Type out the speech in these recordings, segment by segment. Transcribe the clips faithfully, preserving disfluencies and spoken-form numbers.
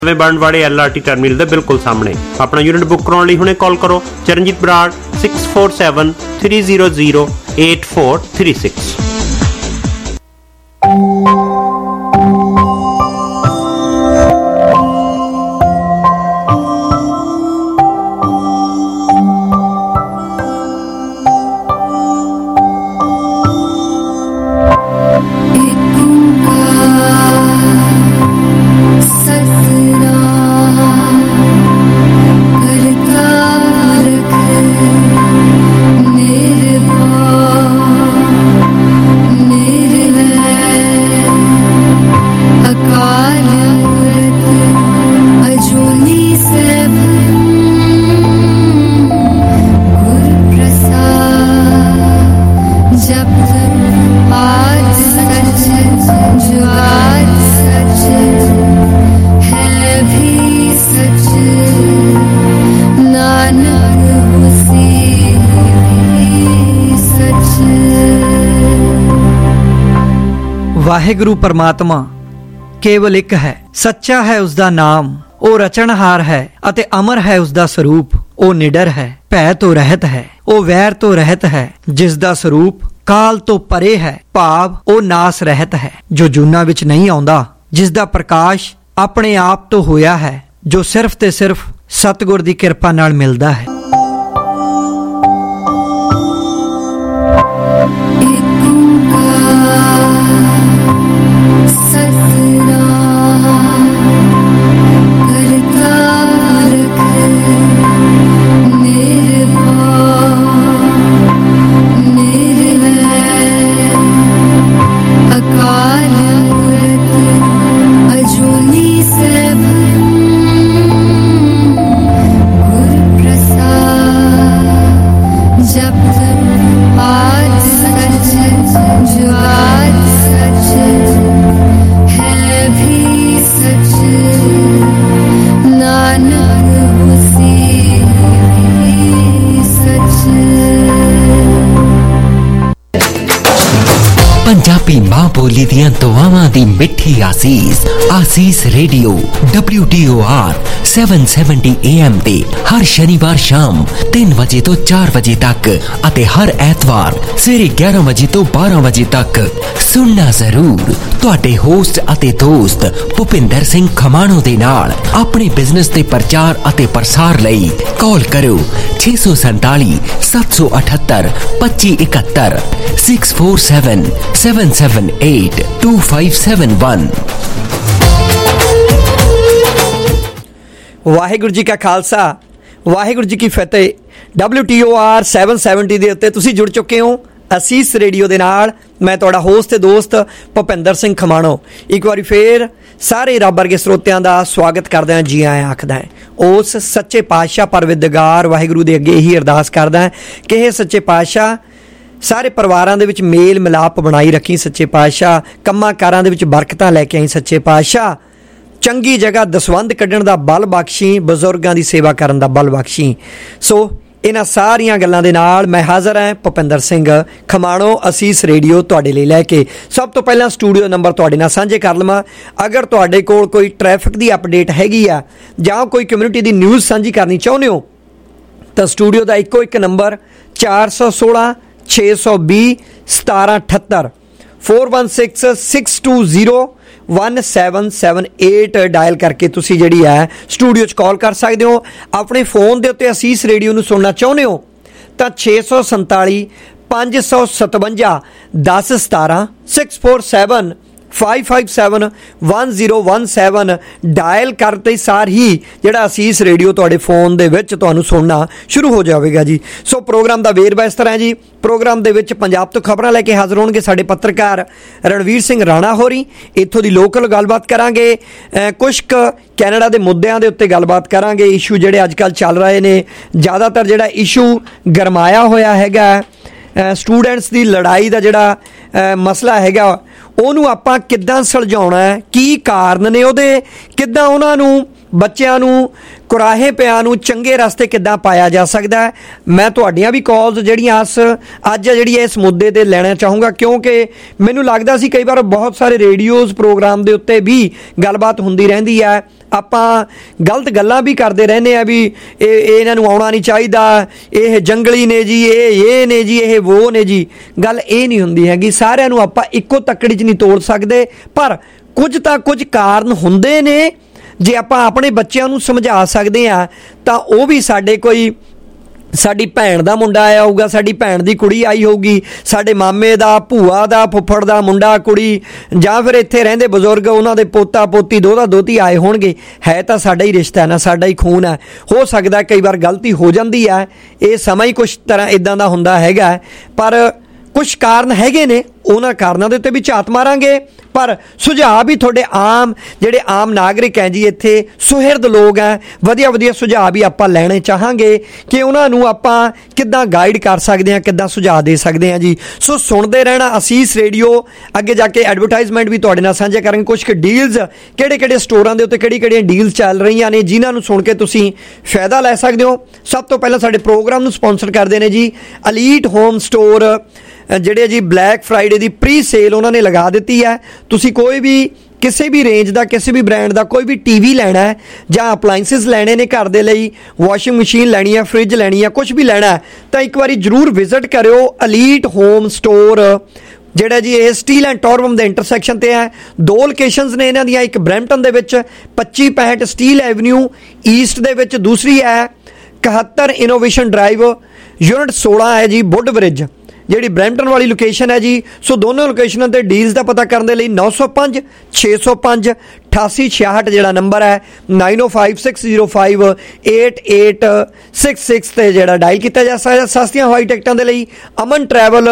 ਨਵੇਂ ਬਣਨਵਾਲੇ L R T terminal ਦੇ ਬਿਲਕੁਲ ਸਾਹਮਣੇ। ਆਪਣਾ ਯੂਨਿਟ ਬੁੱਕ ਕਰਾਉਣ ਲਈ ਹੁਣੇ ਕਾਲ ਕਰੋ Charanjit Brar six four seven three zero zero eight four three six. Waheguru ਪਰਮਾਤਮਾ ਕੇਵਲ ਇੱਕ ਹੈ, ਸੱਚਾ ਹੈ ਉਸਦਾ ਨਾਮ, ਉਹ ਰਚਨਹਾਰ ਹੈ ਅਤੇ ਅਮਰ ਹੈ ਉਸਦਾ ਸਰੂਪ। ਉਹ ਨਿਡਰ ਹੈ, ਭੈ ਤੋਂ ਰਹਿਤ ਹੈ, ਉਹ ਵੈਰ ਤੋਂ ਰਹਿਤ ਹੈ, ਜਿਸ ਦਾ ਸਰੂਪ ਕਾਲ ਤੋਂ ਪਰੇ ਹੈ, ਭਾਵ ਉਹ ਨਾਸ ਰਹਿਤ ਹੈ, ਜੋ ਜੂਨਾਂ ਵਿੱਚ ਨਹੀਂ ਆਉਂਦਾ, ਜਿਸ ਦਾ ਪ੍ਰਕਾਸ਼ ਆਪਣੇ ਆਪ ਤੋਂ ਹੋਇਆ ਹੈ, ਜੋ ਸਿਰਫ ਤੇ ਸਿਰਫ ਸਤਿਗੁਰ ਦੀ ਕਿਰਪਾ ਨਾਲ ਮਿਲਦਾ ਹੈ। ਪੰਜਾਬੀ ਮਾਂ ਬੋਲੀ ਦੀਆਂ ਦੁਆਵਾਂ ਦੀ ਮਿੱਠੀ ਆਸੀਸ। ਆਸੀਸ radio W T O R seven seventy A M ਤੇ ਹਰ ਸ਼ਨੀਵਾਰ ਸ਼ਾਮ ਤਿੰਨ ਵਜੇ ਤੋਂ ਚਾਰ ਵਜੇ ਤੱਕ ਅਤੇ ਹਰ ਐਤਵਾਰ ਸਵੇਰੇ ਗਿਆਰਾਂ ਵਜੇ ਤੋਂ ਬਾਰਾਂ ਵਜੇ ਤੱਕ ਸੁਣਨਾ ਜ਼ਰੂਰ। ਤੁਹਾਡੇ ਹੋਸਟ ਅਤੇ ਦੋਸਤ ਭੁਪਿੰਦਰ ਸਿੰਘ ਖਮਾਣੋ ਦੇ ਨਾਲ ਆਪਣੇ ਬਿਜ਼ਨਸ ਦੇ ਪ੍ਰਚਾਰ ਅਤੇ ਪ੍ਰਸਾਰ ਲਈ ਕਾਲ ਕਰੋ ਛੇ ਸੌ ਸੰਤਾਲੀ ਸੱਤ ਸੌ ਅਠੱਤਰ ਪੱਚੀ ਇਕਹੱਤਰ six four seven seven seven eight two five seven one. Waheguru ji ਕਾ ਖਾਲਸਾ, ਵਾਹਿਗੁਰੂ ਜੀ ਕੀ ਫਤਿਹ। W T O R seven seventy ਦੇ ਉੱਤੇ ਤੁਸੀਂ ਜੁੜ ਚੁੱਕੇ ਹੋ ਅਸੀਸ ਰੇਡੀਓ ਦੇ ਨਾਲ। ਮੈਂ ਤੁਹਾਡਾ ਹੋਸਟ ਤੇ ਦੋਸਤ ਭੁਪਿੰਦਰ ਸਿੰਘ ਖਮਾਣੋ ਇੱਕ ਵਾਰੀ ਫੇਰ ਸਾਰੇ ਰੱਬ ਵਰਗੇ ਸਰੋਤਿਆਂ ਦਾ ਸਵਾਗਤ ਕਰਦਾ ਹਾਂ, ਜੀ ਆਇਆਂ ਆਖਦਾ ਹੈ। ਉਸ ਸੱਚੇ ਪਾਤਸ਼ਾਹ ਪਰਵਿਰਦਗਾਰ ਵਾਹਿਗੁਰੂ ਦੇ ਅੱਗੇ ਇਹੀ ਅਰਦਾਸ ਕਰਦਾ ਕਿ ਇਹ ਸੱਚੇ ਪਾਤਸ਼ਾਹ ਸਾਰੇ ਪਰਿਵਾਰਾਂ ਦੇ ਵਿੱਚ ਮੇਲ ਮਿਲਾਪ ਬਣਾਈ ਰੱਖੀ। ਸੱਚੇ ਪਾਤਸ਼ਾਹ ਕੰਮਾਂ ਕਾਰਾਂ ਦੇ ਵਿੱਚ ਬਰਕਤਾਂ ਲੈ ਕੇ ਆਈ। ਸੱਚੇ ਪਾਤਸ਼ਾਹ ਚੰਗੀ ਜਗ੍ਹਾ ਦਸਵੰਧ ਕੱਢਣ ਦਾ ਬਲ ਬਖਸ਼ੀ, ਬਜ਼ੁਰਗਾਂ ਦੀ ਸੇਵਾ ਕਰਨ ਦਾ ਬਲ ਬਖਸ਼ੀ। ਸੋ ਇਹਨਾਂ ਸਾਰੀਆਂ ਗੱਲਾਂ ਦੇ ਨਾਲ ਮੈਂ ਹਾਜ਼ਰ ਹਾਂ ਭੁਪਿੰਦਰ ਸਿੰਘ ਖਮਾਣੋ ਅਸੀਸ ਰੇਡੀਓ ਤੁਹਾਡੇ ਲਈ ਲੈ ਕੇ। ਸਭ ਤੋਂ ਪਹਿਲਾਂ ਸਟੂਡੀਓ ਨੰਬਰ ਤੁਹਾਡੇ ਨਾਲ ਸਾਂਝੇ ਕਰ ਲਵਾਂ। ਅਗਰ ਤੁਹਾਡੇ ਕੋਲ ਕੋਈ ਟ੍ਰੈਫਿਕ ਦੀ ਅਪਡੇਟ ਹੈਗੀ ਆ ਜਾਂ ਕੋਈ ਕਮਿਊਨਿਟੀ ਦੀ ਨਿਊਜ਼ ਸਾਂਝੀ ਕਰਨੀ ਚਾਹੁੰਦੇ ਹੋ ਤਾਂ ਸਟੂਡੀਓ ਦਾ ਇੱਕੋ ਇੱਕ ਨੰਬਰ ਚਾਰ ਸੌ ਸੋਲਾਂ ਛੇ ਸੌ ਵੀਹ ਸਤਾਰਾਂ ਅਠੱਤਰ four one six six two zero one seven seven eight dial ਕਰਕੇ ਤੁਸੀਂ ਜਿਹੜੀ ਹੈ ਸਟੂਡੀਓ 'ਚ ਕਾਲ ਕਰ ਸਕਦੇ ਹੋ। ਆਪਣੇ ਫੋਨ ਦੇ ਉੱਤੇ ਅਸੀਸ ਰੇਡੀਓ ਨੂੰ ਸੁਣਨਾ ਚਾਹੁੰਦੇ ਹੋ ਤਾਂ ਛੇ ਸੌ ਸੰਤਾਲੀ ਪੰਜ ਸੌ ਸਤਵੰਜਾ ਦਸ ਸਤਾਰਾਂ six four seven five five seven one zero one seven dial ਕਰਦੇ ਸਾਰ ਹੀ ਜਿਹੜਾ ਅਸੀਸ ਰੇਡੀਓ ਤੁਹਾਡੇ ਫੋਨ ਦੇ ਵਿੱਚ ਤੁਹਾਨੂੰ ਸੁਣਨਾ ਸ਼ੁਰੂ ਹੋ ਜਾਵੇਗਾ ਜੀ। ਸੋ ਪ੍ਰੋਗਰਾਮ ਦਾ ਵੇਰਵਾ ਇਸ ਤਰ੍ਹਾਂ ਜੀ। ਪ੍ਰੋਗਰਾਮ ਦੇ ਵਿੱਚ ਪੰਜਾਬ ਤੋਂ ਖਬਰਾਂ ਲੈ ਕੇ ਹਾਜ਼ਰ ਹੋਣਗੇ ਸਾਡੇ ਪੱਤਰਕਾਰ ਰਣਵੀਰ ਸਿੰਘ ਰਾਣਾ ਹੋਰੀ। ਇੱਥੋਂ ਦੀ ਲੋਕਲ ਗੱਲਬਾਤ ਕਰਾਂਗੇ, ਕੁਛ ਕੁ ਕੈਨੇਡਾ ਦੇ ਮੁੱਦਿਆਂ ਦੇ ਉੱਤੇ ਗੱਲਬਾਤ ਕਰਾਂਗੇ। ਇਸ਼ੂ ਜਿਹੜੇ ਅੱਜ ਕੱਲ੍ਹ ਚੱਲ ਰਹੇ ਨੇ, ਜ਼ਿਆਦਾਤਰ ਜਿਹੜਾ ਇਸ਼ੂ ਗਰਮਾਇਆ ਹੋਇਆ ਹੈਗਾ ਸਟੂਡੈਂਟਸ ਦੀ ਲੜਾਈ ਦਾ ਜਿਹੜਾ ਮਸਲਾ ਹੈਗਾ ਉਹਨੂੰ ਆਪਾਂ ਕਿੱਦਾਂ ਸੁਲਝਾਉਣਾ ਹੈ, ਕੀ ਕਾਰਨ ਨੇ ਉਹਦੇ, ਕਿੱਦਾਂ ਉਹਨਾਂ ਨੂੰ ਬੱਚਿਆਂ ਨੂੰ ਕੁਰਾਹੇ ਪਿਆਂ ਨੂੰ ਚੰਗੇ ਰਸਤੇ ਕਿੱਦਾਂ ਪਾਇਆ ਜਾ ਸਕਦਾ ਹੈ। ਮੈਂ ਤੁਹਾਡੀਆਂ ਵੀ ਕਾਲਸ ਜਿਹੜੀਆਂ ਅਸ ਅੱਜ ਜਿਹੜੀ ਇਸ ਮੁੱਦੇ 'ਤੇ ਲੈਣਾ ਚਾਹੂੰਗਾ, ਕਿਉਂਕਿ ਮੈਨੂੰ ਲੱਗਦਾ ਸੀ ਕਈ ਵਾਰ ਬਹੁਤ ਸਾਰੇ ਰੇਡੀਓਜ਼ ਪ੍ਰੋਗਰਾਮ ਦੇ ਉੱਤੇ ਵੀ ਗੱਲਬਾਤ ਹੁੰਦੀ ਰਹਿੰਦੀ ਹੈ ਆਪਾਂ ਗਲਤ ਗੱਲਾਂ ਵੀ ਕਰਦੇ ਰਹਿੰਦੇ ਆ ਵੀ ਇਹ ਇਹਨਾਂ ਨੂੰ ਆਉਣਾ ਨਹੀਂ ਚਾਹੀਦਾ, ਇਹ ਜੰਗਲੀ ਨੇ ਜੀ, ਇਹ ਇਹ ਨੇ ਜੀ, ਇਹ ਉਹ ਨੇ ਜੀ। ਗੱਲ ਇਹ ਨਹੀਂ ਹੁੰਦੀ ਹੈਗੀ। ਸਾਰਿਆਂ ਨੂੰ ਆਪਾਂ ਇੱਕੋ ਤੱਕੜੀ 'ਚ ਨਹੀਂ ਤੋੜ ਸਕਦੇ, ਪਰ ਕੁਝ ਤਾਂ ਕੁਝ ਕਾਰਨ ਹੁੰਦੇ ਨੇ। ਜੇ ਆਪਾਂ ਆਪਣੇ ਬੱਚਿਆਂ ਨੂੰ ਸਮਝਾ ਸਕਦੇ ਹਾਂ ਤਾਂ ਉਹ ਵੀ ਸਾਡੇ ਕੋਈ ਸਾਡੀ ਭੈਣ ਦਾ ਮੁੰਡਾ ਆਇਆ ਹੋਊਗਾ, ਸਾਡੀ ਭੈਣ ਦੀ ਕੁੜੀ ਆਈ ਹੋਊਗੀ, ਸਾਡੇ ਮਾਮੇ ਦਾ, ਭੂਆ ਦਾ, ਫੁੱਫੜ ਦਾ ਮੁੰਡਾ ਕੁੜੀ, ਜਾਂ ਫਿਰ ਇੱਥੇ ਰਹਿੰਦੇ ਬਜ਼ੁਰਗ ਉਹਨਾਂ ਦੇ ਪੋਤਾ ਪੋਤੀ, ਦੋਹਤਾ ਦੋਹਤੀ ਆਏ ਹੋਣਗੇ। ਹੈ ਤਾਂ ਸਾਡਾ ਹੀ ਰਿਸ਼ਤਾ ਨਾ, ਸਾਡਾ ਹੀ ਖੂਨ ਹੈ। ਹੋ ਸਕਦਾ ਕਈ ਵਾਰ ਗਲਤੀ ਹੋ ਜਾਂਦੀ ਹੈ, ਇਹ ਸਮਾਂ ਹੀ ਕੁਛ ਤਰ੍ਹਾਂ ਇੱਦਾਂ ਦਾ ਹੁੰਦਾ ਹੈਗਾ, ਪਰ ਕੁਛ ਕਾਰਨ ਹੈਗੇ ਨੇ, ਉਹਨਾਂ ਕਾਰਨਾਂ ਦੇ ਉੱਤੇ ਵੀ ਝਾਤ ਮਾਰਾਂਗੇ। ਪਰ ਸੁਝਾਅ ਵੀ ਤੁਹਾਡੇ ਆਮ ਜਿਹੜੇ ਆਮ ਨਾਗਰਿਕ ਹੈ ਜੀ, ਇੱਥੇ ਸੁਹਿਰਦ ਲੋਕ ਹੈ, ਵਧੀਆ ਵਧੀਆ ਸੁਝਾਅ ਵੀ ਆਪਾਂ ਲੈਣੇ ਚਾਹਾਂਗੇ ਕਿ ਉਹਨਾਂ ਨੂੰ ਆਪਾਂ ਕਿੱਦਾਂ ਗਾਈਡ ਕਰ ਸਕਦੇ ਹਾਂ, ਕਿੱਦਾਂ ਸੁਝਾਅ ਦੇ ਸਕਦੇ ਹਾਂ ਜੀ। ਸੋ ਸੁਣਦੇ ਰਹਿਣਾ ਅਸੀਸ ਰੇਡੀਓ। ਅੱਗੇ ਜਾ ਕੇ ਐਡਵਰਟਾਈਜ਼ਮੈਂਟ ਵੀ ਤੁਹਾਡੇ ਨਾਲ ਸਾਂਝਾ ਕਰਾਂਗੇ, ਕੁਛ ਕੁ ਡੀਲਸ, ਕਿਹੜੇ ਕਿਹੜੇ ਸਟੋਰਾਂ ਦੇ ਉੱਤੇ ਕਿਹੜੀ ਕਿਹੜੀਆਂ ਡੀਲਸ ਚੱਲ ਰਹੀਆਂ ਨੇ ਜਿਨ੍ਹਾਂ ਨੂੰ ਸੁਣ ਕੇ ਤੁਸੀਂ ਫਾਇਦਾ ਲੈ ਸਕਦੇ ਹੋ। ਸਭ ਤੋਂ ਪਹਿਲਾਂ ਸਾਡੇ ਪ੍ਰੋਗਰਾਮ ਨੂੰ ਸਪਾਂਸਰ ਕਰਦੇ ਨੇ ਜੀ ਅਲੀਟ ਹੋਮ ਸਟੋਰ, ਜਿਹੜੇ ਜੀ ਬਲੈਕ ਫਰਾਈਡੇ ਦੀ ਪ੍ਰੀ ਸੇਲ ਉਹਨਾਂ ਨੇ ਲਗਾ ਦਿੱਤੀ ਹੈ। ਤੁਸੀਂ ਕੋਈ ਵੀ ਕਿਸੇ ਵੀ ਰੇਂਜ ਦਾ, ਕਿਸੇ ਵੀ ਬ੍ਰਾਂਡ ਦਾ ਕੋਈ ਵੀ ਟੀ ਵੀ ਲੈਣਾ ਹੈ ਜਾਂ ਅਪਲਾਈਂਸਿਸ ਲੈਣੇ ਨੇ ਘਰ ਦੇ ਲਈ, ਵਾਸ਼ਿੰਗ ਮਸ਼ੀਨ ਲੈਣੀ ਹੈ, ਫਰਿੱਜ ਲੈਣੀ ਹੈ, ਕੁਛ ਵੀ ਲੈਣਾ ਹੈ, ਤਾਂ ਇੱਕ ਵਾਰੀ ਜ਼ਰੂਰ ਵਿਜ਼ਿਟ ਕਰਿਓ ਅਲੀਟ ਹੋਮ ਸਟੋਰ, ਜਿਹੜਾ ਜੀ ਇਹ ਸਟੀਲ ਐਂਡ ਟੋਰਬਮ ਦੇ ਇੰਟਰਸੈਕਸ਼ਨ ਤੇ ਹੈ। ਦੋ ਲੋਕੇਸ਼ਨਸ ਨੇ ਇਹਨਾਂ ਦੀਆਂ, ਇੱਕ ਬਰੈਂਪਟਨ ਦੇ ਵਿੱਚ ਪੱਚੀ ਪੈਂਹਠ ਸਟੀਲ ਐਵਨਿਊ ਈਸਟ ਦੇ ਵਿੱਚ, ਦੂਸਰੀ ਹੈ ਇਕਹੱਤਰ ਇਨੋਵੇਸ਼ਨ ਡਰਾਈਵ ਯੂਨਿਟ ਸੋਲਾਂ ਹੈ ਜੀ ਵੁੱਡ ਬ੍ਰਿਜ, ਜਿਹੜੀ ਬਰੈਂਪਟਨ ਵਾਲੀ ਲੋਕੇਸ਼ਨ ਹੈ ਜੀ। ਸੋ ਦੋਨੋਂ ਲੋਕੇਸ਼ਨਾਂ ਤੇ ਡੀਲਸ ਦਾ ਪਤਾ ਕਰਨ ਦੇ ਲਈ ਨੌ ਸੌ ਪੰਜ ਛੇ ਸੌ ਪੰਜ ਅਠਾਸੀ ਛਿਆਹਠ ਜਿਹੜਾ ਨੰਬਰ ਹੈ nine o five six zero five eight eight six six ਤੇ ਜਿਹੜਾ ਡਾਇਲ ਕੀਤਾ ਜਾ ਸਕਦਾ। ਸਸਤੀਆਂ ਹਵਾਈ ਟਿਕਟਾਂ ਦੇ ਲਈ ਅਮਨ ਟਰੈਵਲ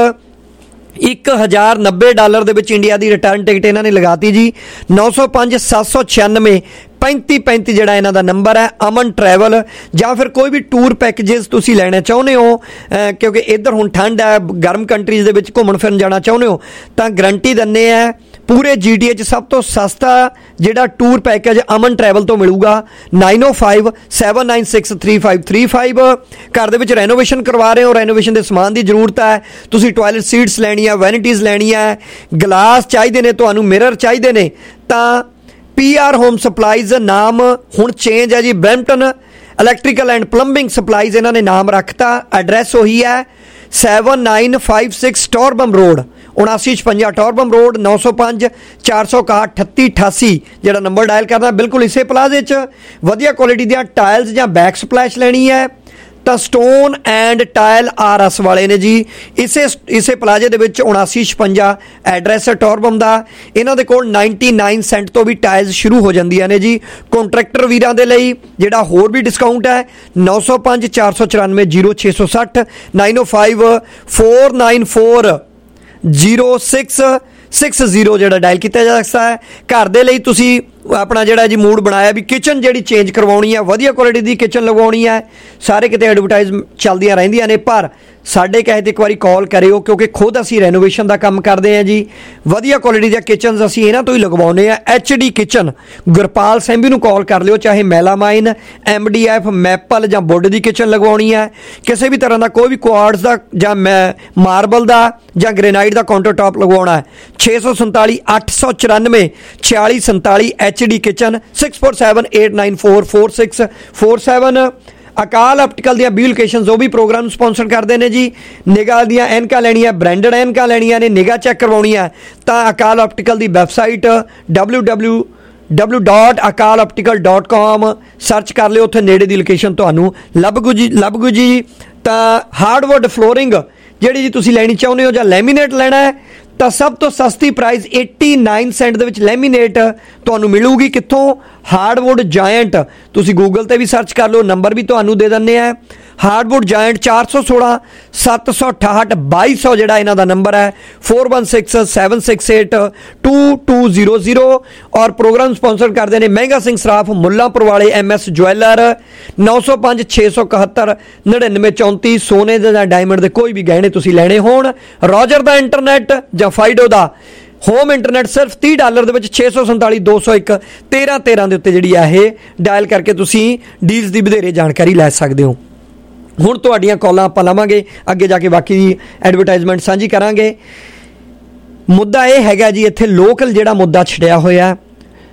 ਇੱਕ ਹਜ਼ਾਰ ਨੱਬੇ ਡਾਲਰ ਦੇ ਵਿੱਚ ਇੰਡੀਆ ਦੀ ਰਿਟਰਨ ਟਿਕਟ ਇਹਨਾਂ ਨੇ ਲਗਾਤੀ ਜੀ। ਨੌ ਸੌ ਪੰਜ ਸੱਤ ਸੌ ਛਿਆਨਵੇਂ ਪੈਂਤੀ ਪੈਂਤੀ ਜਿਹੜਾ ਇਹਨਾਂ ਦਾ ਨੰਬਰ ਹੈ ਅਮਨ ਟਰੈਵਲ। ਜਾਂ ਫਿਰ ਕੋਈ ਵੀ ਟੂਰ ਪੈਕੇਜਸ ਤੁਸੀਂ ਲੈਣਾ ਚਾਹੁੰਦੇ ਹੋ, ਕਿਉਂਕਿ ਇੱਧਰ ਹੁਣ ਠੰਡ ਹੈ, ਗਰਮ ਕੰਟਰੀਜ਼ ਦੇ ਵਿੱਚ ਘੁੰਮਣ ਫਿਰਨ ਜਾਣਾ ਚਾਹੁੰਦੇ ਹੋ, ਤਾਂ ਗਰੰਟੀ ਦਿੰਦੇ ਆ ਪੂਰੇ ਜੀ ਟੀ ਏ 'ਚ ਸਭ ਤੋਂ ਸਸਤਾ ਜਿਹੜਾ ਟੂਰ ਪੈਕੇਜ ਅਮਨ ਟਰੈਵਲ ਤੋਂ ਮਿਲੂਗਾ nine o five seven nine six three five three five. ਘਰ ਦੇ ਵਿੱਚ ਰੈਨੋਵੇਸ਼ਨ ਕਰਵਾ ਰਹੇ ਹੋ, ਰੈਨੋਵੇਸ਼ਨ ਦੇ ਸਮਾਨ ਦੀ ਜ਼ਰੂਰਤ ਹੈ, ਤੁਸੀਂ ਟਾਇਲਟ ਸੀਟਸ ਲੈਣੀਆਂ, ਵੈਨਿਟੀਜ਼ ਲੈਣੀਆਂ, ਗਲਾਸ ਚਾਹੀਦੇ ਨੇ ਤੁਹਾਨੂੰ, ਮਿਰਰ ਚਾਹੀਦੇ ਨੇ, ਤਾਂ ਪੀ ਆਰ ਹੋਮ ਸਪਲਾਈਜ਼ ਨਾਮ ਹੁਣ ਚੇਂਜ ਹੈ ਜੀ, Brampton electrical and plumbing supplies ਇਹਨਾਂ ਨੇ ਨਾਮ ਰੱਖਤਾ। ਐਡਰੈਸ ਉਹੀ ਹੈ seven nine five six Torbram road, ਉਨਾਸੀ ਛਪੰਜਾ ਟੋਰਬਮ ਰੋਡ, ਨੌ ਸੌ ਪੰਜ ਚਾਰ ਸੌ ਇਕਾਹਠ ਅਠੱਤੀ ਅਠਾਸੀ ਜਿਹੜਾ ਨੰਬਰ ਡਾਇਲ ਕਰਨਾ। ਬਿਲਕੁਲ ਇਸੇ ਪਲਾਜ਼ੇ 'ਚ ਵਧੀਆ ਕੁਆਲਿਟੀ ਦੀਆਂ ਟਾਇਲਸ ਜਾਂ ਬੈਕ ਸਪਲੈਸ਼ ਲੈਣੀ ਹੈ ਤਾਂ stone and tile R S ਵਾਲੇ ਨੇ ਜੀ, ਇਸੇ ਇਸੇ ਪਲਾਜ਼ੇ ਦੇ ਵਿੱਚ ਉਨਾਸੀ ਛਪੰਜਾ ਐਡਰੈਸ ਹੈ ਟੋਰਬਮ ਦਾ। ਇਹਨਾਂ ਦੇ ਕੋਲ ਨਾਈਨਟੀ ਨਾਈਨ ਸੈਂਟ ਤੋਂ ਵੀ ਟਾਇਲਸ ਸ਼ੁਰੂ ਹੋ ਜਾਂਦੀਆਂ ਨੇ ਜੀ। ਕੰਟਰੈਕਟਰ ਵੀਰਾਂ ਦੇ ਲਈ ਜਿਹੜਾ ਹੋਰ ਵੀ ਡਿਸਕਾਊਂਟ ਹੈ ਨੌ ਸੌ ਪੰਜ ਚਾਰ ਸੌ ਚੁਰਾਨਵੇਂ ਜ਼ੀਰੋ ਛੇ ਸੌ ਸੱਠ nine o five four nine four zero six six zero ਜਿਹੜਾ ਡਾਇਲ ਕੀਤਾ ਜਾ ਸਕਦਾ ਹੈ। ਘਰ ਦੇ ਲਈ ਤੁਸੀਂ ਆਪਣਾ ਜਿਹੜਾ ਜੀ ਮੂਡ ਬਣਾਇਆ ਵੀ ਕਿਚਨ ਜਿਹੜੀ ਚੇਂਜ ਕਰਵਾਉਣੀ ਹੈ, ਵਧੀਆ ਕੁਆਲਿਟੀ ਦੀ ਕਿਚਨ ਲਗਵਾਉਣੀ ਹੈ, ਸਾਰੇ ਕਿਤੇ ਐਡਵਰਟਾਈਜ਼ ਚੱਲਦੀਆਂ ਰਹਿੰਦੀਆਂ ਨੇ, ਪਰ ਸਾਡੇ ਕਹੇ 'ਤੇ ਇੱਕ ਵਾਰੀ ਕਾਲ ਕਰਿਓ, ਕਿਉਂਕਿ ਖੁਦ ਅਸੀਂ ਰੈਨੋਵੇਸ਼ਨ ਦਾ ਕੰਮ ਕਰਦੇ ਹਾਂ ਜੀ। ਵਧੀਆ ਕੁਆਲਿਟੀ ਦੀਆਂ ਕਿਚਨਸ ਅਸੀਂ ਇਹਨਾਂ ਤੋਂ ਹੀ ਲਗਵਾਉਂਦੇ ਹਾਂ। H D kitchen Gurpal Sembhi ਨੂੰ ਕਾਲ ਕਰ ਲਿਓ, ਚਾਹੇ melamine, M D F, maple ਜਾਂ ਵੁੱਡ ਦੀ ਕਿਚਨ ਲਗਵਾਉਣੀ ਹੈ, ਕਿਸੇ ਵੀ ਤਰ੍ਹਾਂ ਦਾ ਕੋਈ ਵੀ ਕੁਆਰਟਜ਼ ਦਾ ਜਾਂ ਮੈਂ ਮਾਰਬਲ ਦਾ ਜਾਂ ਗ੍ਰੇਨਾਈਟ ਦਾ ਕਾਊਂਟਰ ਟਾਪ ਲਗਵਾਉਣਾ ਹੈ ਛੇ ਸੌ ਸੰਤਾਲੀ ਅੱਠ ਸੌ ਚੁਰਾਨਵੇਂ ਛਿਆਲੀ ਸੰਤਾਲੀ H D kitchen six four seven eight nine four four six four seven. Akal optical ਦੀਆਂ ਵੀਹ ਲੋਕੇਸ਼ਨਸ ਉਹ ਵੀ ਪ੍ਰੋਗਰਾਮ ਨੂੰ ਸਪਾਂਸਰ ਕਰਦੇ ਨੇ ਜੀ। ਨਿਗਾਹ ਦੀਆਂ ਐਨਕਾਂ ਲੈਣੀਆਂ, ਬ੍ਰਾਂਡਡ ਐਨਕਾਂ ਲੈਣੀਆਂ ਨੇ, ਨਿਗਾਹ ਚੈੱਕ ਕਰਵਾਉਣੀਆਂ, ਤਾਂ ਅਕਾਲ ਆਪਟੀਕਲ ਦੀ website W W W dot Akal optical dot com search ਕਰ ਲਿਓ, ਉੱਥੇ ਨੇੜੇ ਦੀ ਲੋਕੇਸ਼ਨ ਤੁਹਾਨੂੰ ਲੱਭਗੂ ਜੀ ਲੱਭਗੂ ਜੀ। ਤਾਂ ਹਾਰਡਵੁੱਡ ਫਲੋਰਿੰਗ ਜਿਹੜੀ ਜੀ ਤੁਸੀਂ ਲੈਣੀ ਚਾਹੁੰਦੇ ਹੋ ਜਾਂ ਲੈਮੀਨੇਟ ਲੈਣਾ ਹੈ, ਤਾਂ ਸਭ ਤੋਂ ਸਸਤੀ ਪ੍ਰਾਈਸ ਨੜਿਨਵੇਂ ਸੈਂਟ ਦੇ ਵਿੱਚ ਲੈਮੀਨੇਟ ਤੁਹਾਨੂੰ ਮਿਲੂਗੀ। ਕਿੱਥੋਂ? Hardwood giant. ਤੁਸੀਂ ਗੂਗਲ ਤੇ ਵੀ ਸਰਚ ਕਰ ਲਓ, ਨੰਬਰ ਵੀ ਤੁਹਾਨੂੰ ਦੇ ਦਿੰਦੇ ਆ। ਹਾਰਡਵੁੱਡ ਜਾਇੰਟ ਚਾਰ ਸੌ ਸੋਲਾਂ ਸੱਤ ਸੌ ਅਠਾਹਠ ਬਾਈ ਸੌ ਜਿਹੜਾ ਇਹਨਾਂ ਦਾ ਨੰਬਰ ਹੈ four one six seven six eight two two zero zero. ਔਰ ਪ੍ਰੋਗਰਾਮ ਸਪਾਂਸਰ ਕਰਦੇ ਨੇ ਮਹਿੰਗਾ ਸਿੰਘ ਸਰਾਫ, ਮੁੱਲਾਂਪੁਰ ਵਾਲੇ, ਐਮ ਐਸ ਜਵੈਲਰ, ਨੌ ਸੌ ਪੰਜ ਛੇ ਸੌ ਇਕਹੱਤਰ ਨੜਿਨਵੇਂ ਚੌਂਤੀ। ਸੋਨੇ ਦੇ ਜਾਂ ਡਾਇਮੰਡ ਦੇ ਕੋਈ ਵੀ ਗਹਿਣੇ ਤੁਸੀਂ ਲੈਣੇ ਹੋਣ, ਰੋਜਰ ਦਾ ਇੰਟਰਨੈਟ ਜਾਂ ਫਾਈਡੋ ਦਾ ਹੋਮ ਇੰਟਰਨੈਟ ਸਿਰਫ ਤੀਹ ਡਾਲਰ ਦੇ ਵਿੱਚ ਛੇ ਸੌ ਸੰਤਾਲੀ ਦੋ ਸੌ ਇੱਕ ਤੇਰਾਂ ਤੇਰਾਂ ਦੇ ਉੱਤੇ ਜਿਹੜੀ ਆ ਇਹ ਡਾਇਲ ਕਰਕੇ ਤੁਸੀਂ ਡੀਲਸ ਦੀ ਵਧੇਰੇ ਜਾਣਕਾਰੀ ਲੈ ਸਕਦੇ ਹੋ। ਹੁਣ ਤੁਹਾਡੀਆਂ ਕਾਲਾਂ ਆਪਾਂ ਲਵਾਂਗੇ, ਅੱਗੇ ਜਾ ਕੇ ਬਾਕੀ ਦੀ ਐਡਵਰਟਾਈਜ਼ਮੈਂਟ ਸਾਂਝੀ ਕਰਾਂਗੇ। ਮੁੱਦਾ ਇਹ ਹੈਗਾ ਜੀ, ਇੱਥੇ ਲੋਕਲ ਜਿਹੜਾ ਮੁੱਦਾ ਛਿੜਿਆ ਹੋਇਆ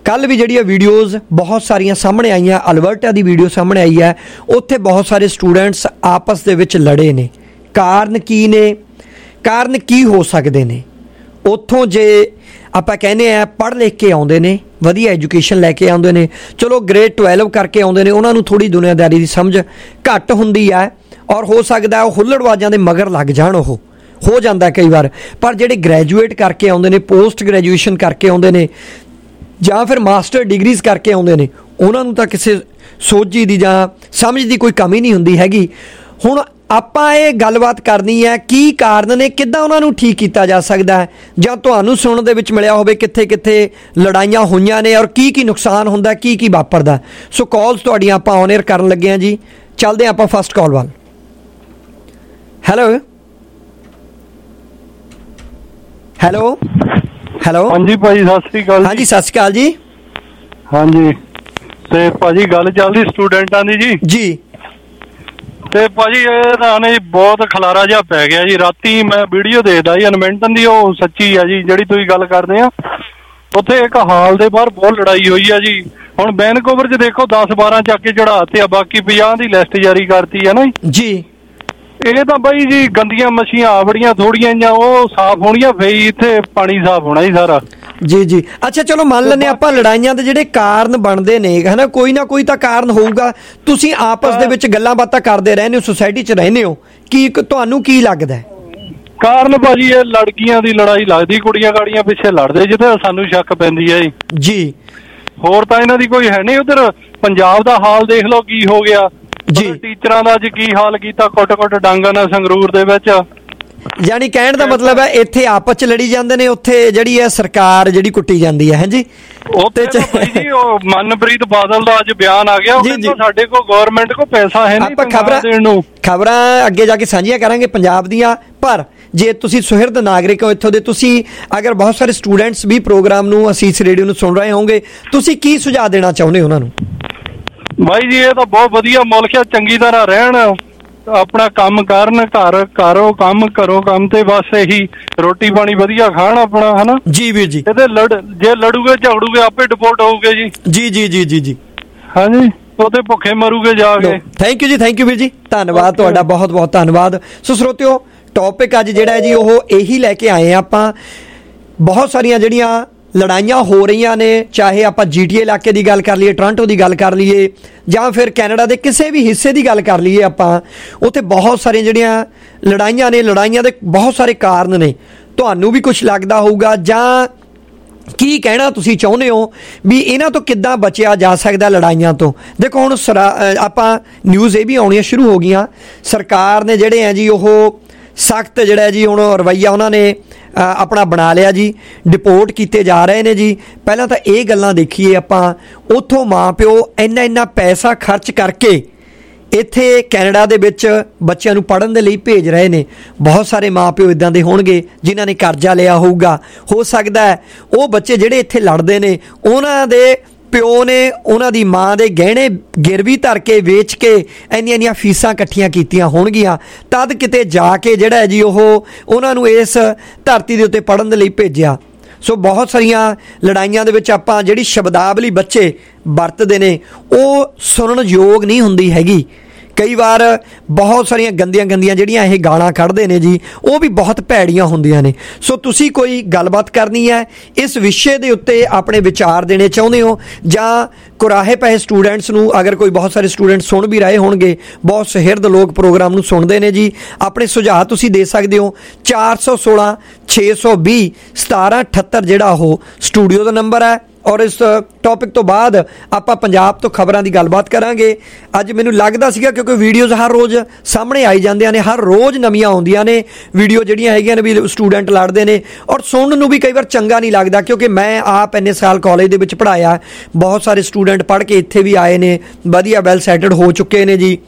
ਕੱਲ੍ਹ ਵੀ ਜਿਹੜੀਆਂ ਵੀਡੀਓਜ਼ ਬਹੁਤ ਸਾਰੀਆਂ ਸਾਹਮਣੇ ਆਈਆਂ, ਅਲਬਰਟਾ ਦੀ ਵੀਡੀਓ ਸਾਹਮਣੇ ਆਈ ਹੈ, ਉੱਥੇ ਬਹੁਤ ਸਾਰੇ ਸਟੂਡੈਂਟਸ ਆਪਸ ਦੇ ਵਿੱਚ ਲੜੇ ਨੇ। ਕਾਰਨ ਕੀ ਨੇ, ਕਾਰਨ ਕੀ ਹੋ ਸਕਦੇ ਨੇ? ਉੱਥੋਂ ਜੇ ਆਪਾਂ ਕਹਿੰਦੇ ਆ ਪੜ੍ਹ ਲਿਖ ਕੇ ਆਉਂਦੇ ਨੇ, ਵਧੀਆ ਐਜੂਕੇਸ਼ਨ ਲੈ ਕੇ ਆਉਂਦੇ ਨੇ, ਚਲੋ ਗ੍ਰੇਡ ਟਵੈਲਵ ਕਰਕੇ ਆਉਂਦੇ ਨੇ, ਉਹਨਾਂ ਨੂੰ ਥੋੜ੍ਹੀ ਦੁਨੀਆਦਾਰੀ ਦੀ ਸਮਝ ਘੱਟ ਹੁੰਦੀ ਹੈ ਔਰ ਹੋ ਸਕਦਾ ਉਹ ਹੁੱਲੜਬਾਜ਼ਾਂ ਦੇ ਮਗਰ ਲੱਗ ਜਾਣ, ਉਹ ਹੋ ਜਾਂਦਾ ਕਈ ਵਾਰ। ਪਰ ਜਿਹੜੇ ਗ੍ਰੈਜੂਏਟ ਕਰਕੇ ਆਉਂਦੇ ਨੇ, ਪੋਸਟ ਗ੍ਰੈਜੂਏਸ਼ਨ ਕਰਕੇ ਆਉਂਦੇ ਨੇ ਜਾਂ ਫਿਰ ਮਾਸਟਰ ਡਿਗਰੀਜ਼ ਕਰਕੇ ਆਉਂਦੇ ਨੇ, ਉਹਨਾਂ ਨੂੰ ਤਾਂ ਕਿਸੇ ਸੋਝੀ ਦੀ ਜਾਂ ਸਮਝ ਦੀ ਕੋਈ ਕਮੀ ਨਹੀਂ ਹੁੰਦੀ ਹੈਗੀ। ਹੁਣ ਆਪਾਂ ਇਹ ਗੱਲਬਾਤ ਕਰਨੀ ਹੈ ਕੀ ਕਾਰਨ ਨੇ, ਕਿੱਦਾਂ ਉਹਨਾਂ ਨੂੰ ਠੀਕ ਕੀਤਾ ਜਾ ਸਕਦਾ ਹੈ, ਜਾਂ ਤੁਹਾਨੂੰ ਸੁਣਨ ਦੇ ਵਿੱਚ ਮਿਲਿਆ ਹੋਵੇ ਕਿੱਥੇ ਕਿੱਥੇ ਲੜਾਈਆਂ ਹੋਈਆਂ ਨੇ ਔਰ ਕੀ ਕੀ ਨੁਕਸਾਨ ਹੁੰਦਾ, ਕੀ ਕੀ ਵਾਪਰਦਾ। ਸੋ ਕਾਲਸ ਤੁਹਾਡੀਆਂ ਆਪਾਂ ਔਨ 에ਅਰ ਕਰਨ ਲੱਗੇ ਹਾਂ ਜੀ। ਚੱਲਦੇ ਆਪਾਂ ਫਸਟ ਕਾਲ ਵੱਲ। ਹੈਲੋ ਹੈਲੋ ਹੈਲੋ ਹਾਂਜੀ ਭਾਜੀ, ਸਤਿ ਸ੍ਰੀ ਅਕਾਲ। ਹਾਂਜੀ ਸਤਿ ਸ਼੍ਰੀ ਅਕਾਲ ਜੀ। ਹਾਂਜੀ ਤੇ ਭਾਜੀ ਗੱਲ ਚੱਲਦੀ ਸਟੂਡੈਂਟਾਂ ਦੀ ਜੀ। ਜੀ ਤੇ ਭਾਜੀ ਇਹ ਤਾਂ ਨੇ ਬਹੁਤ ਖਲਾਰਾ ਜਿਹਾ ਪੈ ਗਿਆ ਜੀ। ਰਾਤੀ ਮੈਂ ਵੀਡੀਓ ਦੇਖਦਾ ਜੀ ਐਡਮਿੰਟਨ ਦੀ, ਉਹ ਸੱਚੀ ਆ ਜੀ ਜਿਹੜੀ ਤੁਸੀਂ ਗੱਲ ਕਰਦੇ ਆ। ਉੱਥੇ ਇੱਕ ਹਾਲ ਦੇ ਬਾਹਰ ਬਹੁਤ ਲੜਾਈ ਹੋਈ ਆ ਜੀ। ਹੁਣ ਵੈਨਕੂਵਰ 'ਚ ਦੇਖੋ ਦਸ ਬਾਰਾਂ ਚੱਕ ਕੇ ਚੜਾਤੇ ਆ, ਬਾਕੀ ਪੰਜਾਹ ਦੀ ਲਿਸਟ ਜਾਰੀ ਕਰਤੀ ਆ ਨਾ ਜੀ। ਇਹ ਤਾਂ ਬਾਈ ਜੀ ਗੰਦੀਆਂ ਮੱਛੀਆਂ ਆਵੜੀਆਂ ਥੋੜੀਆਂ ਜਾਂ ਉਹ ਸਾਫ਼ ਹੋਣੀਆਂ, ਫੇਈ ਇੱਥੇ ਪਾਣੀ ਸਾਫ਼ ਹੋਣਾ ਜੀ ਸਾਰਾ। ਜੀ ਜੀ ਅੱਛਾ ਚਲੋ ਮੰਨ ਲੈਂਦੇ ਆਪਾਂ ਲੜਾਈਆਂ ਦੇ ਜਿਹੜੇ ਕਾਰਨ ਬਣਦੇ ਨੇ ਹਨਾ, ਕੋਈ ਨਾ ਕੋਈ ਤਾਂ ਕਾਰਨ ਹੋਊਗਾ। ਤੁਸੀਂ ਆਪਸ ਦੇ ਵਿੱਚ ਗੱਲਾਂ ਬਾਤਾਂ ਕਰਦੇ ਰਹਿੰਦੇ ਹੋ, ਸੁਸਾਇਟੀ 'ਚ ਰਹਿੰਦੇ ਹੋ, ਕੀ ਤੁਹਾਨੂੰ ਕੀ ਲੱਗਦਾ ਕਾਰਨ? ਭਾਜੀ ਇਹ ਲੜਕੀਆਂ ਦੀ ਲੜਾਈ ਲੱਗਦੀ, ਕੁੜੀਆਂ ਕਾੜੀਆਂ ਪਿੱਛੇ ਲੜਦੇ, ਜਿੱਥੇ ਸਾਨੂੰ ਸ਼ੱਕ ਪੈਂਦੀ ਹੈ ਜੀ। ਹੋਰ ਤਾਂ ਇਹਨਾਂ ਦੀ ਕੋਈ ਹੈ ਨਹੀਂ। ਉਧਰ ਪੰਜਾਬ ਦਾ ਹਾਲ ਦੇਖ ਲਓ ਕੀ ਹੋ ਗਿਆ ਜੀ। ਟੀਚਰਾਂ ਦਾ ਅੱਜ ਕੀ ਹਾਲ ਕੀਤਾ, ਕੁੱਟ ਕੁੱਟ ਡਾਂਗਾਂ ਨਾਲ ਸੰਗਰੂਰ ਦੇ ਵਿੱਚ। ਯਾਨੀ ਕਹਿਣ ਦਾ ਮਤਲਬ ਹੈ ਇੱਥੇ ਆਪਸ ਚ ਲੜੀ ਜਾਂਦੇ ਨੇ, ਉੱਥੇ ਜਿਹੜੀ ਹੈ ਸਰਕਾਰ ਜਿਹੜੀ ਕੁੱਟੀ ਜਾਂਦੀ ਹੈ। ਹਾਂਜੀ ਉੱਥੇ ਜੀ ਉਹ ਮਨਪ੍ਰੀਤ ਬਾਦਲ ਦਾ ਅੱਜ ਬਿਆਨ ਆ ਗਿਆ, ਉਹ ਕਹਿੰਦਾ ਸਾਡੇ ਕੋਲ ਗਵਰਨਮੈਂਟ ਕੋਲ ਪੈਸਾ ਹੈ ਨਹੀਂ ਖਬਰਾਂ ਦੇਣ ਨੂੰ। ਖਬਰਾਂ ਅੱਗੇ ਜਾ ਕੇ ਸਾਂਝੀਆਂ ਕਰਾਂਗੇ ਪੰਜਾਬ ਦੀਆਂ, ਪਰ ਜੇ ਤੁਸੀਂ ਸੁਹਿਰਦ ਨਾਗਰਿਕ ਹੋ ਇੱਥੋਂ ਦੇ, ਤੁਸੀਂ ਅਗਰ ਬਹੁਤ ਸਾਰੇ ਸਟੂਡੈਂਟਸ ਵੀ ਪ੍ਰੋਗਰਾਮ ਨੂੰ ਅਸੀਸ ਰੇਡੀਓ ਨੂੰ ਸੁਣ ਰਹੇ ਹੋਵੋਗੇ, ਤੁਸੀਂ ਕੀ ਸੁਝਾਅ ਦੇਣਾ ਚਾਹੁੰਦੇ ਹੋ ਉਹਨਾਂ ਨੂੰ? ਬਾਈ ਜੀ ਇਹ ਤਾਂ ਬਹੁਤ ਵਧੀਆ ਮੁਲਕ ਆ, ਚੰਗੀ ਤਰ੍ਹਾਂ ਰਹਿਣ, ਆਪਣਾ ਕੰਮ ਕਰਨ, ਘਰ ਕਰੋ ਕੰਮ ਕਰੋ ਕੰਮ ਤੇ ਬਸ ਇਹੀ ਰੋਟੀ ਪਾਣੀ ਵਧੀਆ ਖਾਣ ਆਪਣਾ, ਹਨਾ ਜੀ ਵੀਰ ਜੀ। ਇਹਦੇ ਲੜ ਜੇ ਲੜੂਗੇ ਝਗੜੂਗੇ ਆਪੇ ਡਿਪੋਰਟ ਹੋਊਗੇ ਜੀ। ਜੀ ਜੀ ਜੀ ਜੀ ਜੀ ਹਾਂਜੀ, ਉਹਦੇ ਭੁੱਖੇ ਮਰੂਗੇ ਜਾ ਕੇ। ਥੈਂਕ ਯੂ ਜੀ, ਥੈਂਕ ਯੂ ਵੀਰ ਜੀ, ਧੰਨਵਾਦ ਤੁਹਾਡਾ, ਬਹੁਤ ਬਹੁਤ ਧੰਨਵਾਦ। ਸੋ ਸਰੋਤਿਓ, ਟੌਪਿਕ ਅੱਜ ਜਿਹੜਾ ਹੈ ਜੀ ਉਹ ਇਹੀ ਲੈ ਕੇ ਆਏ ਆ ਆਪਾਂ। ਬਹੁਤ ਸਾਰੀਆਂ ਜਿਹੜੀਆਂ ਲੜਾਈਆਂ ਹੋ ਰਹੀਆਂ ਨੇ, ਚਾਹੇ ਆਪਾਂ ਜੀ ਟੀ ਏ ਇਲਾਕੇ ਦੀ ਗੱਲ ਕਰ ਲਈਏ, ਟੋਰਾਂਟੋ ਦੀ ਗੱਲ ਕਰ ਲਈਏ, ਜਾਂ ਫਿਰ ਕੈਨੇਡਾ ਦੇ ਕਿਸੇ ਵੀ ਹਿੱਸੇ ਦੀ ਗੱਲ ਕਰ ਲਈਏ ਆਪਾਂ, ਉੱਥੇ ਬਹੁਤ ਸਾਰੀਆਂ ਜਿਹੜੀਆਂ ਲੜਾਈਆਂ ਨੇ, ਲੜਾਈਆਂ ਦੇ ਬਹੁਤ ਸਾਰੇ ਕਾਰਨ ਨੇ। ਤੁਹਾਨੂੰ ਵੀ ਕੁਝ ਲੱਗਦਾ ਹੋਊਗਾ ਜਾਂ ਕੀ ਕਹਿਣਾ ਤੁਸੀਂ ਚਾਹੁੰਦੇ ਹੋ ਵੀ ਇਹਨਾਂ ਤੋਂ ਕਿੱਦਾਂ ਬਚਿਆ ਜਾ ਸਕਦਾ ਲੜਾਈਆਂ ਤੋਂ? ਦੇਖੋ ਹੁਣ ਸਰਾ ਆਪਾਂ ਨਿਊਜ਼ ਇਹ ਵੀ ਆਉਣੀਆਂ ਸ਼ੁਰੂ ਹੋ ਗਈਆਂ, ਸਰਕਾਰ ਨੇ ਜਿਹੜੇ ਆ ਜੀ ਉਹ ਸਖਤ ਜਿਹੜਾ ਜੀ ਹੁਣ ਰਵੱਈਆ ਉਹਨਾਂ ਨੇ ਆਪਣਾ ਬਣਾ ਲਿਆ ਜੀ, ਡਿਪੋਰਟ ਕੀਤੇ ਜਾ ਰਹੇ ਨੇ ਜੀ। ਪਹਿਲਾਂ ਤਾਂ ਇਹ ਗੱਲਾਂ ਦੇਖੀਏ ਆਪਾਂ, ਉੱਥੋਂ ਮਾਂ ਪਿਓ ਇੰਨਾ ਇੰਨਾ ਪੈਸਾ ਖਰਚ ਕਰਕੇ ਇੱਥੇ ਕੈਨੇਡਾ ਦੇ ਵਿੱਚ ਬੱਚਿਆਂ ਨੂੰ ਪੜ੍ਹਨ ਦੇ ਲਈ ਭੇਜ ਰਹੇ ਨੇ। ਬਹੁਤ ਸਾਰੇ ਮਾਂ ਪਿਓ ਇੱਦਾਂ ਦੇ ਹੋਣਗੇ ਜਿਨ੍ਹਾਂ ਨੇ ਕਰਜ਼ਾ ਲਿਆ ਹੋਊਗਾ। ਹੋ ਸਕਦਾ ਹੈ ਉਹ ਬੱਚੇ ਜਿਹੜੇ ਇੱਥੇ ਲੜਦੇ ਨੇ, ਉਹਨਾਂ ਦੇ ਪਿਓ ਨੇ ਉਹਨਾਂ ਦੀ ਮਾਂ ਦੇ ਗਹਿਣੇ ਗਿਰਵੀ ਧਰ ਕੇ ਵੇਚ ਕੇ ਇੰਨੀਆਂ ਇੰਨੀਆਂ ਫੀਸਾਂ ਇਕੱਠੀਆਂ ਕੀਤੀਆਂ ਹੋਣਗੀਆਂ, ਤਦ ਕਿਤੇ ਜਾ ਕੇ ਜਿਹੜਾ ਹੈ ਜੀ ਉਹ ਉਹਨਾਂ ਨੂੰ ਇਸ ਧਰਤੀ ਦੇ ਉੱਤੇ ਪੜ੍ਹਨ ਦੇ ਲਈ ਭੇਜਿਆ। ਸੋ ਬਹੁਤ ਸਾਰੀਆਂ ਲੜਾਈਆਂ ਦੇ ਵਿੱਚ ਆਪਾਂ ਜਿਹੜੀ ਸ਼ਬਦਾਵਲੀ ਬੱਚੇ ਵਰਤਦੇ ਨੇ ਉਹ ਸੁਣਨ ਯੋਗ ਨਹੀਂ ਹੁੰਦੀ ਹੈਗੀ। ਕਈ ਵਾਰ ਬਹੁਤ ਸਾਰੀਆਂ ਗੰਦੀਆਂ ਗੰਦੀਆਂ ਜਿਹੜੀਆਂ ਇਹ ਗਾਲਾਂ ਕੱਢਦੇ ਨੇ ਜੀ, ਉਹ ਵੀ ਬਹੁਤ ਭੈੜੀਆਂ ਹੁੰਦੀਆਂ ਨੇ। ਸੋ ਤੁਸੀਂ ਕੋਈ ਗੱਲਬਾਤ ਕਰਨੀ ਹੈ ਇਸ ਵਿਸ਼ੇ ਦੇ ਉੱਤੇ, ਆਪਣੇ ਵਿਚਾਰ ਦੇਣੇ ਚਾਹੁੰਦੇ ਹੋ, ਜਾਂ ਕੁਰਾਹੇ ਪਏ ਸਟੂਡੈਂਟਸ ਨੂੰ, ਅਗਰ ਕੋਈ ਬਹੁਤ ਸਾਰੇ ਸਟੂਡੈਂਟ ਸੁਣ ਵੀ ਰਹੇ ਹੋਣਗੇ, ਬਹੁਤ ਸੁਹਿਰਦ ਲੋਕ ਪ੍ਰੋਗਰਾਮ ਨੂੰ ਸੁਣਦੇ ਨੇ ਜੀ, ਆਪਣੇ ਸੁਝਾਅ ਤੁਸੀਂ ਦੇ ਸਕਦੇ ਹੋ। ਚਾਰ ਸੌ ਸੋਲਾਂ ਛੇ ਸੌ ਵੀਹ ਸਤਾਰਾਂ ਅਠੱਤਰ ਜਿਹੜਾ ਉਹ ਸਟੂਡੀਓ ਦਾ ਨੰਬਰ ਹੈ। ਔਰ ਇਸ ਟੌਪਿਕ ਤੋਂ ਬਾਅਦ ਆਪਾਂ ਪੰਜਾਬ ਤੋਂ ਖਬਰਾਂ ਦੀ ਗੱਲਬਾਤ ਕਰਾਂਗੇ। ਅੱਜ ਮੈਨੂੰ ਲੱਗਦਾ ਸੀਗਾ ਕਿਉਂਕਿ ਵੀਡੀਓਜ਼ ਹਰ ਰੋਜ਼ ਸਾਹਮਣੇ ਆਈ ਜਾਂਦੀਆਂ ਨੇ, ਹਰ ਰੋਜ਼ ਨਵੀਆਂ ਆਉਂਦੀਆਂ ਨੇ ਵੀਡੀਓ ਜਿਹੜੀਆਂ ਹੈਗੀਆਂ ਨੇ ਵੀ ਸਟੂਡੈਂਟ ਲੜਦੇ ਨੇ, ਔਰ ਸੁਣਨ ਨੂੰ ਵੀ ਕਈ ਵਾਰ ਚੰਗਾ ਨਹੀਂ ਲੱਗਦਾ ਕਿਉਂਕਿ ਮੈਂ ਆਪ ਇੰਨੇ ਸਾਲ ਕਾਲਜ ਦੇ ਵਿੱਚ ਪੜ੍ਹਾਇਆ, ਬਹੁਤ ਸਾਰੇ ਸਟੂਡੈਂਟ ਪੜ੍ਹ ਕੇ ਇੱਥੇ ਵੀ ਆਏ ਨੇ, ਵਧੀਆ ਵੈਲ ਸੈਟਲਡ ਹੋ ਚੁੱਕੇ ਨੇ ਜੀ।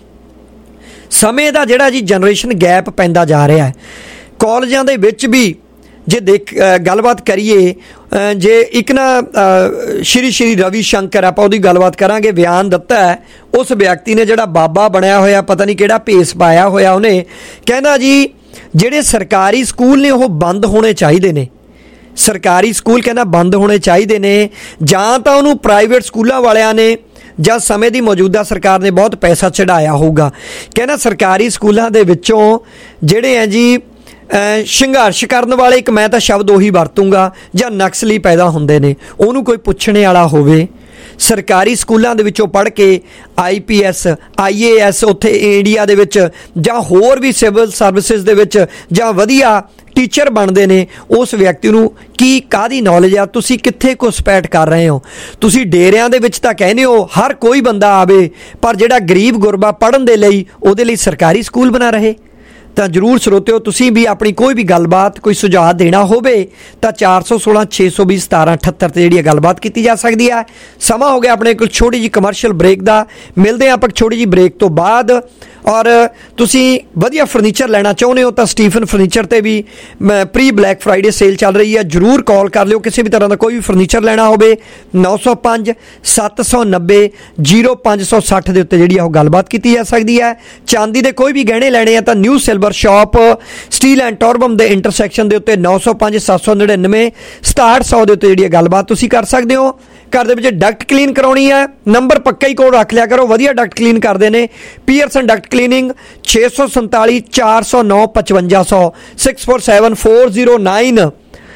ਸਮੇਂ ਦਾ ਜਿਹੜਾ ਜੀ ਜਨਰੇਸ਼ਨ ਗੈਪ ਪੈਂਦਾ ਜਾ ਰਿਹਾ ਹੈ ਕਾਲਜਾਂ ਦੇ ਵਿੱਚ ਵੀ। ਜੇ ਦੇਖ ਗੱਲਬਾਤ ਕਰੀਏ, ਜੇ ਇੱਕ ਨਾ ਸ਼੍ਰੀ ਸ਼੍ਰੀ ਰਵੀ ਸ਼ੰਕਰ, ਆਪਾਂ ਉਹਦੀ ਗੱਲਬਾਤ ਕਰਾਂਗੇ। ਬਿਆਨ ਦਿੱਤਾ ਹੈ ਉਸ ਵਿਅਕਤੀ ਨੇ ਜਿਹੜਾ ਬਾਬਾ ਬਣਿਆ ਹੋਇਆ, ਪਤਾ ਨਹੀਂ ਕਿਹੜਾ ਭੇਸ ਪਾਇਆ ਹੋਇਆ ਉਹਨੇ, ਕਹਿੰਦਾ ਜੀ ਜਿਹੜੇ ਸਰਕਾਰੀ ਸਕੂਲ ਨੇ ਉਹ ਬੰਦ ਹੋਣੇ ਚਾਹੀਦੇ ਨੇ। ਸਰਕਾਰੀ ਸਕੂਲ ਕਹਿੰਦਾ ਬੰਦ ਹੋਣੇ ਚਾਹੀਦੇ ਨੇ, ਜਾਂ ਤਾਂ ਉਹਨੂੰ ਪ੍ਰਾਈਵੇਟ ਸਕੂਲਾਂ ਵਾਲਿਆਂ ਨੇ ਜਾਂ ਸਮੇਂ ਦੀ ਮੌਜੂਦਾ ਸਰਕਾਰ ਨੇ ਬਹੁਤ ਪੈਸਾ ਚੜਾਇਆ ਹੋਊਗਾ। ਕਹਿੰਦਾ ਸਰਕਾਰੀ ਸਕੂਲਾਂ ਦੇ ਵਿੱਚੋਂ ਜਿਹੜੇ ਹੈ ਜੀ ਸੰਘਰਸ਼ ਕਰਨ ਵਾਲੇ, ਇੱਕ ਮੈਂ ਤਾਂ ਸ਼ਬਦ ਉਹੀ ਵਰਤੂੰਗਾ, ਜਾਂ ਨਕਸਲੀ ਪੈਦਾ ਹੁੰਦੇ ਨੇ, ਉਹਨੂੰ ਕੋਈ ਪੁੱਛਣੇ ਵਾਲਾ ਹੋਵੇ। ਸਰਕਾਰੀ ਸਕੂਲਾਂ ਦੇ ਵਿੱਚੋਂ ਪੜ੍ਹ ਕੇ I P S I A S ਉੱਥੇ ਇੰਡੀਆ ਦੇ ਵਿੱਚ ਜਾਂ ਹੋਰ ਵੀ ਸਿਵਲ ਸਰਵਿਸਿਜ਼ ਦੇ ਵਿੱਚ ਜਾਂ ਵਧੀਆ ਟੀਚਰ ਬਣਦੇ ਨੇ, ਉਸ ਵਿਅਕਤੀ ਨੂੰ ਕੀ ਕਾਹਦੀ ਨੌਲੇਜ ਆ? ਤੁਸੀਂ ਕਿੱਥੇ ਘੁਸਪੈਠ ਕਰ ਰਹੇ ਹੋ? ਤੁਸੀਂ ਡੇਰਿਆਂ ਦੇ ਵਿੱਚ ਤਾਂ ਕਹਿੰਦੇ ਹੋ ਹਰ ਕੋਈ ਬੰਦਾ ਆਵੇ, ਪਰ ਜਿਹੜਾ ਗਰੀਬ ਗੁਰਬਾ ਪੜ੍ਹਨ ਦੇ ਲਈ ਉਹਦੇ ਲਈ ਸਰਕਾਰੀ ਸਕੂਲ ਬਣਾ ਰਹੇ। ਤਾਂ ਜ਼ਰੂਰ ਸਰੋਤਿਓ, ਤੁਸੀਂ ਵੀ ਆਪਣੀ ਕੋਈ ਵੀ ਗੱਲਬਾਤ, ਕੋਈ ਸੁਝਾਅ ਦੇਣਾ ਹੋਵੇ ਤਾਂ ਚਾਰ ਸੌ ਸੋਲਾਂ ਛੇ ਸੌ ਵੀਹ ਸਤਾਰਾਂ ਅਠੱਤਰ 'ਤੇ ਜਿਹੜੀ ਗੱਲਬਾਤ ਕੀਤੀ ਜਾ ਸਕਦੀ ਹੈ। ਸਮਾਂ ਹੋ ਗਿਆ ਆਪਣੇ ਕੋਲ ਛੋਟੀ ਜਿਹੀ ਕਮਰਸ਼ੀਅਲ ਬ੍ਰੇਕ ਦਾ। ਮਿਲਦੇ ਹਾਂ ਆਪਾਂ ਛੋਟੀ ਜਿਹੀ ਬ੍ਰੇਕ ਤੋਂ ਬਾਅਦ। ਔਰ ਤੁਸੀਂ ਵਧੀਆ ਫਰਨੀਚਰ ਲੈਣਾ ਚਾਹੁੰਦੇ ਹੋ ਤਾਂ ਸਟੀਫਨ ਫਰਨੀਚਰ 'ਤੇ ਵੀ ਪ੍ਰੀ ਬਲੈਕ ਫਰਾਈਡੇ ਸੇਲ ਚੱਲ ਰਹੀ ਹੈ। ਜ਼ਰੂਰ ਕਾਲ ਕਰ ਲਿਓ ਕਿਸੇ ਵੀ ਤਰ੍ਹਾਂ ਦਾ ਕੋਈ ਵੀ ਫਰਨੀਚਰ ਲੈਣਾ ਹੋਵੇ। ਨੌ ਸੌ ਪੰਜ ਸੱਤ ਸੌ ਨੱਬੇ ਜੀਰੋ ਪੰਜ ਸੌ ਸੱਠ ਦੇ ਉੱਤੇ ਜਿਹੜੀ ਆ ਉਹ ਗੱਲਬਾਤ ਕੀਤੀ ਜਾ ਸਕਦੀ ਹੈ। ਚਾਂਦੀ ਦੇ ਕੋਈ ਵੀ ਗਹਿਣੇ ਲੈਣੇ ਆ ਤਾਂ new silver shop Steeles and Torbram ਦੇ ਇੰਟਰਸੈਕਸ਼ਨ ਦੇ ਉੱਤੇ ਨੌ ਸੌ ਪੰਜ ਸੱਤ ਸੌ ਨੜਿਨਵੇਂ ਸਤਾਹਠ ਸੌ ਦੇ ਉੱਤੇ ਜਿਹੜੀ ਗੱਲਬਾਤ ਤੁਸੀਂ ਕਰ ਸਕਦੇ ਹੋ। ਘਰ ਦੇ ਵਿੱਚ ਡਕਟ ਕਲੀਨ ਕਰਾਉਣੀ ਹੈ, ਨੰਬਰ ਪੱਕਾ ਹੀ ਕੋਲ ਰੱਖ ਲਿਆ ਕਰੋ, ਵਧੀਆ ਡਕਟ ਕਲੀਨ ਕਰਦੇ ਨੇ। ਪੀਅਰਸਨ ਡਕਟ ਕਲੀਨਿੰਗ ਛੇ ਸੌ ਸੰਤਾਲੀ ਚਾਰ ਸੌ ਨੌ ਪਚਵੰਜਾ ਸੌ six four seven four zero nine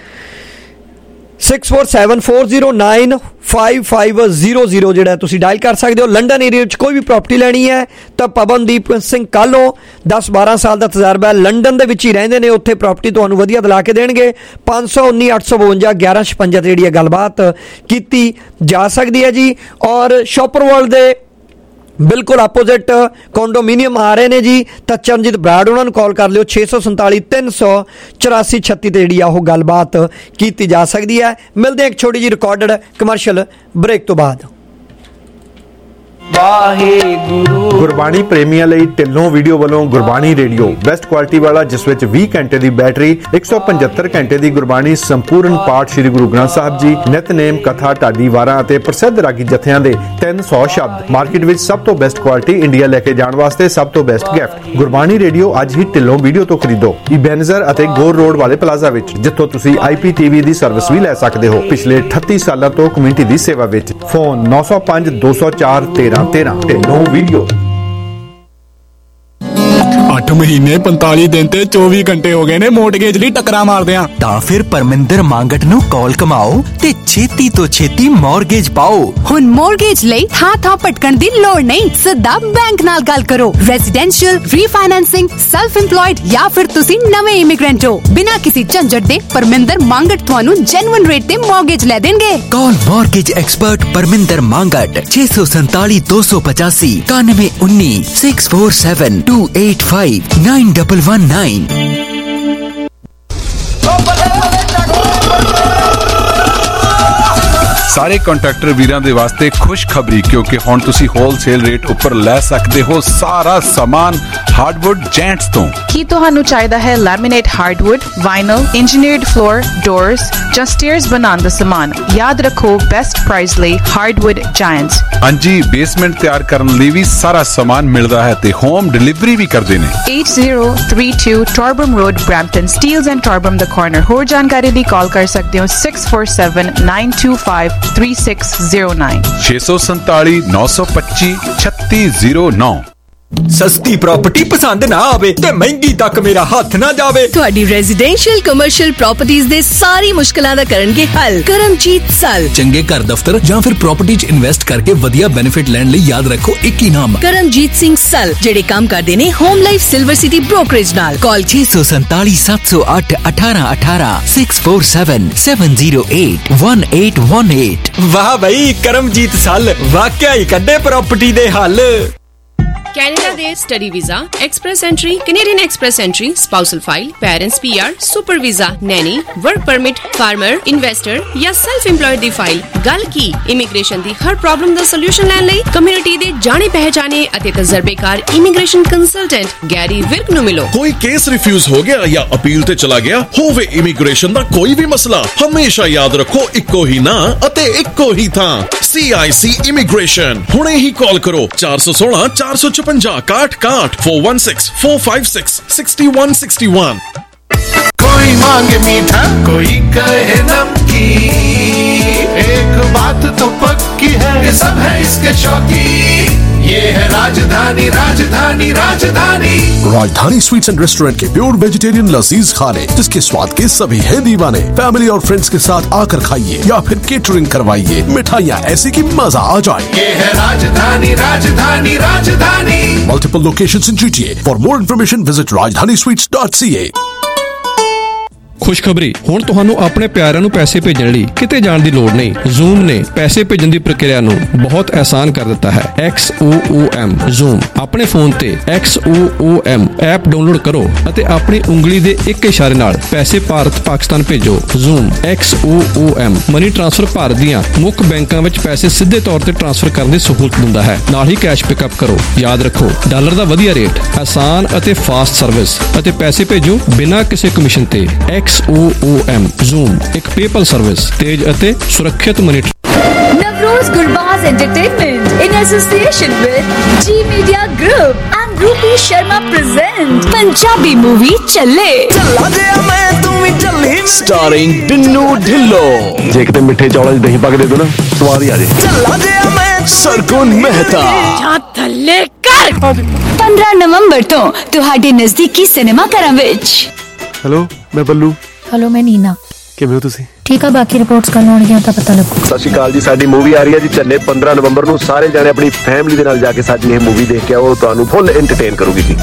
six four seven four zero nine five five zero zero ਜਿਹੜਾ ਤੁਸੀਂ ਡਾਇਲ ਕਰ ਸਕਦੇ ਹੋ। ਲੰਡਨ ਏਰੀਆ ਵਿੱਚ ਕੋਈ ਵੀ ਪ੍ਰਾਪਰਟੀ ਲੈਣੀ ਹੈ ਤਾਂ ਪਵਨਦੀਪ ਸਿੰਘ ਕਾਲੋਂ ਦਸ ਬਾਰਾਂ ਸਾਲ ਦਾ ਤਜਰਬਾ, ਲੰਡਨ ਦੇ ਵਿੱਚ ਹੀ ਰਹਿੰਦੇ ਨੇ, ਉੱਥੇ ਪ੍ਰਾਪਰਟੀ ਤੁਹਾਨੂੰ ਵਧੀਆ ਦਿਲਾ ਕੇ ਦੇਣਗੇ। ਪੰਜ ਸੌ ਉੱਨੀ ਅੱਠ ਸੌ ਬਵੰਜਾ ਗਿਆਰਾਂ ਛਪੰਜਾ ਤੇ ਜਿਹੜੀ ਗੱਲਬਾਤ ਕੀਤੀ ਜਾ ਸਕਦੀ ਹੈ ਜੀ। ਔਰ ਸ਼ੋਪਰ ਵਰਲਡ ਦੇ ਬਿਲਕੁਲ ਆਪੋਜ਼ਿਟ ਕੰਡੋਮੀਨੀਅਮ ਆ ਰਹੇ ਨੇ ਜੀ, ਤਾਂ ਚਰਨਜੀਤ ਬਰਾੜ ਉਹਨਾਂ ਨੂੰ ਕਾਲ ਕਰ ਲਿਓ ਛੇ ਸੌ ਸੰਤਾਲੀ ਤਿੰਨ ਸੌ ਚੁਰਾਸੀ ਛੱਤੀ ਤੇ ਜਿਹੜੀ ਆ ਉਹ ਗੱਲਬਾਤ ਕੀਤੀ ਜਾ ਸਕਦੀ ਹੈ। ਮਿਲਦੇ ਹਾਂ ਇੱਕ ਛੋਟੀ ਜਿਹੀ ਰਿਕਾਰਡਡ ਕਮਰਸ਼ੀਅਲ ਬ੍ਰੇਕ ਤੋਂ ਬਾਅਦ। ਵਾਹਿਗੁਰੂ। ਗੁਰਬਾਣੀ ਪ੍ਰੇਮੀਆਂ ਲਈ ਢਿੱਲੋਂ ਵੀਡੀਓ ਵੱਲੋਂ ਗੁਰਬਾਣੀ ਰੇਡੀਓ ਬੈਸਟ ਕੁਆਲਿਟੀ ਵਾਲਾ, ਜਿਸ ਵਿੱਚ ਵੀਹ ਘੰਟੇ ਦੀ ਬੈਟਰੀ, ਇੱਕ ਸੌ ਪਝੱਤਰ ਘੰਟੇ ਦੀ ਗੁਰਬਾਣੀ ਸੰਪੂਰਨ ਪਾਠ ਸ੍ਰੀ ਗੁਰੂ ਗ੍ਰੰਥ ਸਾਹਿਬ ਜੀ, ਨਿਤਨੇਮ, ਕਥਾ, ਢਾਡੀ ਵਾਰਾਂ ਅਤੇ ਪ੍ਰਸਿੱਧ ਰਾਗੀ ਜਥਿਆਂ ਦੇ ਤਿੰਨ ਸੌ ਸ਼ਬਦ। ਮਾਰਕੀਟ ਵਿੱਚ ਸਭ ਤੋਂ ਬੈਸਟ ਕੁਆਲਿਟੀ, ਇੰਡੀਆ ਲੈ ਕੇ ਜਾਣ ਵਾਸਤੇ ਸਭ ਤੋਂ ਬੈਸਟ ਗਿਫਟ। ਗੁਰਬਾਣੀ ਰੇਡੀਓ ਅੱਜ ਹੀ ਢਿੱਲੋਂ ਵੀਡੀਓ ਤੋਂ ਖਰੀਦੋ, ਇਬੈਨਜ਼ਰ ਅਤੇ ਗੋਰ ਰੋਡ ਵਾਲੇ ਪਲਾਜ਼ਾ ਵਿੱਚ, ਜਿੱਥੋਂ ਤੁਸੀਂ ਆਈ ਪੀ ਟੀ ਵੀ ਦੀ ਸਰਵਿਸ ਵੀ ਲੈ ਸਕਦੇ ਹੋ। ਪਿਛਲੇ ਅਠੱਤੀ ਸਾਲਾਂ ਤੋਂ ਕਮਿਊਨਿਟੀ ਦੀ ਸੇਵਾ ਵਿੱਚ। ਫੋਨ ਨੌ ਸੌ ਪੰਜ ਦੋ ਸੌ ਚਾਰ ਤੇਰਾਂ ਤੇਰਾਂ। ਢਿੱਲੋਂ ਵੀਡੀਓ। ਅੱਠ ਮਹੀਨੇ ਪੰਤਾਲੀ ਦਿਨ ਤੇ ਚੌਵੀ ਘੰਟੇ ਹੋ ਗਏ ਨੇ ਮੋਰਟਗੇਜ ਲਈ ਟੱਕਰਾਂ ਮਾਰਦਿਆਂ। ਤਾਂ ਫਿਰ ਪਰਮਿੰਦਰ ਮੰਗਟ ਨੂੰ ਕਾਲ ਕਮਾਓ ਤੇ ਛੇਤੀ ਤੋਂ ਛੇਤੀ ਮੌਰਗੇਜ ਪਾਓ। ਹੁਣ ਮੌਰਗੇਜ ਲਈ ਥਾਂ ਥਾਂ ਭਟਕਣ ਦੀ ਲੋੜ ਨਹੀਂ, ਸਿੱਧਾ ਬੈਂਕ ਨਾਲ ਗੱਲ ਕਰੋ। ਰੈਜ਼ੀਡੈਂਸ਼ੀਅਲ, ਰੀਫਾਈਨੈਂਸਿੰਗ, ਸੈਲਫ ਇੰਪਲॉयड ਜਾਂ ਫਿਰ ਤੁਸੀਂ ਨਵੇਂ ਇਮੀਗ੍ਰੈਂਟ ਹੋ, ਬਿਨਾਂ ਕਿਸੇ ਝੰਜਟ ਦੇ ਪਰਮਿੰਦਰ ਮੰਗਟ ਤੁਹਾਨੂੰ ਜੈਨੂਇਨ ਰੇਟ ਤੇ ਮੌਰਗੇਜ ਲੈ ਦੇਣਗੇ। Call mortgage expert Parminder Mangat ਛੇ ਸੌ ਸੰਤਾਲੀ ਦੋ ਸੌ ਪਚਾਸੀ ਇਕਾਨਵੇਂ ਉੱਨੀ six four seven two eight five nine double one nine. ਸਾਰੇ ਕੰਟਰੈਕਟਰ ਵੀਰਾਂ ਦੇ ਵਾਸਤੇ ਖੁਸ਼ਖਬਰੀ, ਕਿਉਂਕਿ ਹੁਣ ਤੁਸੀਂ ਹੋਲਸੇਲ ਰੇਟ ਉੱਪਰ ਲੈ ਸਕਦੇ ਹੋ ਸਾਰਾ ਸਾਮਾਨ ਹਾਰਡਵੁੱਡ ਜੈਂਟਸ ਤੋਂ। ਕੀ ਤੁਹਾਨੂੰ ਚਾਹੀਦਾ ਹੈ laminate hardwood, vinyl, engineered floor, doors ਜਾਂ ਸਟੇਅਰਸ ਬਣਾਉਣ ਦਾ ਸਮਾਨ? ਯਾਦ ਰੱਖੋ, ਬੈਸਟ ਪ੍ਰਾਈਸ ਲਈ ਹਾਰਡਵੁੱਡ ਜਾਇੰਟਸ। ਹਾਂਜੀ, ਬੇਸਮੈਂਟ ਤਿਆਰ ਕਰਨ ਲਈ ਵੀ ਸਾਰਾ ਸਾਮਾਨ ਮਿਲਦਾ ਹੈ ਤੇ ਹੋਮ ਡਿਲੀਵਰੀ ਵੀ ਕਰਦੇ ਨੇ। eight zero three two Torbram Road, Brampton, Steels and Torbram the corner। ਹੋਰ ਜਾਣਕਾਰੀ ਲਈ ਕਾਲ ਕਰ ਸਕਦੇ ਹੋ six four seven nine two five three six zero nine। ਛੇ ਸੌ ਸੰਤਾਲੀ ਨੌ ਸੌ ਪੱਚੀ ਛੱਤੀ ਜ਼ੀਰੋ ਨੌ। ਸਸਤੀ ਪ੍ਰਾਪਰਟੀ ਪਸੰਦ ਨਾ ਆਵੇ ਤੇ ਮਹਿੰਗੀ ਤੱਕ ਮੇਰਾ ਹੱਥ ਨਾ ਜਾਵੇ। ਤੁਹਾਡੀ ਰੈਜ਼ੀਡੈਂਸ਼ੀਅਲ ਕਮਰਸ਼ੀਅਲ ਪ੍ਰਾਪਰਟੀਆਂ ਦੇ ਸਾਰੀ ਮੁਸ਼ਕਲਾਂ ਦਾ ਕਰਨਗੇ ਹੱਲ ਕਰਮਜੀਤ ਸਲ। ਚੰਗੇ ਘਰ ਦਫ਼ਤਰ ਜਾਂ ਫਿਰ ਪ੍ਰਾਪਰਟੀ 'ਚ ਇਨਵੈਸਟ ਕਰਕੇ ਵਧੀਆ ਬੈਨੀਫਿਟ ਲੈਣ ਲਈ ਯਾਦ ਰੱਖੋ ਇੱਕ ਹੀ ਨਾਮ, ਕਰਮਜੀਤ ਸਿੰਘ ਸਲ, ਜਿਹੜੇ ਕੰਮ ਕਰਦੇ ਨੇ home life silver city brokerage ਨਾਲ। ਕਾਲ ਛੇ ਸੌ ਸੰਤਾਲੀ ਸੱਤ ਸੌ ਅੱਠ ਅਠਾਰਾਂ ਅਠਾਰਾਂ six four seven seven zero eight one eight one eight. ਵਾਹ ਬਈ, ਕਰਮਜੀਤ ਸਲ ਵਾਕਿਆ ਹੀ ਕੱਢੇ ਪ੍ਰਾਪਰਟੀ ਦੇ ਹੱਲ। ਕੈਨੇਡਾ ਦੇ study visa, express entry, Canadian express entry, spousal file, parents P R, super visa, nanny, work permit, farmer, investor ਜਾਂ ਸੈਲਫ ਇੰਪਲॉयड ਦੀ file. ਗੱਲ ਕੀ ਇਮੀਗ੍ਰੇਸ਼ਨ ਦੀ ਹਰ ਪ੍ਰੋਬਲਮ ਦਾ ਸੋਲੂਸ਼ਨ ਲੈਣ ਲਈ ਕਮਿਊਨਿਟੀ ਦੇ ਜਾਣੇ ਪਹਿਚਾਣੇ ਅਤੇ ਤਜਰਬੇਕਾਰ ਇਮੀਗ੍ਰੇਸ਼ਨ ਕੰਸਲਟੈਂਟ ਗੈਰੀ ਵਿਰਕ ਨੂੰ ਮਿਲੋ। ਕੋਈ ਕੇਸ ਰਿਫਿਊਜ਼ ਹੋ ਗਿਆ ਜਾਂ ਅਪੀਲ ਤੇ ਚਲਾ ਗਿਆ ਹੋਵੇ, ਇਮੀਗ੍ਰੇਸ਼ਨ ਦਾ ਕੋਈ ਵੀ ਮਸਲਾ, ਹਮੇਸ਼ਾ ਯਾਦ ਰੱਖੋ ਇੱਕੋ ਹੀ ਨਾਂ ਅਤੇ ਇੱਕੋ ਹੀ ਥਾਂ, ਸੀ ਆਈ ਸੀ ਇਮੀਗ੍ਰੇਸ਼ਨ। ਹੁਣੇ ਹੀ ਕਾਲ ਕਰੋ ਚਾਰ ਸੌ ਸੋਲਾਂ ਚਾਰ ਸੌ ਚੁਪੰਜਾ ਇਕਾਹਠ ਇਕਾਹਠ four one six four five six six one six one। कोई कोई मांगे मीठा कोई कहे नमकीन, एक बात तो पक्की है ये सब है इसके शौकीन, ये है Rajdhani Rajdhani Rajdhani. Rajdhani sweets and restaurant के प्योर वेजिटेरियन लजीज खाने जिसके स्वाद के सभी है दीवाने। फैमिली और फ्रेंड्स के साथ आकर खाइए या फिर केटरिंग करवाइए, मिठाइयाँ ऐसी कि मजा आ जाए। ये है Rajdhani Rajdhani Rajdhani. Multiple locations in GTA. For more information visit Rajdhani sweets dot C A. ਖੁਸ਼ਖਬਰੀ, ਹੁਣ ਤੁਹਾਨੂੰ ਆਪਣੇ ਪਿਆਰਿਆਂ ਨੂੰ ਪੈਸੇ ਭੇਜਣ ਲਈ ਕਿਤੇ ਜਾਣ ਦੀ ਲੋੜ ਨਹੀਂ। ਜ਼ੂਮ ਨੇ ਪੈਸੇ ਭੇਜਣ ਦੀ ਪ੍ਰਕਿਰਿਆ ਨੂੰ ਬਹੁਤ ਆਸਾਨ ਕਰ ਦਿੱਤਾ ਹੈ। X O O M zoom. ਆਪਣੇ ਫੋਨ ਤੇ X O O M app download ਕਰੋ ਅਤੇ ਆਪਣੀ ਉਂਗਲੀ ਦੇ ਇੱਕ ਇਸ਼ਾਰੇ ਨਾਲ ਪੈਸੇ ਭਾਰਤ ਪਾਕਿਸਤਾਨ ਭੇਜੋ। Zoom X O O M money transfer Bharat ਦੀਆਂ ਮੁੱਖ ਬੈਂਕਾਂ ਵਿੱਚ ਪੈਸੇ ਸਿੱਧੇ ਤੌਰ ਤੇ ਟ੍ਰਾਂਸਫਰ ਕਰਨ ਦੀ ਸਹੂਲਤ ਦਿੰਦਾ ਹੈ। ਨਾਲ ਹੀ ਕੈਸ਼ ਪਿਕਅਪ ਕਰੋ। ਯਾਦ ਰੱਖੋ, ਡਾਲਰ ਦਾ ਵਧੀਆ ਰੇਟ, ਆਸਾਨ ਅਤੇ ਫਾਸਟ ਸਰਵਿਸ ਅਤੇ ਪੈਸੇ ਭੇਜੋ ਬਿਨਾਂ ਕਿਸੇ ਕਮਿਸ਼ਨ ਤੇ। X O O M zoom ਇੱਕ ਪੇਪਲ ਸਰਵਿਸ, ਤੇਜ਼ ਅਤੇ ਸੁਰੱਖਿਅਤ money. Navroz Gurbaz Entertainment in association with G Media Group and Rupi Sharma present Punjabi movie Challe Challa Jaya Main Tu Vi Challi starring Dinnu Dhillo। ਜੇ ਕਿਤੇ ਮਿੱਠੇ ਚੌਲਾਂ 'ਚ ਦਹੀਂ ਪਾ ਕੇ ਦੇ ਦੋ ਨਾ, ਸਵਾਦ ਹੀ ਆ ਜੇ। Challa Jaya Main Sargun Mehta ਜਾਂ ਥੱਲੇ ਕਰ। ਪੰਦਰਾਂ ਨਵੰਬਰ ਤੋਂ ਤੁਹਾਡੇ ਨਜ਼ਦੀਕੀ ਸਿਨੇਮਾ ਘਰਾਂ ਵਿੱਚ। ਹੈਲੋ, ਮੈਂ ਬੱਲੂ। ਹੈਲੋ, ਮੈਂ ਨੀਨਾ। ਕਿਵੇਂ ਹੋ ਤੁਸੀਂ? ਠੀਕ ਆ, ਬਾਕੀ ਰਿਪੋਰਟਸ ਕੱਲ ਆਉਣਗੀਆਂ ਤਾਂ ਪਤਾ ਲੱਗੂ। ਸਤਿ ਸ਼੍ਰੀ ਅਕਾਲ ਜੀ, ਸਾਡੀ ਮੂਵੀ ਆ ਰਹੀ ਹੈ ਜੀ ਚੱਲੇ ਪੰਦਰਾਂ ਨਵੰਬਰ ਨੂੰ। ਸਾਰੇ ਜਾਣੇ ਆਪਣੀ ਫੈਮਿਲੀ ਦੇ ਨਾਲ ਜਾ ਕੇ ਸਾਡੀ ਇਹ ਮੂਵੀ ਦੇਖ ਕੇ ਆਓ, ਤੁਹਾਨੂੰ ਫੁੱਲ ਐਂਟਰਟੇਨ ਕਰੂਗੀ ਜੀ।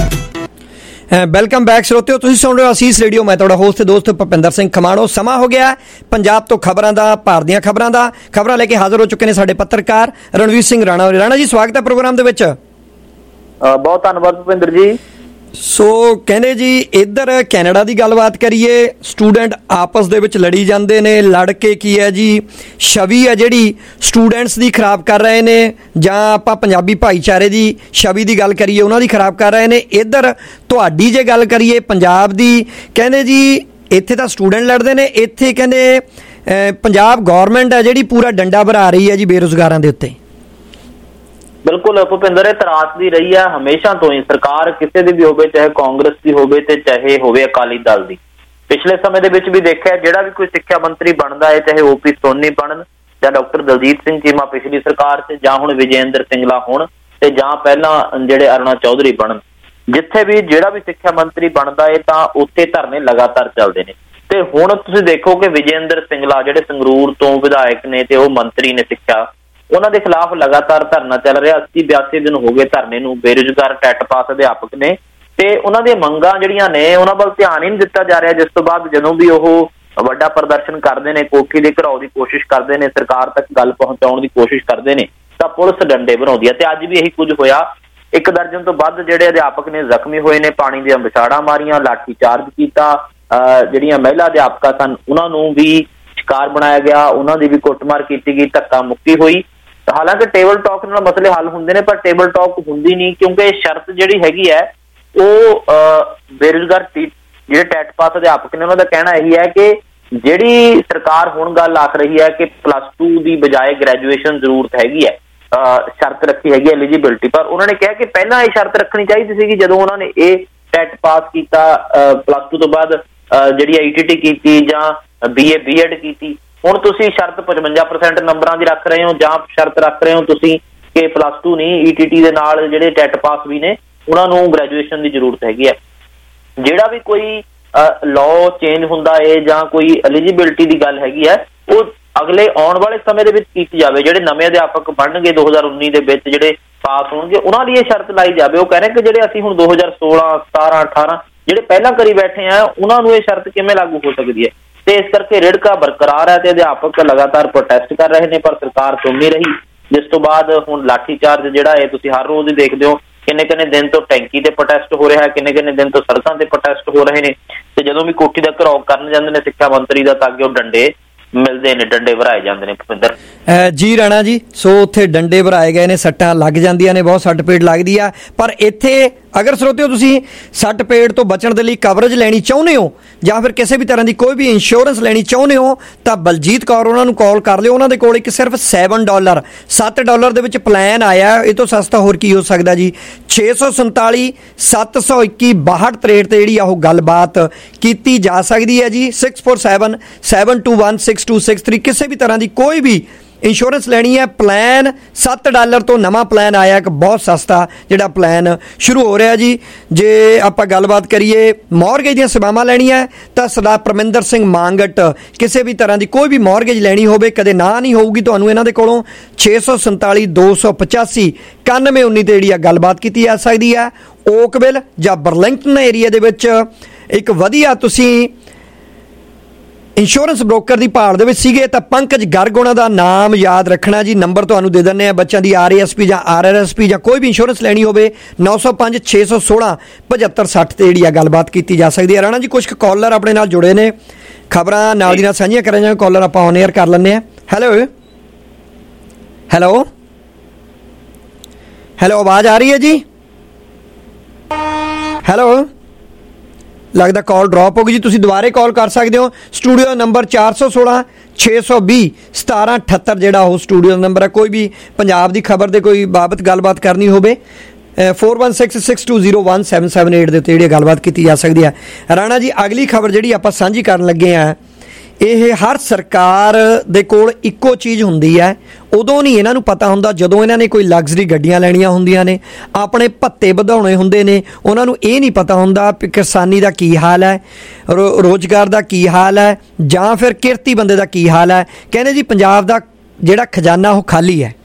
ਵੈਲਕਮ ਬੈਕ ਸਰੋਤਿਓ, ਤੁਸੀਂ ਸੁਣ ਰਹੇ ਹੋ ਅਸੀਸ ਰੇਡੀਓ। ਮੈਂ ਤੁਹਾਡਾ ਹੋਸਟ ਤੇ ਦੋਸਤ ਭੁਪਿੰਦਰ ਸਿੰਘ ਖਮਾਣੋ। ਸਮਾਂ ਹੋ ਗਿਆ ਪੰਜਾਬ ਤੋਂ ਖਬਰਾਂ ਦਾ, ਭਾਰਤ ਦੀਆਂ ਖਬਰਾਂ ਦਾ। ਖਬਰਾਂ ਲੈ ਕੇ ਹਾਜ਼ਰ ਹੋ ਚੁੱਕੇ ਨੇ ਸਾਡੇ ਪੱਤਰਕਾਰ ਰਣਵੀਰ ਸਿੰਘ ਰਾਣਾ। ਰਾਣਾ ਜੀ, ਸਵਾਗਤ ਹੈ ਪ੍ਰੋਗਰਾਮ ਦੇ ਵਿੱਚ। ਬਹੁਤ ਧੰਨਵਾਦ ਭੁਪਿੰਦਰ ਜੀ। ਸੋ ਕਹਿੰਦੇ ਜੀ, ਇੱਧਰ ਕੈਨੇਡਾ ਦੀ ਗੱਲਬਾਤ ਕਰੀਏ। ਸਟੂਡੈਂਟ ਆਪਸ ਦੇ ਵਿੱਚ ਲੜੀ ਜਾਂਦੇ ਨੇ। ਲੜ ਕੇ ਕੀ ਹੈ ਜੀ, ਛਵੀ ਹੈ ਜਿਹੜੀ ਸਟੂਡੈਂਟਸ ਦੀ ਖਰਾਬ ਕਰ ਰਹੇ ਨੇ, ਜਾਂ ਆਪਾਂ ਪੰਜਾਬੀ ਭਾਈਚਾਰੇ ਦੀ ਛਵੀ ਦੀ ਗੱਲ ਕਰੀਏ ਉਹਨਾਂ ਦੀ ਖਰਾਬ ਕਰ ਰਹੇ ਨੇ। ਇੱਧਰ ਤੁਹਾਡੀ ਜੇ ਗੱਲ ਕਰੀਏ ਪੰਜਾਬ ਦੀ, ਕਹਿੰਦੇ ਜੀ ਇੱਥੇ ਤਾਂ ਸਟੂਡੈਂਟ ਲੜਦੇ ਨੇ, ਇੱਥੇ ਕਹਿੰਦੇ ਪੰਜਾਬ ਗੌਰਮੈਂਟ ਹੈ ਜਿਹੜੀ ਪੂਰਾ ਡੰਡਾ ਭਰਾ ਰਹੀ ਹੈ ਜੀ ਬੇਰੁਜ਼ਗਾਰਾਂ ਦੇ ਉੱਤੇ। ਬਿਲਕੁਲ ਭੁਪਿੰਦਰ, ਇਹ ਤਰਾਸਦੀ ਰਹੀ ਹੈ ਹਮੇਸ਼ਾ ਤੋਂ ਹੀ। ਸਰਕਾਰ ਕਿਸੇ ਦੀ ਵੀ ਹੋਵੇ, ਚਾਹੇ ਕਾਂਗਰਸ ਦੀ ਹੋਵੇ ਤੇ ਚਾਹੇ ਹੋਵੇ ਅਕਾਲੀ ਦਲ ਦੀ। ਪਿਛਲੇ ਸਮੇਂ ਦੇ ਵਿੱਚ ਵੀ ਦੇਖਿਆ, ਜਿਹੜਾ ਵੀ ਕੋਈ ਸਿੱਖਿਆ ਮੰਤਰੀ ਬਣਦਾ ਹੈ, ਚਾਹੇ ਓਪੀ ਸੋਨੀ ਬਣਨ ਜਾਂ ਡਾਕਟਰ ਦਲਜੀਤ ਸਿੰਘ ਚੀਮਾ ਪਿਛਲੀ ਸਰਕਾਰ 'ਚ, ਜਾਂ ਹੁਣ ਵਿਜੇਂਦਰ ਸਿੰਗਲਾ ਹੋਣ, ਤੇ ਜਾਂ ਪਹਿਲਾਂ ਜਿਹੜੇ ਅਰੁਣਾ ਚੌਧਰੀ ਬਣਨ, ਜਿੱਥੇ ਵੀ ਜਿਹੜਾ ਵੀ ਸਿੱਖਿਆ ਮੰਤਰੀ ਬਣਦਾ ਹੈ ਤਾਂ ਉੱਥੇ ਧਰਨੇ ਲਗਾਤਾਰ ਚੱਲਦੇ ਨੇ। ਤੇ ਹੁਣ ਤੁਸੀਂ ਦੇਖੋ ਕਿ ਵਿਜੇਂਦਰ ਸਿੰਗਲਾ ਜਿਹੜੇ ਸੰਗਰੂਰ ਤੋਂ ਵਿਧਾਇਕ ਨੇ ਤੇ ਉਹ ਮੰਤਰੀ ਨੇ ਸਿੱਖਿਆ, ਉਹਨਾਂ ਦੇ ਖਿਲਾਫ ਲਗਾਤਾਰ ਧਰਨਾ ਚੱਲ ਰਿਹਾ। ਅੱਸੀ ਬਿਆਸੀ ਦਿਨ ਹੋ ਗਏ ਧਰਨੇ ਨੂੰ। ਬੇਰੁਜ਼ਗਾਰ ਟੈਟ ਪਾਸ ਅਧਿਆਪਕ ਨੇ ਤੇ ਉਹਨਾਂ ਦੀਆਂ ਮੰਗਾਂ ਜਿਹੜੀਆਂ ਨੇ ਉਹਨਾਂ ਵੱਲ ਧਿਆਨ ਹੀ ਨਹੀਂ ਦਿੱਤਾ ਜਾ ਰਿਹਾ। ਜਿਸ ਤੋਂ ਬਾਅਦ ਜਦੋਂ ਵੀ ਉਹ ਵੱਡਾ ਪ੍ਰਦਰਸ਼ਨ ਕਰਦੇ ਨੇ, ਕੋਠੀ ਦੇ ਘਰਾਓ ਦੀ ਕੋਸ਼ਿਸ਼ ਕਰਦੇ ਨੇ, ਸਰਕਾਰ ਤੱਕ ਗੱਲ ਪਹੁੰਚਾਉਣ ਦੀ ਕੋਸ਼ਿਸ਼ ਕਰਦੇ ਨੇ, ਤਾਂ ਪੁਲਿਸ ਡੰਡੇ ਬਣਾਉਂਦੀ ਹੈ। ਤੇ ਅੱਜ ਵੀ ਇਹੀ ਕੁਝ ਹੋਇਆ। ਇੱਕ ਦਰਜਨ ਤੋਂ ਵੱਧ ਜਿਹੜੇ ਅਧਿਆਪਕ ਨੇ ਜ਼ਖਮੀ ਹੋਏ ਨੇ, ਪਾਣੀ ਦੀਆਂ ਵਿਛਾੜਾਂ ਮਾਰੀਆਂ, ਲਾਠੀ ਚਾਰਜ ਕੀਤਾ। ਜਿਹੜੀਆਂ ਮਹਿਲਾ ਅਧਿਆਪਕਾਂ ਸਨ ਉਹਨਾਂ ਨੂੰ ਵੀ ਸ਼ਿਕਾਰ ਬਣਾਇਆ ਗਿਆ, ਉਹਨਾਂ ਦੀ ਵੀ ਕੁੱਟਮਾਰ ਕੀਤੀ ਗਈ, ਧੱਕਾ ਮੁੱਕੀ ਹੋਈ। ਹਾਲਾਂਕਿ ਟੇਬਲ ਟਾਕ ਨਾਲ ਮਸਲੇ ਹੱਲ ਹੁੰਦੇ ਨੇ, ਪਰ ਟੇਬਲ ਟਾਕ ਹੁੰਦੀ ਨਹੀਂ, ਕਿਉਂਕਿ ਸ਼ਰਤ ਜਿਹੜੀ ਹੈਗੀ ਹੈ ਉਹ ਬੇਰੁਜ਼ਗਾਰ ਜਿਹੜੇ ਟੈਟ ਪਾਸ ਅਧਿਆਪਕ ਨੇ ਉਹਨਾਂ ਦਾ ਕਹਿਣਾ ਇਹੀ ਹੈ ਕਿ ਜਿਹੜੀ ਸਰਕਾਰ ਹੁਣ ਗੱਲ ਆਖ ਰਹੀ ਹੈ ਕਿ ਪਲੱਸ ਟੂ ਦੀ ਬਜਾਏ ਗ੍ਰੈਜੂਏਸ਼ਨ ਜ਼ਰੂਰਤ ਹੈਗੀ ਹੈ, ਸ਼ਰਤ ਰੱਖੀ ਹੈਗੀ ਐਲੀਜੀਬਿਲਿਟੀ, ਪਰ ਉਹਨਾਂ ਨੇ ਕਿਹਾ ਕਿ ਪਹਿਲਾਂ ਇਹ ਸ਼ਰਤ ਰੱਖਣੀ ਚਾਹੀਦੀ ਸੀਗੀ ਜਦੋਂ ਉਹਨਾਂ ਨੇ ਇਹ ਟੈਟ ਪਾਸ ਕੀਤਾ, ਪਲੱਸ ਟੂ ਤੋਂ ਬਾਅਦ ਜਿਹੜੀ ਆਈ ਟੀ ਟੀ ਕੀਤੀ ਜਾਂ ਬੀ ਏ ਬੀ ਐਡ ਕੀਤੀ। ਹੁਣ ਤੁਸੀਂ ਸ਼ਰਤ ਪਚਵੰਜਾ ਪ੍ਰਸੈਂਟ ਨੰਬਰਾਂ ਦੀ ਰੱਖ ਰਹੇ ਹੋ, ਜਾਂ ਸ਼ਰਤ ਰੱਖ ਰਹੇ ਹੋ ਤੁਸੀਂ ਕਿ ਪਲੱਸ ਟੂ ਨਹੀਂ, ਈ ਟੀ ਟੀ ਦੇ ਨਾਲ ਜਿਹੜੇ ਟੈਟ ਪਾਸ ਵੀ ਨੇ ਉਹਨਾਂ ਨੂੰ ਗ੍ਰੈਜੂਏਸ਼ਨ ਦੀ ਜ਼ਰੂਰਤ ਹੈਗੀ ਹੈ। ਜਿਹੜਾ ਵੀ ਕੋਈ ਲਾਅ ਚੇਂਜ ਹੁੰਦਾ ਹੈ ਜਾਂ ਕੋਈ ਐਲੀਜੀਬਿਲਿਟੀ ਦੀ ਗੱਲ ਹੈਗੀ ਹੈ, ਉਹ ਅਗਲੇ ਆਉਣ ਵਾਲੇ ਸਮੇਂ ਦੇ ਵਿੱਚ ਕੀਤੀ ਜਾਵੇ। ਜਿਹੜੇ ਨਵੇਂ ਅਧਿਆਪਕ ਬਣਨਗੇ ਦੋ ਹਜ਼ਾਰ ਉੱਨੀ ਦੇ ਵਿੱਚ, ਜਿਹੜੇ ਪਾਸ ਹੋਣਗੇ, ਉਹਨਾਂ ਦੀ ਇਹ ਸ਼ਰਤ ਲਾਈ ਜਾਵੇ। ਉਹ ਕਹਿ ਰਹੇ ਕਿ ਜਿਹੜੇ ਅਸੀਂ ਹੁਣ ਦੋ ਹਜ਼ਾਰ ਸੋਲਾਂ ਸਤਾਰਾਂ ਅਠਾਰਾਂ ਜਿਹੜੇ ਪਹਿਲਾਂ ਕਰੀ ਬੈਠੇ ਆ, ਉਹਨਾਂ ਨੂੰ ਇਹ ਸ਼ਰਤ ਕਿਵੇਂ ਲਾਗੂ ਹੋ ਸਕਦੀ ਹੈ। ਤੇ ਇਸ ਕਰਕੇ ਰਿੜਕਾ ਬਰਕਰਾਰ ਹੈ ਤੇ ਅਧਿਆਪਕ ਲਗਾਤਾਰ ਪ੍ਰੋਟੈਸਟ ਕਰ ਰਹੇ ਨੇ, ਪਰ ਸਰਕਾਰ ਸੁਣ ਨਹੀਂ ਰਹੀ। ਜਿਸ ਤੋਂ ਬਾਅਦ ਹੁਣ ਲਾਠੀ ਚਾਰਜ ਜਿਹੜਾ ਹੈ ਤੁਸੀਂ ਹਰ ਰੋਜ਼ ਹੀ ਦੇਖਦੇ ਹੋ, ਕਿੰਨੇ ਕਿੰਨੇ ਦਿਨ ਤੋਂ ਟੈਂਕੀ ਤੇ ਪ੍ਰੋਟੈਸਟ ਹੋ ਰਿਹਾ, ਕਿੰਨੇ ਕਿੰਨੇ ਦਿਨ ਤੋਂ ਸੜਕਾਂ ਤੇ ਪ੍ਰੋਟੈਸਟ ਹੋ ਰਹੇ ਨੇ। ਤੇ ਜਦੋਂ ਵੀ ਕੋਠੀ ਦਾ ਘਿਰਾਓ ਕਰਨ ਜਾਂਦੇ ਨੇ ਸਿੱਖਿਆ ਮੰਤਰੀ ਦਾ, ਤਾਂ ਅੱਗੇ ਉਹ ਡੰਡੇ ਮਿਲਦੇ ਨੇ, ਡੰਡੇ ਭਰਾਏ ਜਾਂਦੇ ਨੇ। ਭੁਪਿੰਦਰ ਜੀ ਰਾਣਾ ਜੀ, ਸੋ ਉੱਥੇ ਡੰਡੇ ਭਰਾਏ ਗਏ ਨੇ, ਸੱਟਾਂ ਲੱਗ ਜਾਂਦੀਆਂ ਨੇ, ਬਹੁਤ ਸੱਟ ਪੇਟ ਲੱਗਦੀ ਆ। ਪਰ ਇੱਥੇ ਅਗਰ ਸਰੋਤਿਓ ਤੁਸੀਂ ਸੱਟ ਪੇੜ ਤੋਂ ਬਚਣ ਦੇ ਲਈ ਕਵਰੇਜ ਲੈਣੀ ਚਾਹੁੰਦੇ ਹੋ ਜਾਂ ਫਿਰ ਕਿਸੇ ਵੀ ਤਰ੍ਹਾਂ ਦੀ ਕੋਈ ਵੀ ਇੰਸ਼ੋਰੈਂਸ ਲੈਣੀ ਚਾਹੁੰਦੇ ਹੋ ਤਾਂ ਬਲਜੀਤ ਕੌਰ ਉਹਨਾਂ ਨੂੰ ਕਾਲ ਕਰ ਲਿਓ। ਉਹਨਾਂ ਦੇ ਕੋਲ ਇੱਕ ਸਿਰਫ ਸੈਵਨ ਡਾਲਰ ਸੱਤ ਡਾਲਰ ਦੇ ਵਿੱਚ ਪਲਾਨ ਆਇਆ। ਇਹ ਤੋਂ ਸਸਤਾ ਹੋਰ ਕੀ ਹੋ ਸਕਦਾ ਜੀ। ਛੇ ਸੌ ਸੰਤਾਲੀ ਸੱਤ ਸੌ ਇੱਕੀ ਬਾਹਠ ਤਰੇਹਠ ਤੇ ਜਿਹੜੀ ਆ ਉਹ ਗੱਲਬਾਤ ਕੀਤੀ ਜਾ ਸਕਦੀ ਹੈ ਜੀ। Six four seven seven two one six two six three ਕਿਸੇ ਵੀ ਤਰ੍ਹਾਂ ਦੀ ਕੋਈ ਵੀ ਇੰਸ਼ੋਰੈਂਸ ਲੈਣੀ ਹੈ। ਪਲਾਨ ਸੱਤ ਡਾਲਰ ਤੋਂ ਨਵਾਂ ਪਲਾਨ ਆਇਆ ਇੱਕ ਬਹੁਤ ਸਸਤਾ ਜਿਹੜਾ ਪਲਾਨ ਸ਼ੁਰੂ ਹੋ ਰਿਹਾ ਜੀ। ਜੇ ਆਪਾਂ ਗੱਲਬਾਤ ਕਰੀਏ ਮੌਰਗੇਜ ਦੀਆਂ ਸੇਵਾਵਾਂ ਲੈਣੀਆਂ ਤਾਂ ਸਰਦਾਰ ਪਰਮਿੰਦਰ ਸਿੰਘ ਮਾਂਗਟ ਕਿਸੇ ਵੀ ਤਰ੍ਹਾਂ ਦੀ ਕੋਈ ਵੀ ਮੌਰਗੇਜ ਲੈਣੀ ਹੋਵੇ ਕਦੇ ਨਾ ਨਹੀਂ ਹੋਊਗੀ ਤੁਹਾਨੂੰ ਇਹਨਾਂ ਦੇ ਕੋਲੋਂ। ਛੇ ਸੌ ਸੰਤਾਲੀ ਦੋ ਸੌ ਪਚਾਸੀ ਇਕਾਨਵੇਂ ਉੱਨੀ ਤੇ ਜਿਹੜੀ ਆ ਗੱਲਬਾਤ ਕੀਤੀ ਜਾ ਸਕਦੀ ਹੈ। ਓਕਵਿਲ ਜਾਂ ਬਰਲਿੰਗਟਨ ਏਰੀਆ ਦੇ ਵਿੱਚ ਇੱਕ ਵਧੀਆ ਤੁਸੀਂ ਇੰਸ਼ੋਰੈਂਸ ਬ੍ਰੋਕਰ ਦੀ ਭਾਲ ਦੇ ਵਿੱਚ ਸੀਗੇ ਤਾਂ ਪੰਕਜ ਗਰਗ ਉਹਨਾਂ ਦਾ ਨਾਮ ਯਾਦ ਰੱਖਣਾ ਜੀ। ਨੰਬਰ ਤੁਹਾਨੂੰ ਦੇ ਦਿੰਦੇ ਆ ਬੱਚਿਆਂ ਦੀ ਆਰ ਏ ਐਸ ਪੀ ਜਾਂ ਆਰ ਆਰ ਐਸ ਪੀ ਜਾਂ ਕੋਈ ਵੀ ਇੰਸ਼ੋਰੈਂਸ ਲੈਣੀ ਹੋਵੇ ਨੌ ਸੌ ਪੰਜ ਛੇ ਸੌ ਸੋਲਾਂ ਪਝੱਤਰ ਸੱਠ ਤੇ ਜਿਹੜੀ ਆ ਗੱਲਬਾਤ ਕੀਤੀ ਜਾ ਸਕਦੀ ਹੈ। ਰਾਣਾ ਜੀ ਕੁਛ ਕਾਲਰ ਆਪਣੇ ਨਾਲ ਜੁੜੇ ਨੇ ਖਬਰਾਂ ਨਾਲ ਦੀ ਨਾਲ ਸਾਂਝੀਆਂ ਕਰਨ ਜਾਂ ਕਾਲਰ ਆਪਾਂ ਔਨ ਏਅਰ ਕਰ ਲੈਂਦੇ ਹਾਂ। ਹੈਲੋ ਹੈਲੋ ਹੈਲੋ ਆਵਾਜ਼ ਆ ਰਹੀ ਹੈ ਜੀ। ਹੈਲੋ ਲੱਗਦਾ ਕਾਲ ਡ੍ਰੌਪ ਹੋ ਗਈ ਜੀ। ਤੁਸੀਂ ਦੁਬਾਰੇ ਕਾਲ ਕਰ ਸਕਦੇ ਹੋ। ਸਟੂਡੀਓ ਨੰਬਰ ਚਾਰ ਸੌ ਸੋਲਾਂ ਛੇ ਸੌ ਵੀਹ ਸਤਾਰਾਂ ਅਠੱਤਰ ਜਿਹੜਾ ਉਹ ਸਟੂਡੀਓ ਨੰਬਰ ਹੈ। ਕੋਈ ਵੀ ਪੰਜਾਬ ਦੀ ਖਬਰ ਦੇ ਕੋਈ ਬਾਬਤ ਗੱਲਬਾਤ ਕਰਨੀ ਹੋਵੇ four one six six two zero one seven seven eight ਦੇ ਉੱਤੇ ਜਿਹੜੀ ਗੱਲਬਾਤ ਕੀਤੀ ਜਾ ਸਕਦੀ ਹੈ। ਰਾਣਾ ਜੀ ਅਗਲੀ ਖਬਰ ਜਿਹੜੀ ਆਪਾਂ ਸਾਂਝੀ ਕਰਨ ਲੱਗੇ ਹਾਂ ਇਹ ਹਰ ਸਰਕਾਰ ਦੇ ਕੋਲ ਇੱਕੋ ਚੀਜ਼ ਹੁੰਦੀ ਹੈ। ਉਦੋਂ ਨਹੀਂ ਇਹਨਾਂ ਨੂੰ ਪਤਾ ਹੁੰਦਾ ਜਦੋਂ ਇਹਨਾਂ ਨੇ ਕੋਈ ਲਗਜ਼ਰੀ ਗੱਡੀਆਂ ਲੈਣੀਆਂ ਹੁੰਦੀਆਂ ਨੇ ਆਪਣੇ ਭੱਤੇ ਵਧਾਉਣੇ ਹੁੰਦੇ ਨੇ। ਉਹਨਾਂ ਨੂੰ ਇਹ ਨਹੀਂ ਪਤਾ ਹੁੰਦਾ ਕਿ ਕਿਸਾਨੀ ਦਾ ਕੀ ਹਾਲ ਹੈ ਰੋ ਰੋਜ਼ਗਾਰ ਦਾ ਕੀ ਹਾਲ ਹੈ ਜਾਂ ਫਿਰ ਕਿਰਤੀ ਬੰਦੇ ਦਾ ਕੀ ਹਾਲ ਹੈ। ਕਹਿੰਦੇ ਜੀ ਪੰਜਾਬ ਦਾ ਜਿਹੜਾ ਖਜ਼ਾਨਾ ਉਹ ਖਾਲੀ ਹੈ।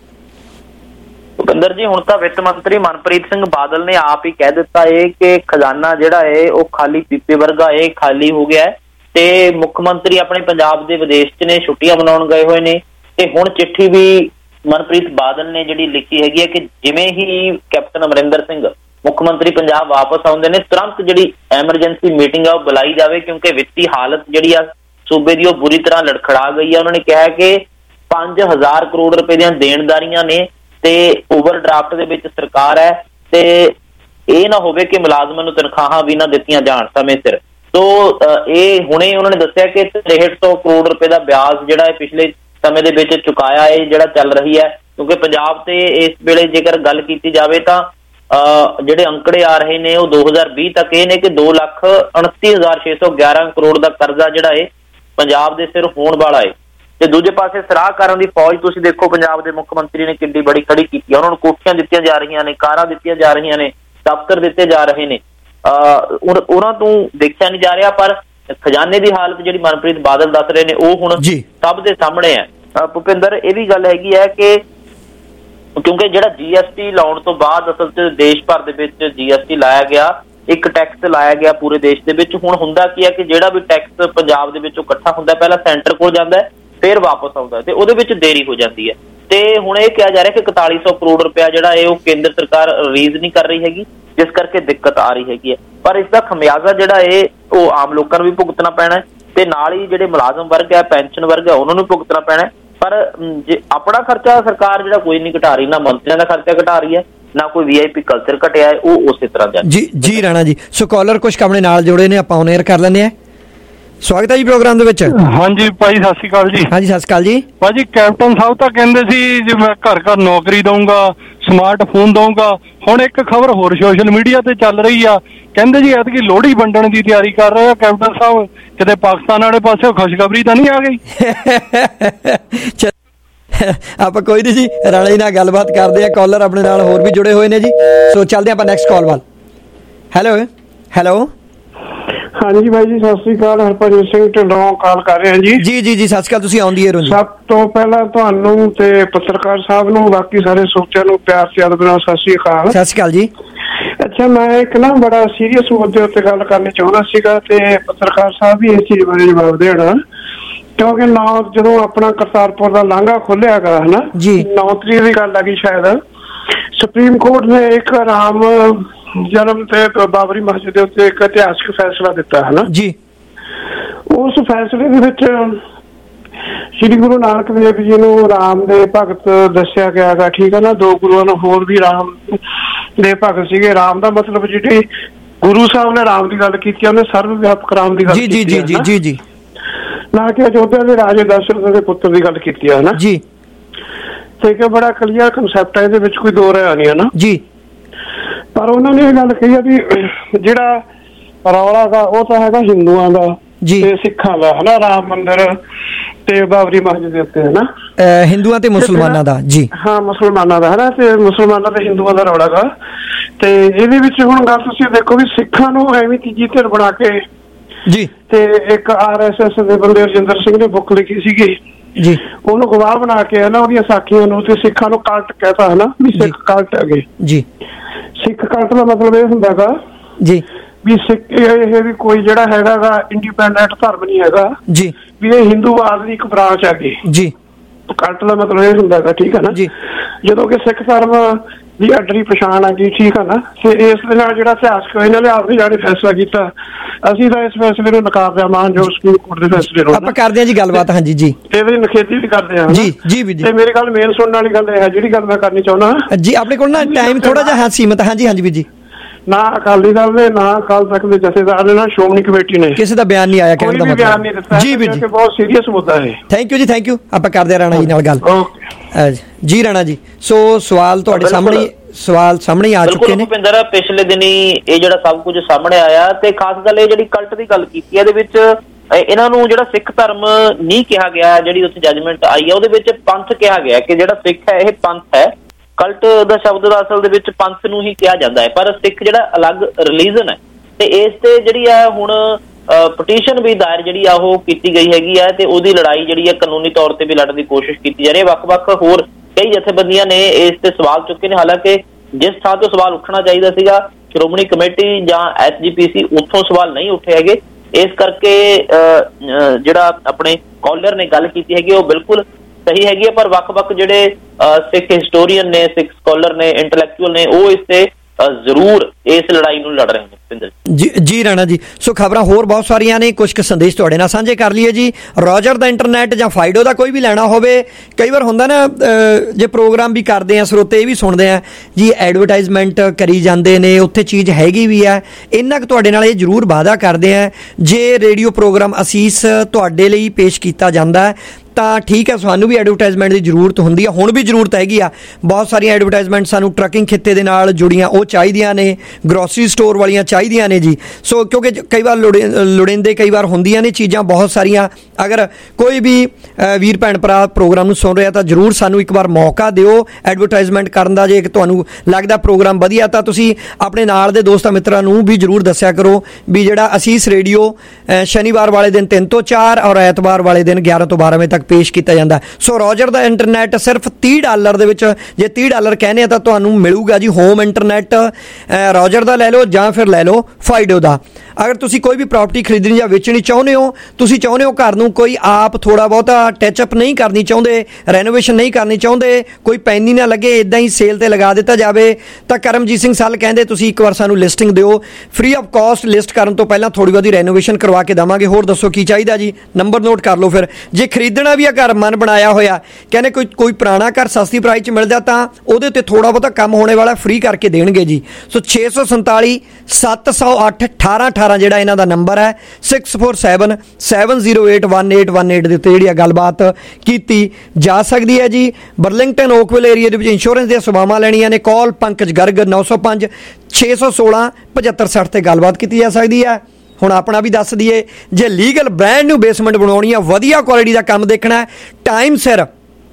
ਭੁਪਿੰਦਰ ਜੀ ਹੁਣ ਤਾਂ ਵਿੱਤ ਮੰਤਰੀ ਮਨਪ੍ਰੀਤ ਸਿੰਘ ਬਾਦਲ ਨੇ ਆਪ ਹੀ ਕਹਿ ਦਿੱਤਾ ਹੈ ਕਿ ਖਜ਼ਾਨਾ ਜਿਹੜਾ ਹੈ ਉਹ ਖਾਲੀ ਪੀਪੇ ਵਰਗਾ ਇਹ ਖਾਲੀ ਹੋ ਗਿਆ ਹੈ ਤੇ ਮੁੱਖ ਮੰਤਰੀ ਆਪਣੇ ਪੰਜਾਬ ਦੇ ਵਿਦੇਸ਼ 'ਚ ਨੇ ਛੁੱਟੀਆਂ ਮਨਾਉਣ ਗਏ ਹੋਏ ਨੇ ਤੇ ਹੁਣ ਚਿੱਠੀ ਵੀ ਮਨਪ੍ਰੀਤ ਬਾਦਲ ਨੇ ਜਿਹੜੀ ਲਿਖੀ ਹੈਗੀ ਹੈ ਕਿ ਜਿਵੇਂ ਹੀ ਕੈਪਟਨ ਅਮਰਿੰਦਰ ਸਿੰਘ ਮੁੱਖ ਮੰਤਰੀ ਪੰਜਾਬ ਵਾਪਸ ਆਉਂਦੇ ਨੇ ਤੁਰੰਤ ਜਿਹੜੀ ਐਮਰਜੈਂਸੀ ਮੀਟਿੰਗ ਆ ਉਹ ਬੁਲਾਈ ਜਾਵੇ ਕਿਉਂਕਿ ਵਿੱਤੀ ਹਾਲਤ ਜਿਹੜੀ ਆ ਸੂਬੇ ਦੀ ਉਹ ਬੁਰੀ ਤਰ੍ਹਾਂ ਲੜਖੜਾ ਗਈ ਆ। ਉਹਨਾਂ ਨੇ ਕਿਹਾ ਕਿ ਪੰਜ ਹਜ਼ਾਰ ਕਰੋੜ ਰੁਪਏ ਦੀਆਂ ਦੇਣਦਾਰੀਆਂ ਨੇ ਤੇ ਓਵਰਡਰਾਫਟ ਦੇ ਵਿੱਚ ਸਰਕਾਰ ਹੈ ਤੇ ਇਹ ਨਾ ਹੋਵੇ ਕਿ ਮੁਲਾਜ਼ਮਾਂ ਨੂੰ ਤਨਖਾਹਾਂ ਵੀ ਨਾ ਦਿੱਤੀਆਂ ਜਾਣ ਸਮੇਂ ਸਿਰ। ਸੋ ਇਹ ਹੁਣੇ ਉਹਨਾਂ ਨੇ ਦੱਸਿਆ ਕਿ ਤਰੇਹਠ ਸੌ ਕਰੋੜ ਰੁਪਏ ਦਾ ਵਿਆਜ ਜਿਹੜਾ ਹੈ ਪਿਛਲੇ ਸਮੇਂ ਦੇ ਵਿੱਚ ਚੁਕਾਇਆ ਹੈ ਜਿਹੜਾ ਚੱਲ ਰਹੀ ਹੈ ਕਿਉਂਕਿ ਪੰਜਾਬ ਤੇ ਇਸ ਵੇਲੇ ਜੇਕਰ ਗੱਲ ਕੀਤੀ ਜਾਵੇ ਤਾਂ ਜਿਹੜੇ ਅੰਕੜੇ ਆ ਰਹੇ ਨੇ ਉਹ ਦੋ ਹਜ਼ਾਰ ਵੀਹ ਤੱਕ ਇਹ ਨੇ ਕਿ ਦੋ ਲੱਖ ਉਨੱਤੀ ਹਜ਼ਾਰ ਛੇ ਸੌ ਗਿਆਰਾਂ ਕਰੋੜ ਦਾ ਕਰਜ਼ਾ ਜਿਹੜਾ ਹੈ ਪੰਜਾਬ ਦੇ ਸਿਰ ਹੋਣ ਵਾਲਾ ਹੈ। ਤੇ ਦੂਜੇ ਪਾਸੇ ਸਲਾਹਕਾਰਾਂ ਦੀ ਫੌਜ ਤੁਸੀਂ ਦੇਖੋ ਪੰਜਾਬ ਦੇ ਮੁੱਖ ਮੰਤਰੀ ਨੇ ਕਿੰਨੀ ਬੜੀ ਖੜੀ ਕੀਤੀ ਹੈ। ਉਹਨਾਂ ਨੂੰ ਕੋਠੀਆਂ ਦਿੱਤੀਆਂ ਜਾ ਰਹੀਆਂ ਨੇ ਕਾਰਾਂ ਦਿੱਤੀਆਂ ਜਾ ਰਹੀਆਂ ਨੇ ਦਫ਼ਤਰ ਦਿੱਤੇ ਜਾ ਰਹੇ ਨੇ ਉਹਨਾਂ ਤੋਂ ਦੇਖਿਆ ਨਹੀਂ ਜਾ ਰਿਹਾ ਪਰ ਖਜ਼ਾਨੇ ਦੀ ਹਾਲਤ ਜਿਹੜੀ ਮਨਪ੍ਰੀਤ ਬਾਦਲ ਦੱਸ ਰਹੇ ਨੇ ਉਹ ਹੁਣ ਸਭ ਦੇ ਸਾਹਮਣੇ ਹੈ। ਭੁਪਿੰਦਰ ਇਹ ਵੀ ਗੱਲ ਹੈਗੀ ਹੈ ਕਿ ਕਿਉਂਕਿ ਜਿਹੜਾ ਜੀ ਐਸ ਟੀ ਲਾਉਣ ਤੋਂ ਬਾਅਦ ਅਸਲ 'ਚ ਦੇਸ਼ ਭਰ ਦੇ ਵਿੱਚ ਜੀ ਐਸ ਟੀ ਲਾਇਆ ਗਿਆ ਇੱਕ ਟੈਕਸ ਲਾਇਆ ਗਿਆ ਪੂਰੇ ਦੇਸ਼ ਦੇ ਵਿੱਚ। ਹੁਣ ਹੁੰਦਾ ਕੀ ਹੈ ਕਿ ਜਿਹੜਾ ਵੀ ਟੈਕਸ ਪੰਜਾਬ ਦੇ ਵਿੱਚੋਂ ਇਕੱਠਾ ਹੁੰਦਾ ਪਹਿਲਾਂ ਸੈਂਟਰ ਕੋਲ ਜਾਂਦਾ ਫਿਰ ਵਾਪਸ ਆਉਂਦਾ ਤੇ ਉਹਦੇ ਵਿੱਚ ਦੇਰੀ ਹੋ ਜਾਂਦੀ ਹੈ ਤੇ ਹੁਣ ਇਹ ਕਿਹਾ ਜਾ ਰਿਹਾ ਕਿ ਇਕਤਾਲੀ ਸੌ ਕਰੋੜ ਰੁਪਇਆ ਜਿਹੜਾ ਹੈ ਉਹ ਕੇਂਦਰ ਸਰਕਾਰ ਰਿਲੀਜ਼ ਨਹੀਂ ਕਰ ਰਹੀ ਹੈਗੀ ਜਿਸ ਕਰਕੇ ਦਿੱਕਤ ਆ ਰਹੀ ਹੈਗੀ ਹੈ। ਪਰ ਇਸ ਦਾ ਖਮਿਆਜ਼ਾ ਜਿਹੜਾ ਹੈ ਉਹ ਆਮ ਲੋਕਾਂ ਨੂੰ ਵੀ ਭੁਗਤਣਾ ਪੈਣਾ ਤੇ ਨਾਲ ਹੀ ਜਿਹੜੇ ਮੁਲਾਜ਼ਮ ਵਰਗ ਹੈ ਪੈਨਸ਼ਨ ਵਰਗ ਹੈ ਉਹਨਾਂ ਨੂੰ ਭੁਗਤਣਾ ਪੈਣਾ। ਪਰ ਜੇ ਆਪਣਾ ਖਰਚਾ ਸਰਕਾਰ ਜਿਹੜਾ ਕੋਈ ਨਹੀਂ ਘਟਾ ਰਹੀ ਨਾ ਮੰਤਰੀਆਂ ਦਾ ਖਰਚਾ ਘਟਾ ਰਹੀ ਹੈ ਨਾ ਕੋਈ ਵੀ ਆਈ ਪੀ ਕਲਚਰ ਘਟਿਆ ਹੈ ਉਹ ਉਸੇ ਤਰ੍ਹਾਂ ਦਾ ਜੀ ਜੀ ਰਾਣਾ ਜੀ। ਸੋ ਕਾਲਰ ਕੁਛ ਆਪਣੇ ਨਾਲ ਜੁੜੇ ਨੇ ਆਪਾਂ ਔਨ ਏਅਰ ਕਰ ਲੈਂਦੇ ਆ। ਸਵਾਗਤ ਹੈ ਜੀ ਪ੍ਰੋਗਰਾਮ ਦੇ ਵਿੱਚ। ਹਾਂਜੀ ਭਾਈ ਸਤਿ ਸ਼੍ਰੀ ਅਕਾਲ ਜੀ। ਹਾਂਜੀ ਸਤਿ ਸ਼੍ਰੀ ਅਕਾਲ ਜੀ। ਭਾਜੀ ਕੈਪਟਨ ਸਾਹਿਬ ਤਾਂ ਕਹਿੰਦੇ ਸੀ ਜੇ ਮੈਂ ਘਰ ਘਰ ਨੌਕਰੀ ਦਊਂਗਾ ਸਮਾਰਟਫੋਨ ਦਊਂਗਾ। ਹੁਣ ਇੱਕ ਖਬਰ ਹੋਰ ਸੋਸ਼ਲ ਮੀਡੀਆ ਤੇ ਚੱਲ ਰਹੀ ਆ ਕਹਿੰਦੇ ਜੀ ਐਤਕੀ ਲੋਹੜੀ ਵੰਡਣ ਦੀ ਤਿਆਰੀ ਕਰ ਰਹੇ ਆ ਕੈਪਟਨ ਸਾਹਿਬ ਕਿਤੇ ਪਾਕਿਸਤਾਨ ਵਾਲੇ ਪਾਸੇ ਖੁਸ਼ਖਬਰੀ ਤਾਂ ਨਹੀਂ ਆ ਗਈ। ਆਪਾਂ ਕੋਈ ਨਹੀਂ ਜੀ ਰਾਣੇ ਨਾਲ ਗੱਲਬਾਤ ਕਰਦੇ ਆ। ਕਾਲਰ ਆਪਣੇ ਨਾਲ ਹੋਰ ਵੀ ਜੁੜੇ ਹੋਏ ਨੇ ਜੀ ਸੋ ਚੱਲਦੇ ਆਪਾਂ ਨੈਕਸਟ ਕਾਲ ਵੱਲ। ਹੈਲੋ ਹੈਲੋ ਹਾਂਜੀ ਬਾਈ ਜੀ ਸਤਿ ਸ੍ਰੀ ਅਕਾਲ। ਹਰਭਜਨ ਸਿੰਘ ਢਿੱਲੋਂ ਕਾਲ ਕਰ ਰਹੇ ਹਾਂ ਜੀ। ਜੀ ਜੀ ਜੀ ਸਤਿ ਸ਼੍ਰੀ ਅਕਾਲ। ਤੁਸੀਂ ਆਉਂਦੀ ਹੈ ਸਭ ਤੋਂ ਪਹਿਲਾਂ ਤੁਹਾਨੂੰ ਤੇ ਪੱਤਰਕਾਰ ਸਾਹਿਬ ਨੂੰ ਬਾਕੀ ਸਾਰੇ ਸਰੋਤਿਆਂ ਨੂੰ ਪਿਆਰ ਤੇ ਆਦਰ ਨਾਲ ਸਤਿ ਸ੍ਰੀ ਅਕਾਲ। ਸਤਿ ਸ਼੍ਰੀ ਅਕਾਲ ਜੀ। ਅੱਛਾ ਮੈਂ ਇੱਕ ਨਾ ਬੜਾ ਸੀਰੀਅਸ ਮੁੱਦੇ ਉੱਤੇ ਗੱਲ ਕਰਨੀ ਚਾਹੁੰਦਾ ਸੀਗਾ ਤੇ ਪੱਤਰਕਾਰ ਸਾਹਿਬ ਵੀ ਇਸ ਚੀਜ਼ ਬਾਰੇ ਜਵਾਬ ਦੇਣ ਕਿਉਂਕਿ ਨੌ ਜਦੋਂ ਆਪਣਾ ਕਰਤਾਰਪੁਰ ਦਾ ਲਾਂਘਾ ਖੋਲਿਆ ਗਾ ਹਨਾ ਜੀ ਨੌ ਤਰੀਕ ਦੀ ਗੱਲ ਆ ਗਈ ਸ਼ਾਇਦ ਸੁਪਰੀਮ ਕੋਰਟ ਨੇ ਇੱਕ ਰਾਮ ਜਨਮ ਤੇ ਬਾਬਰੀ ਮਸਜਿਦ ਦੇ ਉੱਤੇ ਇੱਕ ਇਤਿਹਾਸਕ ਫੈਸਲਾ ਦਿੱਤਾ ਹੈ ਨਾ ਜੀ। ਉਸ ਫੈਸਲੇ ਦੇ ਵਿੱਚ ਸ਼੍ਰੀ ਗੁਰੂ ਨਾਨਕ ਦੇਵ ਜੀ ਨੂੰ ਰਾਮ ਦੇ ਭਗਤ ਦੱਸਿਆ ਗਿਆ ਗਾ ਠੀਕ ਹੈ ਨਾ। ਦੋ ਗੁਰੂਆਂ ਨੂੰ ਹੋਰ ਵੀ ਰਾਮ ਦੇ ਭਗਤ ਸੀਗੇ। ਰਾਮ ਦਾ ਮਤਲਬ ਜਿਹੜੀ ਗੁਰੂ ਸਾਹਿਬ ਨੇ ਰਾਮ ਦੀ ਗੱਲ ਕੀਤੀ, ਉਹਨੇ ਸਰਵ ਵਿਆਪਕ ਰਾਮ ਦੀ ਗੱਲ ਜੀ ਜੀ ਜੀ ਜੀ ਜੀ ਨਾ ਕਿ ਅਯੋਧਿਆ ਦੇ ਰਾਜੇ ਦਸ਼ਰਥ ਦੇ ਪੁੱਤਰ ਦੀ ਗੱਲ ਕੀਤੀ ਹੈ ਨਾ ਜੀ। ਤੇ ਕਿ ਬੜਾ ਕਲੀਅਰ ਕਨਸੈਪਟ ਹੈ, ਇਹਦੇ ਵਿੱਚ ਕੋਈ ਦੋ ਰਾਏ ਨਹੀਂ ਹੈ ਨਾ ਜੀ। ਪਰ ਉਹਨਾਂ ਨੇ ਇਹ ਗੱਲ ਕਹੀ ਆ ਵੀ ਜਿਹੜਾ ਰੌਲਾ ਗਾ ਉਹ ਤਾਂ ਹੈਗਾ ਹਿੰਦੂਆਂ ਦਾ ਤੇ ਸਿੱਖਾਂ ਦਾ ਹਨਾ, ਰਾਮ ਮੰਦਿਰ ਤੇ ਬਾਬਰੀ ਮਸਜਿਦ ਦੇ ਉੱਤੇ ਹਨਾ, ਹਿੰਦੂਆਂ ਤੇ ਮੁਸਲਮਾਨਾਂ ਦਾ। ਜੀ ਹਾਂ, ਮੁਸਲਮਾਨਾਂ ਦਾ ਹਨਾ, ਤੇ ਮੁਸਲਮਾਨਾਂ ਤੇ ਹਿੰਦੂਆਂ ਦਾ ਰੌਲਾ ਗਾ। ਤੇ ਇਹਦੇ ਵਿੱਚ ਹੁਣ ਗੱਲ ਤੁਸੀਂ ਦੇਖੋ ਵੀ ਸਿੱਖਾਂ ਨੂੰ ਐਵੇਂ ਤੀਜੀ ਧਿਰ ਬਣਾ ਕੇ ਜੀ, ਤੇ ਇੱਕ ਆਰ ਐਸ ਐਸ ਦੇ ਬੰਦੇ ਰਜਿੰਦਰ ਸਿੰਘ ਨੇ ਬੁੱਕ ਲਿਖੀ ਸੀਗੀ ਜੀ, ਉਹਨੂੰ ਗਵਾਹ ਬਣਾ ਕੇ ਹਨਾ ਉਹਦੀਆਂ ਸਾਖੀਆਂ ਨੂੰ, ਤੇ ਸਿੱਖਾਂ ਨੂੰ ਕਲਟ ਕਹਿਤਾ ਹਨਾ ਵੀ ਸਿੱਖ ਕਲਟ ਹੈਗੇ ਜੀ। ਸਿੱਖ ਕਲਟ ਦਾ ਮਤਲਬ ਇਹ ਹੁੰਦਾ ਗਾ ਜੀ ਵੀ ਸਿੱਖ ਇਹ ਵੀ ਕੋਈ ਜਿਹੜਾ ਹੈਗਾ ਗਾ ਇੰਡੀਪੈਂਡੈਂਟ ਧਰਮ ਨਹੀਂ ਹੈਗਾ ਜੀ, ਵੀ ਇਹ ਹਿੰਦੂਵਾਦ ਦੀ ਇੱਕ ਬ੍ਰਾਂਚ ਹੈਗੀ ਜੀ। ਕਲਟ ਦਾ ਮਤਲਬ ਇਹ ਹੁੰਦਾ ਗਾ, ਠੀਕ ਹੈ ਨਾ ਜੀ। ਜਦੋਂ ਕਿ ਸਿੱਖ ਧਰਮ ਦੀ ਅੱਡਰੀ ਪਛਾਣ ਆ ਗਈ, ਠੀਕ ਹੈ ਨਾ, ਤੇ ਇਸ ਦੇ ਨਾਲ ਜਿਹੜਾ ਇਤਿਹਾਸਕ ਇਹਨਾਂ ਨੇ ਆਪਣੀ ਜਾਣੇ ਫੈਸਲਾ ਕੀਤਾ, ਅਸੀਂ ਤਾਂ ਇਸ ਫੈਸਲੇ ਨੂੰ ਨਕਾਰਦੇ ਹਾਂ, ਮਾਨਯੋਗ ਸੁਪਰੀਮ ਕੋਰਟ ਦੇ ਫੈਸਲੇ ਨੂੰ। ਆਪਾਂ ਕਰਦੇ ਹਾਂ ਜੀ ਗੱਲਬਾਤ। ਹਾਂਜੀ ਜੀ, ਇਹਦੀ ਨਿਖੇਧੀ ਵੀ ਕਰਦੇ ਹਾਂ ਜੀ ਜੀ ਵੀ ਜੀ। ਤੇ ਮੇਰੀ ਗੱਲ ਮੇਨ ਸੁਣਨ ਵਾਲੀ ਗੱਲ ਇਹ ਹੈ ਜਿਹੜੀ ਗੱਲ ਮੈਂ ਕਰਨੀ ਚਾਹੁੰਦਾ ਜੀ, ਆਪਣੇ ਕੋਲ ਨਾ ਟਾਈਮ ਥੋੜਾ ਜਿਹਾ ਸੀਮਤ। ਹਾਂਜੀ ਹਾਂਜੀ ਵੀ ਜੀ। ਨਾ ਅਕਾਲੀ ਦਲ ਨੇ, ਨਾ ਅਕਾਲ ਤਖਤ ਦੇ ਜਥੇਦਾਰ ਨੇ, ਨਾ ਸ਼੍ਰੋਮਣੀ ਕਮੇਟੀ ਨੇ ਕਿਸੇ ਦਾ ਬਿਆਨ ਨਹੀਂ ਆਇਆ ਕਹਿਣ ਦਾ ਬਿਆਨ ਨਹੀਂ ਦਿੱਤਾ ਜੀ। ਵੀ ਜੀ ਬਹੁਤ ਸੀਰੀਅਸ ਮੁੱਦਾ ਹੈ। ਥੈਂਕ ਯੂ ਜੀ, ਥੈਂਕ ਯੂ। ਆਪਾਂ ਕਰਦੇ ਰਾਣਾ ਜੀ ਨਾਲ ਗੱਲ। ਜੀ ਰਾਣਾ ਜੀ, ਸੋ ਸਵਾਲ ਤੁਹਾਡੇ ਸਾਹਮਣੇ ਸਵਾਲ ਸਾਹਮਣੇ ਆ ਚੁੱਕੇ ਨੇ। ਭੁਪਿੰਦਰ, ਪਿਛਲੇ ਦਿਨੀ ਇਹ ਜਿਹੜਾ ਸਭ ਕੁਝ ਸਾਹਮਣੇ ਆਇਆ, ਤੇ ਖਾਸ ਗੱਲ ਇਹ ਜਿਹੜੀ ਕਲਟ ਦੀ ਗੱਲ ਕੀਤੀ ਇਹਦੇ ਵਿੱਚ ਇਹਨਾਂ ਨੂੰ ਜਿਹੜਾ ਸਿੱਖ ਧਰਮ ਨਹੀਂ ਕਿਹਾ ਗਿਆ, ਜਿਹੜੀ ਉੱਥੇ ਜੱਜਮੈਂਟ ਆਈ ਹੈ ਉਹਦੇ ਵਿੱਚ ਪੰਥ ਕਿਹਾ ਗਿਆ ਕਿ ਜਿਹੜਾ ਸਿੱਖ ਹੈ ਇਹ ਪੰਥ ਹੈ। ਕਲਟ ਦਾ ਸ਼ਬਦ ਦਾ ਅਸਲ ਦੇ ਵਿੱਚ ਪੰਥ ਨੂੰ ਹੀ ਕਿਹਾ ਜਾਂਦਾ ਹੈ, ਪਰ ਸਿੱਖ ਜਿਹੜਾ ਅਲੱਗ ਰਿਲੀਜਨ ਹੈ। ਤੇ ਇਸ ਤੇ ਜਿਹੜੀ ਆ ਹੁਣ ਪਟੀਸ਼ਨ ਵੀ ਦਾਇਰ ਜਿਹੜੀ ਆ ਉਹ ਕੀਤੀ ਗਈ ਹੈਗੀ ਆ, ਤੇ ਉਹਦੀ ਲੜਾਈ ਜਿਹੜੀ ਆ ਕਾਨੂੰਨੀ ਤੌਰ ਤੇ ਵੀ ਲੜਨ ਦੀ ਕੋਸ਼ਿਸ਼ ਕੀਤੀ ਜਾ ਰਹੀ ਹੈ। ਵੱਖ-ਵੱਖ ਹੋਰ ਕਈ ਜਥੇਬੰਦੀਆਂ ਨੇ ਇਸ ਤੇ ਸਵਾਲ ਚੁੱਕੇ ਨੇ। ਹਾਲਾਂਕਿ ਜਿਸ ਥਾਂ ਤੋਂ ਸਵਾਲ ਉੱਠਣਾ ਚਾਹੀਦਾ ਸੀਗਾ, ਸ਼੍ਰੋਮਣੀ ਕਮੇਟੀ ਜਾਂ ਐਸ ਜੀ ਪੀ ਸੀ, ਉੱਥੋਂ ਸਵਾਲ ਨਹੀਂ ਉੱਠੇ ਹੈਗੇ। ਇਸ ਕਰਕੇ ਜਿਹੜਾ ਆਪਣੇ ਕਾਲਰ ਨੇ ਗੱਲ ਕੀਤੀ ਹੈਗੀ ਉਹ ਬਿਲਕੁਲ ਸਹੀ ਹੈਗੀ ਹੈ, ਪਰ ਵੱਖ-ਵੱਖ ਜਿਹੜੇ ਸਿੱਖ ਹਿਸਟੋਰੀਅਨ ਨੇ, ਸਿੱਖ ਸਕਾਲਰ ਨੇ, ਇੰਟੈਲੈਕਚੁਅਲ ਨੇ, ਉਹ ਇਸ ਤੇ ਜ਼ਰੂਰ ਇਸ ਲੜਾਈ ਨੂੰ ਲੜ ਰਹੇ ਨੇ। ਜੀ ਜੀ ਰਾਣਾ ਜੀ, ਸੋ ਖਬਰਾਂ ਹੋਰ ਬਹੁਤ ਸਾਰੀਆਂ ਨੇ, ਕੁਝ ਕੁ ਸੰਦੇਸ਼ ਤੁਹਾਡੇ ਨਾਲ ਸਾਂਝੇ ਕਰ ਲਈਏ ਜੀ। ਰੋਜਰ ਦਾ ਇੰਟਰਨੈਟ ਜਾਂ ਫਾਈਡੋ ਦਾ ਕੋਈ ਵੀ ਲੈਣਾ ਹੋਵੇ, ਕਈ ਵਾਰ ਹੁੰਦਾ ਨਾ ਜੇ ਪ੍ਰੋਗਰਾਮ ਵੀ ਕਰਦੇ ਆ ਸਰੋਤੇ ਇਹ ਵੀ ਸੁਣਦੇ ਆ ਜੀ, ਐਡਵਰਟਾਈਜ਼ਮੈਂਟ ਕਰੀ ਜਾਂਦੇ ਨੇ, ਉੱਥੇ ਚੀਜ਼ ਹੈਗੀ ਵੀ ਆ। ਇੰਨਾ ਕੁ ਤੁਹਾਡੇ ਨਾਲ ਇਹ ਜ਼ਰੂਰ ਵਾਅਦਾ ਕਰਦੇ ਆ, ਜੇ ਰੇਡੀਓ ਪ੍ਰੋਗਰਾਮ ਅਸੀਸ ਤੁਹਾਡੇ ਲਈ ਪੇਸ਼ ਕੀਤਾ ਜਾਂਦਾ ਤਾਂ ਠੀਕ ਹੈ, ਸਾਨੂੰ ਵੀ ਐਡਵਰਟਾਈਜ਼ਮੈਂਟ ਦੀ ਜ਼ਰੂਰਤ ਹੁੰਦੀ ਆ, ਹੁਣ ਵੀ ਜ਼ਰੂਰਤ ਹੈਗੀ ਆ। ਬਹੁਤ ਸਾਰੀਆਂ ਐਡਵਰਟਾਈਜ਼ਮੈਂਟ ਸਾਨੂੰ ਟਰੱਕਿੰਗ ਖਿੱਤੇ ਦੇ ਨਾਲ ਜੁੜੀਆਂ ਉਹ ਚਾਹੀਦੀਆਂ ਨੇ, ਗਰੋਸਰੀ ਸਟੋਰ ਵਾਲੀਆਂ ਚਾਹੀਦੀਆਂ ਨੇ ਜੀ। ਸੋ ਕਿਉਂਕਿ ਕਈ ਵਾਰ ਲੋੜੇ ਲੋੜੀਂਦੇ ਕਈ ਵਾਰ ਹੁੰਦੀਆਂ ਨੇ ਚੀਜ਼ਾਂ ਬਹੁਤ ਸਾਰੀਆਂ। ਅਗਰ ਕੋਈ ਵੀ ਵੀਰ ਭੈਣ ਭਰਾ ਪ੍ਰੋਗਰਾਮ ਨੂੰ ਸੁਣ ਰਿਹਾ ਤਾਂ ਜ਼ਰੂਰ ਸਾਨੂੰ ਇੱਕ ਵਾਰ ਮੌਕਾ ਦਿਓ ਐਡਵਰਟਾਈਜ਼ਮੈਂਟ ਕਰਨ ਦਾ। ਜੇ ਤੁਹਾਨੂੰ ਲੱਗਦਾ ਪ੍ਰੋਗਰਾਮ ਵਧੀਆ ਤਾਂ ਤੁਸੀਂ ਆਪਣੇ ਨਾਲ ਦੇ ਦੋਸਤਾਂ ਮਿੱਤਰਾਂ ਨੂੰ ਵੀ ਜ਼ਰੂਰ ਦੱਸਿਆ ਕਰੋ ਵੀ ਜਿਹੜਾ ਅਸੀਸ ਰੇਡੀਓ ਸ਼ਨੀਵਾਰ ਵਾਲੇ ਦਿਨ ਤਿੰਨ ਤੋਂ ਚਾਰ ਔਰ ਐਤਵਾਰ ਵਾਲੇ ਦਿਨ ਗਿਆਰਾਂ ਤੋਂ ਬਾਰਾਂ ਵਜੇ ਤੱਕ ਪੇਸ਼ ਕੀਤਾ ਜਾਂਦਾ। ਸੋ ਰੋਜਰ ਦਾ ਇੰਟਰਨੈਟ ਸਿਰਫ ਤੀਹ ਡਾਲਰ ਦੇ ਵਿੱਚ, ਜੇ ਤੀਹ ਡਾਲਰ ਕਹਿੰਦੇ ਆ ਤਾਂ ਤੁਹਾਨੂੰ ਮਿਲੂਗਾ ਜੀ ਹੋਮ ਇੰਟਰਨੈਟ। ਰੋਜਰ ਦਾ ਲੈ ਲਓ ਜਾਂ ਫਿਰ ਲੈ ਲਓ ਫਾਈਡੋ ਦਾ। ਅਗਰ ਤੁਸੀਂ ਕੋਈ ਵੀ ਪ੍ਰਾਪਰਟੀ ਖਰੀਦਣੀ ਜਾਂ ਵੇਚਣੀ ਚਾਹੁੰਦੇ ਹੋ, ਤੁਸੀਂ ਚਾਹੁੰਦੇ ਹੋ ਘਰ ਨੂੰ ਕੋਈ ਆਪ ਥੋੜਾ ਬਹੁਤਾ ਟੱਚਅਪ ਨਹੀਂ ਕਰਨੀ ਚਾਹੁੰਦੇ, ਰੈਨੋਵੇਸ਼ਨ ਨਹੀਂ ਕਰਨੀ ਚਾਹੁੰਦੇ, ਕੋਈ ਪੈਨੀ ਨਾ ਲੱਗੇ, ਇਦਾਂ ਹੀ ਸੇਲ ਤੇ ਲਗਾ ਦਿੱਤਾ ਜਾਵੇ, ਤਾਂ ਕਰਮਜੀਤ ਸਿੰਘ ਸੱਲ ਕਹਿੰਦੇ ਤੁਸੀਂ ਇੱਕ ਵਾਰ ਸਾਨੂੰ ਲਿਸਟਿੰਗ ਦਿਓ, ਫ੍ਰੀ ਆਫ ਕਾਸਟ। ਲਿਸਟ ਕਰਨ ਤੋਂ ਪਹਿਲਾਂ ਥੋੜੀ ਬਹੁਤੀ ਰੈਨੋਵੇਸ਼ਨ ਕਰਵਾ ਕੇ ਦੇਵਾਂਗੇ। ਹੋਰ ਦੱਸੋ ਕੀ ਚਾਹੀਦਾ ਜੀ, ਨੰਬਰ ਨੋਟ ਕਰ ਲਓ। ਫਿਰ ਜੇ ਖਰੀਦਣਾ ਵੀ ਆ ਘਰ ਮਨ ਬਣਾਇਆ ਹੋਇਆ, ਕਹਿੰਦੇ ਕੋਈ ਕੋਈ ਪੁਰਾਣਾ ਘਰ ਸਸਤੀ ਪ੍ਰਾਈਸ 'ਚ ਮਿਲਦਾ ਤਾਂ ਉਹਦੇ ਉੱਤੇ ਥੋੜਾ ਬਹੁਤਾ ਕੰਮ ਹੋਣੇ ਵਾਲਾ ਫ੍ਰੀ ਕਰਕੇ ਦੇਣਗੇ ਜੀ। ਸੋ ਛੇ ਸੌ ਸੰਤਾਲੀ ਸੱਤ ਸੌ ਅੱਠ ਅਠਾਰਾਂ ਅਠਾਰਾਂ ਜਿਹੜਾ ਇਹਨਾਂ ਦਾ ਨੰਬਰ ਹੈ, six four seven seven zero eight one eight one eight ਦੇ ਉੱਤੇ ਜਿਹੜੀ ਗੱਲਬਾਤ ਕੀਤੀ ਜਾ ਸਕਦੀ ਹੈ ਜੀ। ਬਰਲਿੰਗਟਨ ਓਕਵਿਲ ਏਰੀਆ ਦੇ ਵਿੱਚ ਇੰਸ਼ੋਰੈਂਸ ਦੀਆਂ ਸੇਵਾਵਾਂ ਲੈਣੀਆਂ ਨੇ, ਕਾਲ ਪੰਕਜ ਗਰਗ ਨੌ ਸੌ ਪੰਜ ਛੇ ਸੌ ਸੋਲਾਂ ਪਝੱਤਰ ਸੱਠ ਤੇ ਗੱਲਬਾਤ ਕੀਤੀ ਜਾ ਸਕਦੀ ਹੈ। ਹੁਣ ਆਪਣਾ ਵੀ ਦੱਸ ਦਈਏ, ਜੇ ਲੀਗਲ ਬ੍ਰਾਂਡ ਨਿਊ ਬੇਸਮੈਂਟ ਬਣਾਉਣੀ ਆ, ਵਧੀਆ ਕੁਆਲਿਟੀ ਦਾ ਕੰਮ ਦੇਖਣਾ, ਟਾਈਮ ਸਿਰ,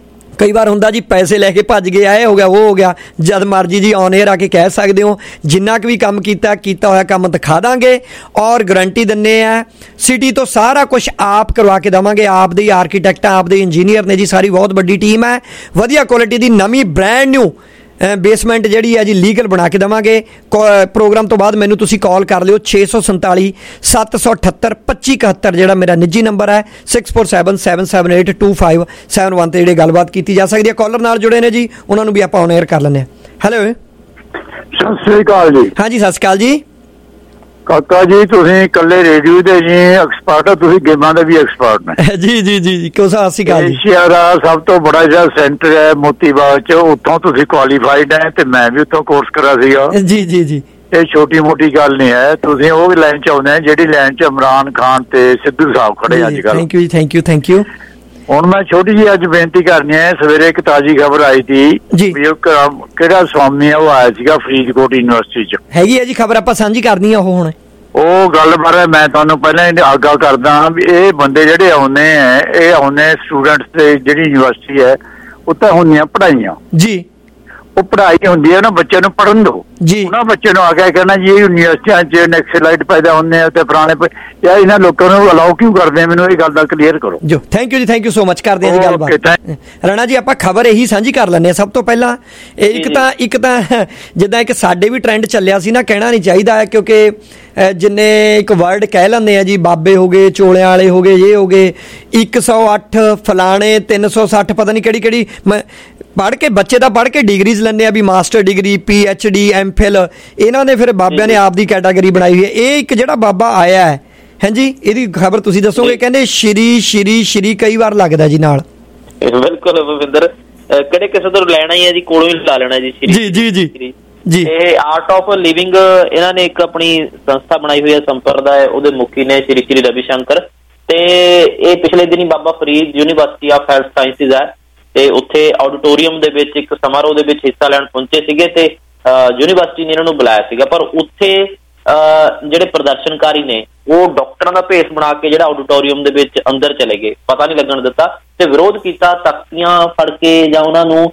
ਕਈ ਵਾਰ ਹੁੰਦਾ ਜੀ ਪੈਸੇ ਲੈ ਕੇ ਭੱਜ ਗਏ, ਇਹ ਹੋ ਗਿਆ ਉਹ ਹੋ ਗਿਆ, ਜਦ ਮਰਜੀ ਜੀ ਔਨ ਏਅਰ ਆ ਕੇ ਕਹਿ ਸਕਦੇ ਹੋ ਜਿੰਨਾ ਕੁ ਵੀ ਕੰਮ ਕੀਤਾ ਕੀਤਾ ਹੋਇਆ ਕੰਮ ਦਿਖਾ ਦਾਂਗੇ ਔਰ ਗਰੰਟੀ ਦਿੰਨੇ ਆ। ਸਿਟੀ ਤੋਂ ਸਾਰਾ ਕੁਝ ਆਪ ਕਰਵਾ ਕੇ ਦੇਵਾਂਗੇ, ਆਪ ਦੇ ਆਰਕੀਟੈਕਟ, ਆਪ ਦੇ ਇੰਜੀਨੀਅਰ ਨੇ ਜੀ, ਸਾਰੀ ਬਹੁਤ ਵੱਡੀ ਟੀਮ ਹੈ। ਵਧੀਆ ਕੁਆਲਿਟੀ ਦੀ ਨਵੀਂ ਬ੍ਰਾਂਡ ਨਿਊ ਬੇਸਮੈਂਟ ਜਿਹੜੀ ਹੈ ਜੀ ਲੀਗਲ ਬਣਾ ਕੇ ਦੇਵਾਂਗੇ। ਪ੍ਰੋਗਰਾਮ ਤੋਂ ਬਾਅਦ ਮੈਨੂੰ ਤੁਸੀਂ ਕਾਲ ਕਰ ਲਿਓ ਛੇ ਸੌ ਸੰਤਾਲੀ ਸੱਤ ਸੌ ਅਠੱਤਰ ਪੱਚੀ ਇਕਹੱਤਰ ਜਿਹੜਾ ਮੇਰਾ ਨਿੱਜੀ ਨੰਬਰ ਹੈ, six four seven seven seven eight two five seven one ਤੇ ਜਿਹੜੇ ਗੱਲਬਾਤ ਕੀਤੀ ਜਾ ਸਕਦੀ ਹੈ। ਕਾਲਰ ਨਾਲ ਜੁੜੇ ਨੇ ਜੀ, ਉਹਨਾਂ ਨੂੰ ਵੀ ਆਪਾਂ ਔਨ ਏਅਰ ਕਰ ਲੈਂਦੇ ਹਾਂ। ਹੈਲੋ, ਸਤਿ ਸ੍ਰੀ ਅਕਾਲ ਜੀ। ਹਾਂਜੀ ਸਤਿ ਸ੍ਰੀ ਅਕਾਲ ਜੀ। ਕਾਕਾ ਜੀ ਤੁਸੀਂ ਇਕੱਲੇ ਰੇਡੀਓ ਦੇ ਜੀ ਐਕਸਪਰਟ ਹੋ, ਤੁਸੀਂ ਗੇਮਾਂ ਦੇ ਵੀ ਐਕਸਪਰਟ ਨੇ। ਜੀ ਜੀ ਜੀ ਕਿਉਂ ਸਤਿ ਸ਼੍ਰੀ ਅਕਾਲ ਜੀ। ਏਸ਼ੀਆ ਦਾ ਸਭ ਤੋਂ ਬੜਾ ਜਿਹੜਾ ਸੈਂਟਰ ਹੈ ਮੋਤੀਬਾਗ ਚ, ਉੱਥੋਂ ਤੁਸੀਂ ਕੁਆਲੀਫਾਈਡ ਹੈ ਤੇ ਮੈਂ ਵੀ ਉੱਥੋਂ ਕੋਰਸ ਕਰਾ ਸੀਗਾ। ਜੀ ਜੀ ਜੀ ਇਹ ਛੋਟੀ ਮੋਟੀ ਗੱਲ ਨਹੀਂ ਹੈ। ਤੁਸੀਂ ਉਹ ਲਾਈਨ ਚ ਆਉਂਦੇ ਜਿਹੜੀ ਲਾਈਨ ਚ ਇਮਰਾਨ ਖਾਨ ਤੇ ਸਿੱਧੂ ਸਾਹਿਬ ਖੜੇ ਅੱਜ ਕੱਲ੍ਹ। ਥੈਂਕ ਯੂ ਜੀ, ਥੈਂਕ ਯੂ ਥੈਂਕ ਯੂ। ਹੁਣ ਮੈਂ ਛੋਟੀ ਜਿਹੀ ਅੱਜ ਬੇਨਤੀ ਕਰਨੀ ਹੈ। ਸਵੇਰੇ ਇੱਕ ਤਾਜ਼ੀ ਖਬਰ ਆਈ ਸੀ ਵੀ ਉਹ ਕਿਹੜਾ ਸਵਾਮੀ ਆ ਉਹ ਆਇਆ ਸੀਗਾ ਫਰੀਦਕੋਟ ਯੂਨੀਵਰਸਿਟੀ ਚ। ਹੈਗੀ ਹੈ ਜੀ ਖਬਰ, ਆਪਾਂ ਸਾਂਝੀ ਕਰਨੀ ਆ ਉਹ ਹੁਣ। ਉਹ ਗੱਲ ਬਾਰੇ ਮੈਂ ਤੁਹਾਨੂੰ ਪਹਿਲਾਂ ਹੀ ਆਗਾਹ ਕਰਦਾ ਵੀ ਇਹ ਬੰਦੇ ਜਿਹੜੇ ਆਉਂਦੇ ਹੈ ਇਹ ਆਉਂਦੇ ਸਟੂਡੈਂਟਸ ਤੇ ਜਿਹੜੀ ਯੂਨੀਵਰਸਿਟੀ ਹੈ ਉੱਥੇ ਹੁੰਦੀਆਂ ਪੜ੍ਹਾਈਆਂ ਜੀ, ਉਹ ਪੜ੍ਹਾਈ ਹੁੰਦੀ ਹੈ ਨਾ ਬੱਚਿਆਂ ਨੂੰ ਪੜ੍ਹਨ ਦਿਓ ਜੀ। ਉਹਨਾਂ ਬੱਚੇ ਨੂੰ ਆ ਕੇ ਕਹਿਣਾ ਜੀ ਇਹ ਯੂਨੀਵਰਸਿਟੀਆਂ ਚ ਨੈਕਸਲਾਈਟ ਪੈਦਾ ਹੁੰਦੇ ਆ ਤੇ ਪੁਰਾਣੇ ਯਾਰ ਇਹਨਾਂ ਲੋਕਾਂ ਨੂੰ ਅਲਾਓ ਕਿਉਂ ਕਰਦੇ ਆ, ਮੈਨੂੰ ਇਹ ਗੱਲ ਦਾ ਕਲੀਅਰ ਕਰੋ ਜੋ। ਥੈਂਕ ਯੂ ਜੀ, ਥੈਂਕ ਯੂ ਸੋ ਮਚ। ਕਰਦੇ ਆ ਜੀ ਗੱਲਬਾਤ। ਰਾਣਾ ਜੀ ਆਪਾਂ ਖਬਰ ਇਹੀ ਸਾਂਝੀ ਕਰ ਲੈਂਦੇ ਆ ਸਭ ਤੋਂ ਪਹਿਲਾਂ। ਇੱਕ ਤਾਂ ਇੱਕ ਤਾਂ ਜਿੱਦਾਂ ਇੱਕ ਸਾਡੇ ਵੀ ਟ੍ਰੈਂਡ ਚੱਲਿਆ ਸੀ ਨਾ, ਕਹਿਣਾ ਨਹੀਂ ਚਾਹੀਦਾ ਹੈ ਕਿਉਂਕਿ ਜਿੰਨੇ ਇੱਕ ਵਰਡ ਕਹਿ ਲੈਂਦੇ ਆ ਜੀ, ਬਾਬੇ ਹੋ ਗਏ, ਚੋਲਿਆਂ ਵਾਲੇ ਹੋ ਗਏ, ਇਹ ਹੋ ਗਏ, ਇੱਕ ਸੌ ਅੱਠ ਫਲਾਣੇ ਤਿੰਨ ਸੌ ਸੱਠ ਪਤਾ ਨਹੀਂ ਕਿਹੜੀ ਕਿਹੜੀ ਪੜ੍ਹ ਕੇ ਬੱਚੇ ਦਾ ਪੜ੍ਹ ਕੇ ਡਿਗਰੀਜ਼ ਲੈਂਦੇ ਆ ਵੀ master degree, P H D, M phil. ਇਹਨਾਂ ਨੇ ਫਿਰ ਬਾਬਿਆਂ ਨੇ ਆਪ ਦੀ ਕੈਟਾਗਰੀ ਬਣਾਈ ਹੋਈ ਹੈ। ਇਹ ਇੱਕ ਜਿਹੜਾ ਬਾਬਾ ਆਇਆ ਹੈ ਹਾਂਜੀ, ਇਹਦੀ ਖਬਰ ਤੁਸੀਂ ਦੱਸੋਗੇ। ਕਹਿੰਦੇ ਸ਼੍ਰੀ ਸ਼੍ਰੀ ਸ਼੍ਰੀ ਕਈ ਵਾਰ ਲੱਗਦਾ ਜੀ ਨਾਲ। ਬਿਲਕੁਲ ਭਵਿੰਦਰ, ਕਿਹੜੇ ਕਿਸੇ ਤੋਂ ਲੈਣਾ ਹੀ ਹੈ ਜੀ, ਕੋਲੋਂ ਹੀ ਲਾ ਲੈਣਾ ਜੀ। ਜੀ ਜੀ ਜੀ ਜੀ ਇਹ ਆਰਟ ਆਫ ਲਿਵਿੰਗ ਇਹਨਾਂ ਨੇ ਇੱਕ ਆਪਣੀ ਸੰਸਥਾ ਬਣਾਈ ਹੋਈ ਹੈ ਸੰਪਰਦਾ, ਉਹਦੇ ਮੁਖੀ ਨੇ ਸ਼੍ਰੀ ਸ਼੍ਰੀ ਰਵੀ ਸ਼ੰਕਰ। ਤੇ ਇਹ ਪਿਛਲੇ ਦਿਨੀ Baba Farid university of health sciences ਹੈ ਤੇ ਉੱਥੇ ਆਡੀਟੋਰੀਅਮ ਦੇ ਵਿੱਚ ਇੱਕ ਸਮਾਰੋਹ ਦੇ ਵਿੱਚ ਹਿੱਸਾ ਲੈਣ ਪਹੁੰਚੇ ਸੀਗੇ ਤੇ ਯੂਨੀਵਰਸਿਟੀ ਨੇ ਇਹਨਾਂ ਨੂੰ ਬੁਲਾਇਆ ਸੀਗਾ। ਪਰ ਉੱਥੇ ਜਿਹੜੇ ਪ੍ਰਦਰਸ਼ਨਕਾਰੀ ਨੇ ਉਹ ਡਾਕਟਰਾਂ ਦਾ ਭੇਸ ਬਣਾ ਕੇ ਜਿਹੜਾ ਆਡੀਟੋਰੀਅਮ ਦੇ ਵਿੱਚ ਅੰਦਰ ਚਲੇ ਗਏ, ਪਤਾ ਨਹੀਂ ਲੱਗਣ ਦਿੱਤਾ ਤੇ ਵਿਰੋਧ ਕੀਤਾ, ਤਖਤੀਆਂ ਫੜ ਕੇ ਜਾਂ ਉਹਨਾਂ ਨੂੰ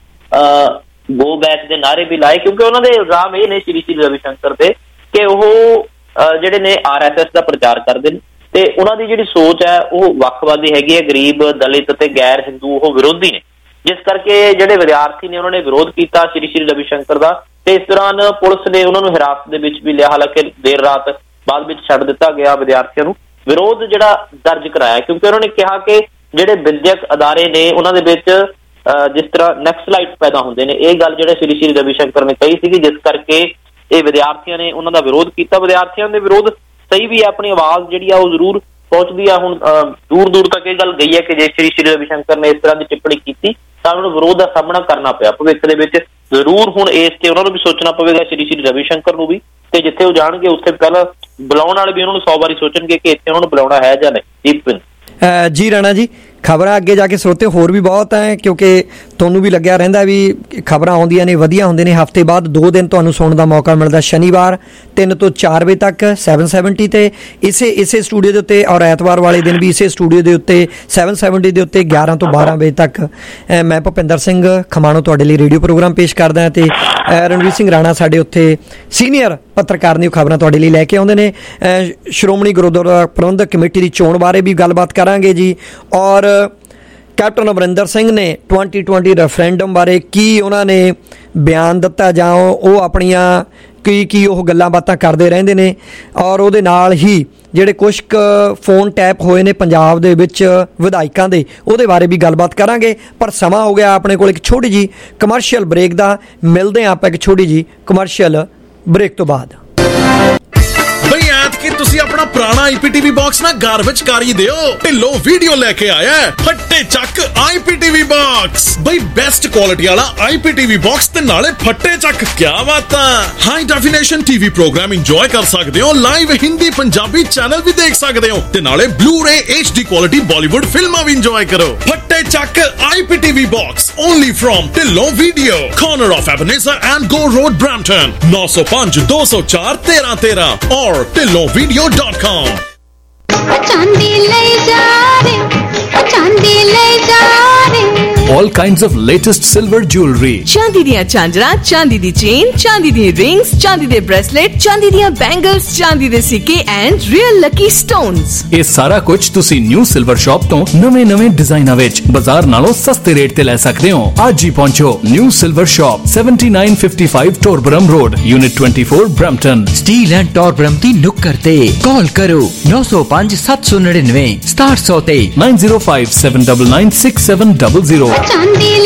ਗੋ ਬੈਕ ਦੇ ਨਾਅਰੇ ਵੀ ਲਾਏ, ਕਿਉਂਕਿ ਉਹਨਾਂ ਦੇ ਇਲਜ਼ਾਮ ਇਹ ਨੇ ਸ਼੍ਰੀ ਸ਼੍ਰੀ ਰਵੀ ਸ਼ੰਕਰ ਤੇ ਕਿ ਉਹ ਜਿਹੜੇ ਨੇ ਆਰ ਐਸ ਐਸ ਦਾ ਪ੍ਰਚਾਰ ਕਰਦੇ ਨੇ ਤੇ ਉਹਨਾਂ ਦੀ ਜਿਹੜੀ ਸੋਚ ਹੈ ਉਹ ਵੱਖਵਾਦੀ ਹੈਗੀ ਹੈ, ਗਰੀਬ, ਦਲਿਤ ਤੇ ਗੈਰ ਹਿੰਦੂ ਉਹ ਵਿਰੋਧੀ ਨੇ, ਜਿਸ ਕਰਕੇ ਜਿਹੜੇ ਵਿਦਿਆਰਥੀ ਨੇ ਉਹਨਾਂ ਨੇ ਵਿਰੋਧ ਕੀਤਾ ਸ਼੍ਰੀ ਸ਼੍ਰੀ ਰਵੀ ਸ਼ੰਕਰ ਦਾ। ਤੇ ਇਸ ਦੌਰਾਨ ਪੁਲਿਸ ਨੇ ਉਹਨਾਂ ਨੂੰ ਹਿਰਾਸਤ ਦੇ ਵਿੱਚ ਵੀ ਲਿਆ, ਹਾਲਾਂਕਿ ਦੇਰ ਰਾਤ ਬਾਅਦ ਵਿੱਚ ਛੱਡ ਦਿੱਤਾ ਗਿਆ ਵਿਦਿਆਰਥੀਆਂ ਨੂੰ। ਵਿਰੋਧ ਜਿਹੜਾ ਦਰਜ ਕਰਾਇਆ ਕਿਉਂਕਿ ਉਹਨਾਂ ਨੇ ਕਿਹਾ ਕਿ ਜਿਹੜੇ ਵਿਦਿਅਕ ਅਦਾਰੇ ਨੇ ਉਹਨਾਂ ਦੇ ਵਿੱਚ ਜਿਸ ਤਰ੍ਹਾਂ ਨੈਕਸਲਾਈਟ ਪੈਦਾ ਹੁੰਦੇ ਨੇ, ਇਹ ਗੱਲ ਜਿਹੜੇ ਸ਼੍ਰੀ ਸ਼੍ਰੀ ਰਵੀ ਸ਼ੰਕਰ ਨੇ ਕਹੀ ਸੀਗੀ, ਜਿਸ ਕਰਕੇ ਇਹ ਵਿਦਿਆਰਥੀਆਂ ਨੇ ਉਹਨਾਂ ਦਾ ਵਿਰੋਧ ਕੀਤਾ। ਵਿਦਿਆਰਥੀਆਂ ਦੇ ਵਿਰੋਧ ਸਹੀ ਵੀ ਹੈ, ਆਪਣੀ ਆਵਾਜ਼ ਜਿਹੜੀ ਆ ਉਹ ਜ਼ਰੂਰ ਪਹੁੰਚਦੀ ਆ। ਹੁਣ ਦੂਰ ਦੂਰ ਤੱਕ ਇਹ ਗੱਲ ਗਈ ਹੈ ਕਿ ਜੇ ਸ਼੍ਰੀ ਸ਼੍ਰੀ ਰਵੀ ਸ਼ੰਕਰ ਨੇ ਇਸ ਤਰ੍ਹਾਂ ਦੀ ਟਿੱਪਣੀ ਕੀਤੀ ਤਾਂ ਉਹਨਾਂ ਨੂੰ ਵਿਰੋਧ ਦਾ ਸਾਹਮਣਾ ਕਰਨਾ ਪਿਆ ਭਵਿੱਖ ਦੇ ਵਿੱਚ। ਜ਼ਰੂਰ ਹੁਣ ਇਸ ਤੇ ਉਹਨਾਂ ਨੂੰ ਵੀ ਸੋਚਣਾ ਪਵੇਗਾ, ਸ਼੍ਰੀ ਸ਼੍ਰੀ ਰਵੀ ਸ਼ੰਕਰ ਨੂੰ ਵੀ, ਤੇ ਜਿੱਥੇ ਉਹ ਜਾਣਗੇ ਉੱਥੇ ਪਹਿਲਾਂ ਬੁਲਾਉਣ ਵਾਲੇ ਵੀ ਉਹਨਾਂ ਨੂੰ ਸੌ ਵਾਰੀ ਸੋਚਣਗੇ ਕਿ ਇੱਥੇ ਉਹਨਾਂ ਨੂੰ ਬੁਲਾਉਣਾ ਹੈ ਜਾਂ ਨਹੀਂ। ਜੀ ਰਾਣਾ ਜੀ, ਖਬਰਾਂ ਅੱਗੇ ਜਾ ਕੇ ਸਰੋਤੇ ਹੋਰ ਵੀ ਬਹੁਤ ਹੈ ਕਿਉਂਕਿ ਤੁਹਾਨੂੰ ਵੀ ਲੱਗਿਆ ਰਹਿੰਦਾ ਵੀ ਖਬਰਾਂ ਆਉਂਦੀਆਂ ਨੇ, ਵਧੀਆ ਹੁੰਦੇ ਨੇ। ਹਫ਼ਤੇ ਬਾਅਦ ਦੋ ਦਿਨ ਤੁਹਾਨੂੰ ਸੁਣਨ ਦਾ ਮੌਕਾ ਮਿਲਦਾ, ਸ਼ਨੀਵਾਰ ਤਿੰਨ ਤੋਂ ਚਾਰ ਵਜੇ ਤੱਕ ਸੈਵਨ ਸੈਵਨਟੀ ਤੇ ਇਸੇ ਇਸੇ ਸਟੂਡੀਓ ਦੇ ਉੱਤੇ, ਔਰ ਐਤਵਾਰ ਵਾਲੇ ਦਿਨ ਵੀ ਇਸੇ ਸਟੂਡੀਓ ਦੇ ਉੱਤੇ ਸੈਵਨ ਸੈਵਨਟੀ ਦੇ ਉੱਤੇ ਗਿਆਰਾਂ ਤੋਂ ਬਾਰਾਂ ਵਜੇ ਤੱਕ ਮੈਂ ਭੁਪਿੰਦਰ ਸਿੰਘ ਖਮਾਣੋ ਤੁਹਾਡੇ ਲਈ ਰੇਡੀਓ ਪ੍ਰੋਗਰਾਮ ਪੇਸ਼ ਕਰਦਾ ਅਤੇ ਰਣਵੀਰ ਸਿੰਘ ਰਾਣਾ ਸਾਡੇ ਉੱਥੇ ਸੀਨੀਅਰ ਪੱਤਰਕਾਰ ਨੇ, ਉਹ ਖਬਰਾਂ ਤੁਹਾਡੇ ਲਈ ਲੈ ਕੇ ਆਉਂਦੇ ਨੇ। ਸ਼੍ਰੋਮਣੀ ਗੁਰਦੁਆਰਾ ਪ੍ਰਬੰਧਕ ਕਮੇਟੀ ਦੀ ਚੋਣ ਬਾਰੇ ਵੀ ਗੱਲਬਾਤ ਕਰਾਂਗੇ ਜੀ, ਔਰ ਕੈਪਟਨ ਅਮਰਿੰਦਰ ਸਿੰਘ ਨੇ ਟਵੈਂਟੀ ਟਵੈਂਟੀ ਰੈਫਰੈਂਡਮ ਬਾਰੇ ਕੀ ਉਹਨਾਂ ਨੇ ਬਿਆਨ ਦਿੱਤਾ ਜਾਂ ਉਹ ਆਪਣੀਆਂ ਕੀ ਕੀ ਉਹ ਗੱਲਾਂ ਬਾਤਾਂ ਕਰਦੇ ਰਹਿੰਦੇ ਨੇ, ਔਰ ਉਹਦੇ ਨਾਲ ਹੀ ਜਿਹੜੇ ਕੁਛ ਕੁ ਫੋਨ ਟੈਪ ਹੋਏ ਨੇ ਪੰਜਾਬ ਦੇ ਵਿੱਚ ਵਿਧਾਇਕਾਂ ਦੇ, ਉਹਦੇ ਬਾਰੇ ਵੀ ਗੱਲਬਾਤ ਕਰਾਂਗੇ। ਪਰ ਸਮਾਂ ਹੋ ਗਿਆ ਆਪਣੇ ਕੋਲ ਇੱਕ ਛੋਟੀ ਜਿਹੀ ਕਮਰਸ਼ੀਅਲ ਬ੍ਰੇਕ ਦਾ। ਮਿਲਦੇ ਹਾਂ ਆਪਾਂ ਇੱਕ ਛੋਟੀ ਜਿਹੀ ਕਮਰਸ਼ੀਅਲ ਬ੍ਰੇਕ ਤੋਂ ਬਾਅਦ। ਬਈ ਐਤਕੀ ਤੁਸੀਂ ਆਪਣਾ ਪੁਰਾਣਾ ਆਈ ਪੀ ਟੀ ਵੀ ਬਾਕਸ ਨਾ ਘਰ ਵਿੱਚ ਕਰ ਹੀ ਦਿਓ। ਢਿੱਲੋਂ ਵੀਡੀਓ ਲੈ ਕੇ ਆਇਆ ਫੱਟੇ ਚੱਕ I P T V box. ਬਈ ਬੈਸਟ ਕੁਆਲਿਟੀ ਵਾਲਾ I P T V box ਤੇ ਨਾਲੇ ਫੱਟੇ ਚੱਕ। ਕੀ ਬਾਤਾਂ, high definition TV program enjoy ਕਰ ਸਕਦੇ ਹੋ, ਲਾਈਵ ਹਿੰਦੀ ਪੰਜਾਬੀ ਚੈਨਲ ਵੀ ਦੇਖ ਸਕਦੇ ਹੋ ਤੇ ਨਾਲੇ blu ray H D quality Bollywood ਫਿਲਮਾਂ ਵੀ ਇੰਜੋਏ ਕਰੋ। ਫੱਟੇ ਚੱਕ I P T V box only from Dhillon video, corner of Ebenezer and Gore road Brampton, ਨੌ ਸੌ ਪੰਜ ਦੋ ਸੌ ਚਾਰ ਤੇਰਾਂ ਤੇਰਾਂ और टिल्लो वीडियो डॉट कॉम। चांदी ले जा रे, चांदी ले जा रे। All kinds of latest silver jewelry. चांदी दियां झांजरां, चांदी दी चेन, चांदी दी रिंग्स, चांदी दे ब्रेसलेट, चांदी दियां बैंगल्स, चांदी दे सिक्के एंड रियल लकी स्टोन्स। ਇਹ ਸਾਰਾ ਕੁਝ ਤੁਸੀਂ ਨਿਊ ਸਿਲਵਰ ਸ਼ਾਪ ਤੋਂ ਨਵੇਂ-ਨਵੇਂ ਡਿਜ਼ਾਈਨਾਂ ਵਿੱਚ ਬਾਜ਼ਾਰ ਨਾਲੋਂ ਸਸਤੇ ਰੇਟ ਤੇ ਲੈ ਸਕਦੇ ਹੋ। ਅੱਜ ਹੀ ਪਹੁੰਚੋ new silver shop seventy-nine fifty-five Torbram road, unit twenty-four Brampton. Steeles and Torbram ਦੀ ਨੁੱਕਰ ਤੇ ਕਾਲ ਕਰੋ ਨੌ ਸੌ ਪੰਜ ਸੱਤ ਸੌ ਨੜਿਨਵੇਂ ਸਤਾਹਠ ਸੌ ਤੇ nine zero five seven nine nine six seven zero zero। चांदी ले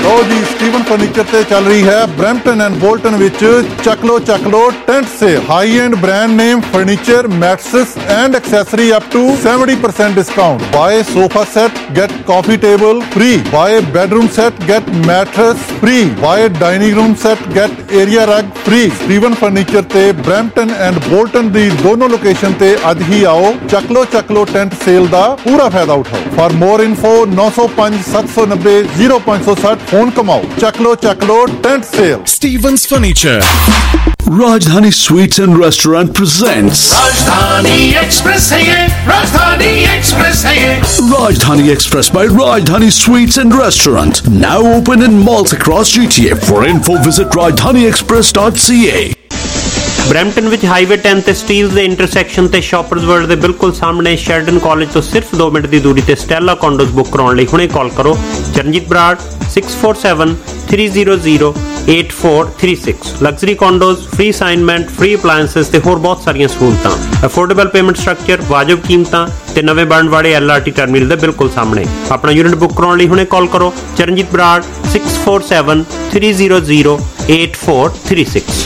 ਲੋ ਜੀ ਸਟੀਵਨ ਫਰਨੀਚਰ ਤੇ ਚੱਲ ਰਹੀ ਹੈ ਬ੍ਰੈਂਪਟਨ ਐਂਡ ਬੋਲਟਨ ਵਿੱਚ ਚੱਕ ਲੋ ਚੱਕ ਲੋ tent sale. High end brand name furniture, mattress and accessory up to seventy percent discount. Buy sofa set, get coffee table free. Buy bedroom set, get mattress free. Buy dining room set, get area rug free. Steven furniture ਤੇ Brampton and Bolton ਦੀ ਦੋਨੋਂ location ਤੇ ਅੱਜ ਹੀ ਆਓ। ਚੱਕ ਲੋ ਚੱਕ ਲੋ ਟੈਂਟ ਸੇਲ ਦਾ ਪੂਰਾ ਫਾਇਦਾ ਉਠਾਓ। For more info nine oh five seven oh nine oh zero five six zero phone कमाओ। ਚੱਕ ਲੋ ਚੱਕ ਲੋ tent sale. Stevens Furniture। Rajdhani Sweets and Restaurant presents Rajdhani Express है ये, Rajdhani Express है ये। Rajdhani Express by Rajdhani Sweets and Restaurant, now open in malls across G T A. For info visit rajdhani express dot c a। Brampton ਵਿੱਚ highway ten ਤੇ Steeles ਦੇ intersection ਤੇ shoppers world ਦੇ ਬਿਲਕੁਲ ਸਾਹਮਣੇ Sheridan college ਤੋਂ ਸਿਰਫ ਦੋ ਮਿੰਟ ਦੀ ਦੂਰੀ ਤੇ ਸਟੈਲਾ ਕੰਡੋਜ਼ ਬੁੱਕ ਕਰਾਉਣ ਲਈ ਹੁਣੇ ਕਾਲ ਕਰੋ Charanjit Brar six four seven three zero zero eight four three six। Luxury condos, free assignment, free appliances ਤੇ ਹੋਰ ਬਹੁਤ ਸਾਰੀਆਂ ਸਹੂਲਤਾਂ, ਅਫੋਰਡੇਬਲ ਪੇਮੈਂਟ ਸਟਰਕਚਰ, ਵਾਜਬ ਕੀਮਤਾਂ ਤੇ ਨਵੇਂ ਬਣਨ ਵਾਲੇ ਐਲ ਆਰ ਟੀ ਟਰਮੀਨਲ ਦੇ ਬਿਲਕੁਲ ਸਾਹਮਣੇ। ਆਪਣਾ ਯੂਨਿਟ ਬੁੱਕ ਕਰਾਉਣ ਲਈ ਹੁਣੇ ਕਾਲ ਕਰੋ Charanjit Brar six four seven three zero zero eight four three six।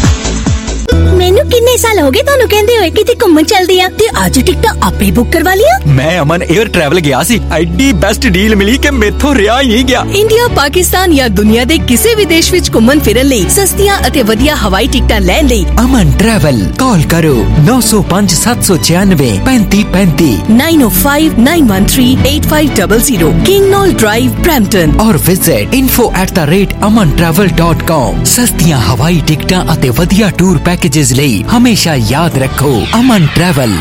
ਮੈਨੂੰ ਕਿੰਨੇ ਸਾਲ ਹੋ ਗਏ ਤੁਹਾਨੂੰ ਕਹਿੰਦੇ ਹੋਏ ਕਿਤੇ ਘੁੰਮਣ ਚੱਲਦੀ ਆ ਤੇ ਅੱਜ ਟਿਕਟਾਂ ਆਪੇ ਬੁੱਕ ਕਰਵਾ ਲਿਆ। ਮੈਂ ਅਮਨ 에ਅਰ ਟਰੈਵਲ ਗਿਆ ਸੀ, ਐਡੀ ਬੈਸਟ ਡੀਲ ਮਿਲੀ ਕਿ ਮੇਥੋਂ ਰਿਹਾ ਹੀ ਨਹੀਂ ਗਿਆ। ਇੰਡੀਆ, ਪਾਕਿਸਤਾਨ ਜਾਂ ਦੁਨੀਆ ਦੇ ਕਿਸੇ ਵੀ ਦੇਸ਼ ਵਿੱਚ ਘੁੰਮਣ ਫਿਰਨ ਲਈ ਸਸਤੀਆਂ ਅਤੇ ਵਧੀਆ ਹਵਾਈ ਟਿਕਟਾਂ ਲੈਣ ਲਈ ਅਮਨ ਟਰੈਵਲ ਕਾਲ ਕਰੋ nine oh five seven nine nine three five five nine oh five nine one three eight five zero zero King Knoll Drive, Brampton और visit info at the rate aman travel dot com। ਸਸਤੀਆਂ ਹਵਾਈ ਟਿਕਟਾਂ ਅਤੇ ਵਧੀਆ tour packages ਲਈ ਹਮੇਸ਼ਾ ਯਾਦ ਰੱਖੋ ਅਮਨ ਟਰੈਵਲ।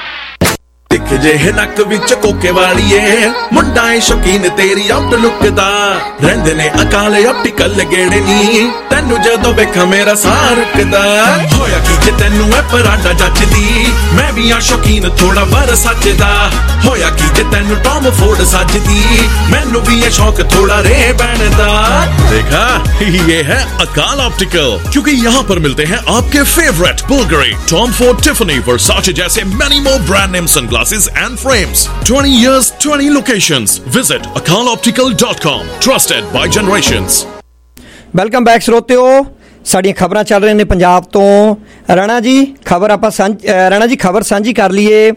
ਦਿਖ ਜੇ ਨੱਕ ਵਿੱਚ ਕੋਕੇ ਵਾਲੀਏ, ਮੁੰਡਾ ਏ ਸ਼ੌਕੀਨ ਤੇਰੀ ਆਊਟਲੁੱਕ ਦਾ। ਰਹਿੰਦੇ ਨੇ ਅਕਾਲੇ ਆਪਟੀਕਲ ਗੇੜੇ ਨੀ, ਤੈਨੂੰ ਜਦੋਂ ਵੇਖਾਂ ਮੇਰਾ ਸਾਹ ਰੁਕਦਾ। ਹੋਇਆ ਕੀ ਜੇ ਤੈਨੂੰ ਐ ਪਰਾਂਡਾ ਜੱਜਦੀ, ਮੈਂ ਵੀ ਆ ਸ਼ੌਕੀਨ ਥੋੜਾ ਵਰ ਸੱਜਦਾ। ਹੋਇਆ ਕੀ ਜੇ ਤੈਨੂੰ ਟੌਮ ਫੋਰਡ ਸੱਜਦੀ, ਮੈਨੂੰ ਵੀ ਇਹ ਸ਼ੌਕ ਥੋੜਾ ਰੇ ਬੈਣ ਦਾ। देखा, ये है अकाल ऑप्टिकल, क्योंकि यहाँ पर मिलते हैं आपके favourite Bulgari, Tom Ford, Tiffany, Versace जैसे many more brand name sunglasses and frames. twenty years, twenty locations. Visit akal optical dot com. Trusted by generations. Welcome back ਸਰੋਤਿਓ, ਸਾਡੀਆਂ ਖਬਰਾਂ ਚੱਲ ਰਹੀਆਂ ਨੇ ਪੰਜਾਬ ਤੋਂ। ਰਾਣਾ ਜੀ ਖਬਰ ਆਪਾਂ ਸਾਂਝ ਰਾਣਾ ਜੀ ਖਬਰ ਸਾਂਝੀ ਕਰ ਲਈਏ।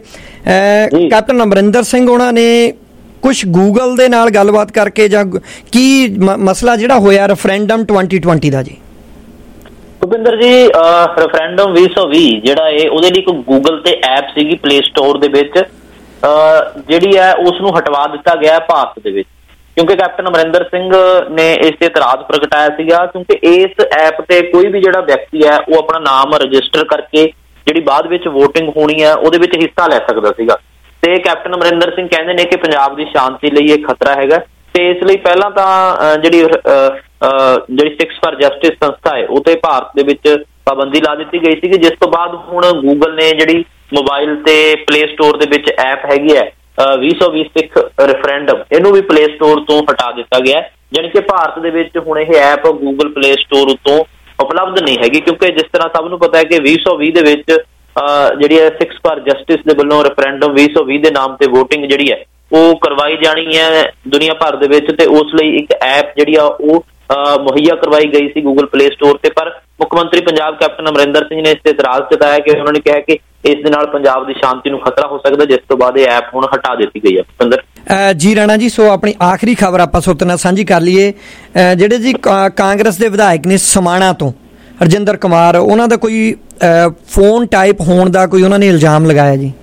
ਕੈਪਟਨ ਅਮਰਿੰਦਰ ਸਿੰਘ ਉਹਨਾਂ ਨੇ ਕੁਛ ਗੂਗਲ ਦੇ ਨਾਲ ਗੱਲਬਾਤ ਕਰਕੇ ਜਾਂ ਕੀ ਮਸਲਾ ਜਿਹੜਾ ਹੋਇਆ ਰੈਫਰੈਂਡਮ twenty twenty ਦਾ ਜੀ? ਭੁਪਿੰਦਰ ਜੀ, ਰੈਫਰੈਂਡਮ ਵੀਹ ਸੌ ਵੀਹ ਜਿਹੜਾ ਹੈ ਉਹਦੇ ਲਈ ਇੱਕ ਗੂਗਲ ਤੇ ਐਪ ਸੀਗੀ ਪਲੇ ਸਟੋਰ ਦੇ ਵਿੱਚ, ਜਿਹੜੀ ਹੈ ਉਸ ਨੂੰ ਹਟਵਾ ਦਿੱਤਾ ਗਿਆ ਭਾਰਤ ਦੇ ਵਿੱਚ, ਕਿਉਂਕਿ ਕੈਪਟਨ ਅਮਰਿੰਦਰ ਸਿੰਘ ਨੇ ਇਸ ਤੇ ਇਤਰਾਜ਼ ਪ੍ਰਗਟਾਇਆ ਸੀਗਾ। ਕਿਉਂਕਿ ਇਸ ਐਪ ਤੇ ਕੋਈ ਵੀ ਜਿਹੜਾ ਵਿਅਕਤੀ ਹੈ ਉਹ ਆਪਣਾ ਨਾਮ ਰਜਿਸਟਰ ਕਰਕੇ ਜਿਹੜੀ ਬਾਅਦ ਵਿੱਚ ਵੋਟਿੰਗ ਹੋਣੀ ਹੈ ਉਹਦੇ ਵਿੱਚ ਹਿੱਸਾ ਲੈ ਸਕਦਾ ਸੀਗਾ। ਤੇ ਕੈਪਟਨ ਅਮਰਿੰਦਰ ਸਿੰਘ ਕਹਿੰਦੇ ਨੇ ਕਿ ਪੰਜਾਬ ਦੀ ਸ਼ਾਂਤੀ ਲਈ ਇਹ ਖਤਰਾ ਹੈਗਾ, ਤੇ ਇਸ ਲਈ ਪਹਿਲਾਂ ਤਾਂ ਜਿਹੜੀ ਜਿਹੜੀ ਸਿੱਖਸ ਫਾਰ ਜਸਟਿਸ ਸੰਸਥਾ ਹੈ ਉਹ ਤੇ ਭਾਰਤ ਦੇ ਵਿੱਚ ਪਾਬੰਦੀ ਲਾ ਦਿੱਤੀ ਗਈ ਸੀਗੀ, ਜਿਸ ਤੋਂ ਬਾਅਦ ਹੁਣ ਗੂਗਲ ਨੇ ਜਿਹੜੀ ਮੋਬਾਈਲ ਤੇ ਪਲੇ ਸਟੋਰ ਦੇ ਵਿੱਚ ਐਪ ਹੈਗੀ ਹੈ ਵੀਹ ਸੌ ਵੀਹ ਸਿੱਖ ਰੈਫਰੈਂਡਮ, ਇਹਨੂੰ ਵੀ ਪਲੇ ਸਟੋਰ ਤੋਂ ਹਟਾ ਦਿੱਤਾ ਗਿਆ। ਜਾਣੀ ਕਿ ਭਾਰਤ ਦੇ ਵਿੱਚ ਹੁਣ ਇਹ ਐਪ ਗੂਗਲ ਪਲੇ ਸਟੋਰ ਉੱਤੋਂ ਉਪਲਬਧ ਨਹੀਂ ਹੈਗੀ, ਕਿਉਂਕਿ ਜਿਸ ਤਰ੍ਹਾਂ ਸਭ ਨੂੰ ਪਤਾ ਹੈ ਕਿ ਵੀਹ ਸੌ ਵੀਹ ਦੇ ਵਿੱਚ ਜਿਹੜੀ ਹੈ ਸਿੱਖਸ ਫਾਰ ਜਸਟਿਸ ਦੇ ਵੱਲੋਂ ਰੈਫਰੈਂਡਮ ਵੀਹ ਸੌ ਵੀਹ ਦੇ ਨਾਮ ਤੇ ਵੋਟਿੰਗ ਜਿਹੜੀ ਹੈ ਉਹ ਕਰਵਾਈ ਜਾਣੀ ਹੈ ਦੁਨੀਆ ਭਰ ਦੇ ਵਿੱਚ, ਤੇ ਉਸ ਲਈ ਇੱਕ ਐਪ ਜਿਹੜੀ ਆ ਉਹ ਮੁਹੱਈਆ ਕਰਵਾਈ ਗਈ ਸੀ ਗੂਗਲ ਪਲੇ ਸਟੋਰ ਤੇ। ਪਰ ਮੁੱਖ ਮੰਤਰੀ ਪੰਜਾਬ ਕੈਪਟਨ ਅਮਰਿੰਦਰ ਸਿੰਘ ਨੇ ਇਸ ਤੇ ਇਤਰਾਜ਼ ਜਤਾਇਆ ਕਿ ਉਹਨਾਂ ਨੇ ਕਿਹਾ ਕਿ ਇਸ ਦੇ ਨਾਲ ਪੰਜਾਬ ਦੀ ਸ਼ਾਂਤੀ ਨੂੰ ਖਤਰਾ ਹੋ ਸਕਦਾ, ਜਿਸ ਤੋਂ ਬਾਅਦ ਇਹ ਐਪ ਹੁਣ ਹਟਾ ਦਿੱਤੀ ਗਈ ਹੈ। ਭੁਪਿੰਦਰ ਜੀ ਰਾਣਾ ਜੀ, ਸੋ ਆਪਣੀ ਆਖਰੀ ਖਬਰ ਆਪਾਂ ਸੋਤੇ ਨਾਲ ਸਾਂਝੀ ਕਰ ਲਈਏ। ਜਿਹੜੇ ਜੀ ਕਾਂਗਰਸ ਦੇ ਵਿਧਾਇਕ ਨੇ ਸਮਾਣਾ ਤੋਂ ਰਜਿੰਦਰ ਕੁਮਾਰ, ਉਹਨਾਂ ਦਾ ਕੋਈ ਫੋਨ ਟਾਈਪ ਹੋਣ ਦਾ ਕੋਈ ਉਹਨਾਂ ਨੇ ਇਲਜ਼ਾਮ ਲਗਾਇਆ ਜੀ?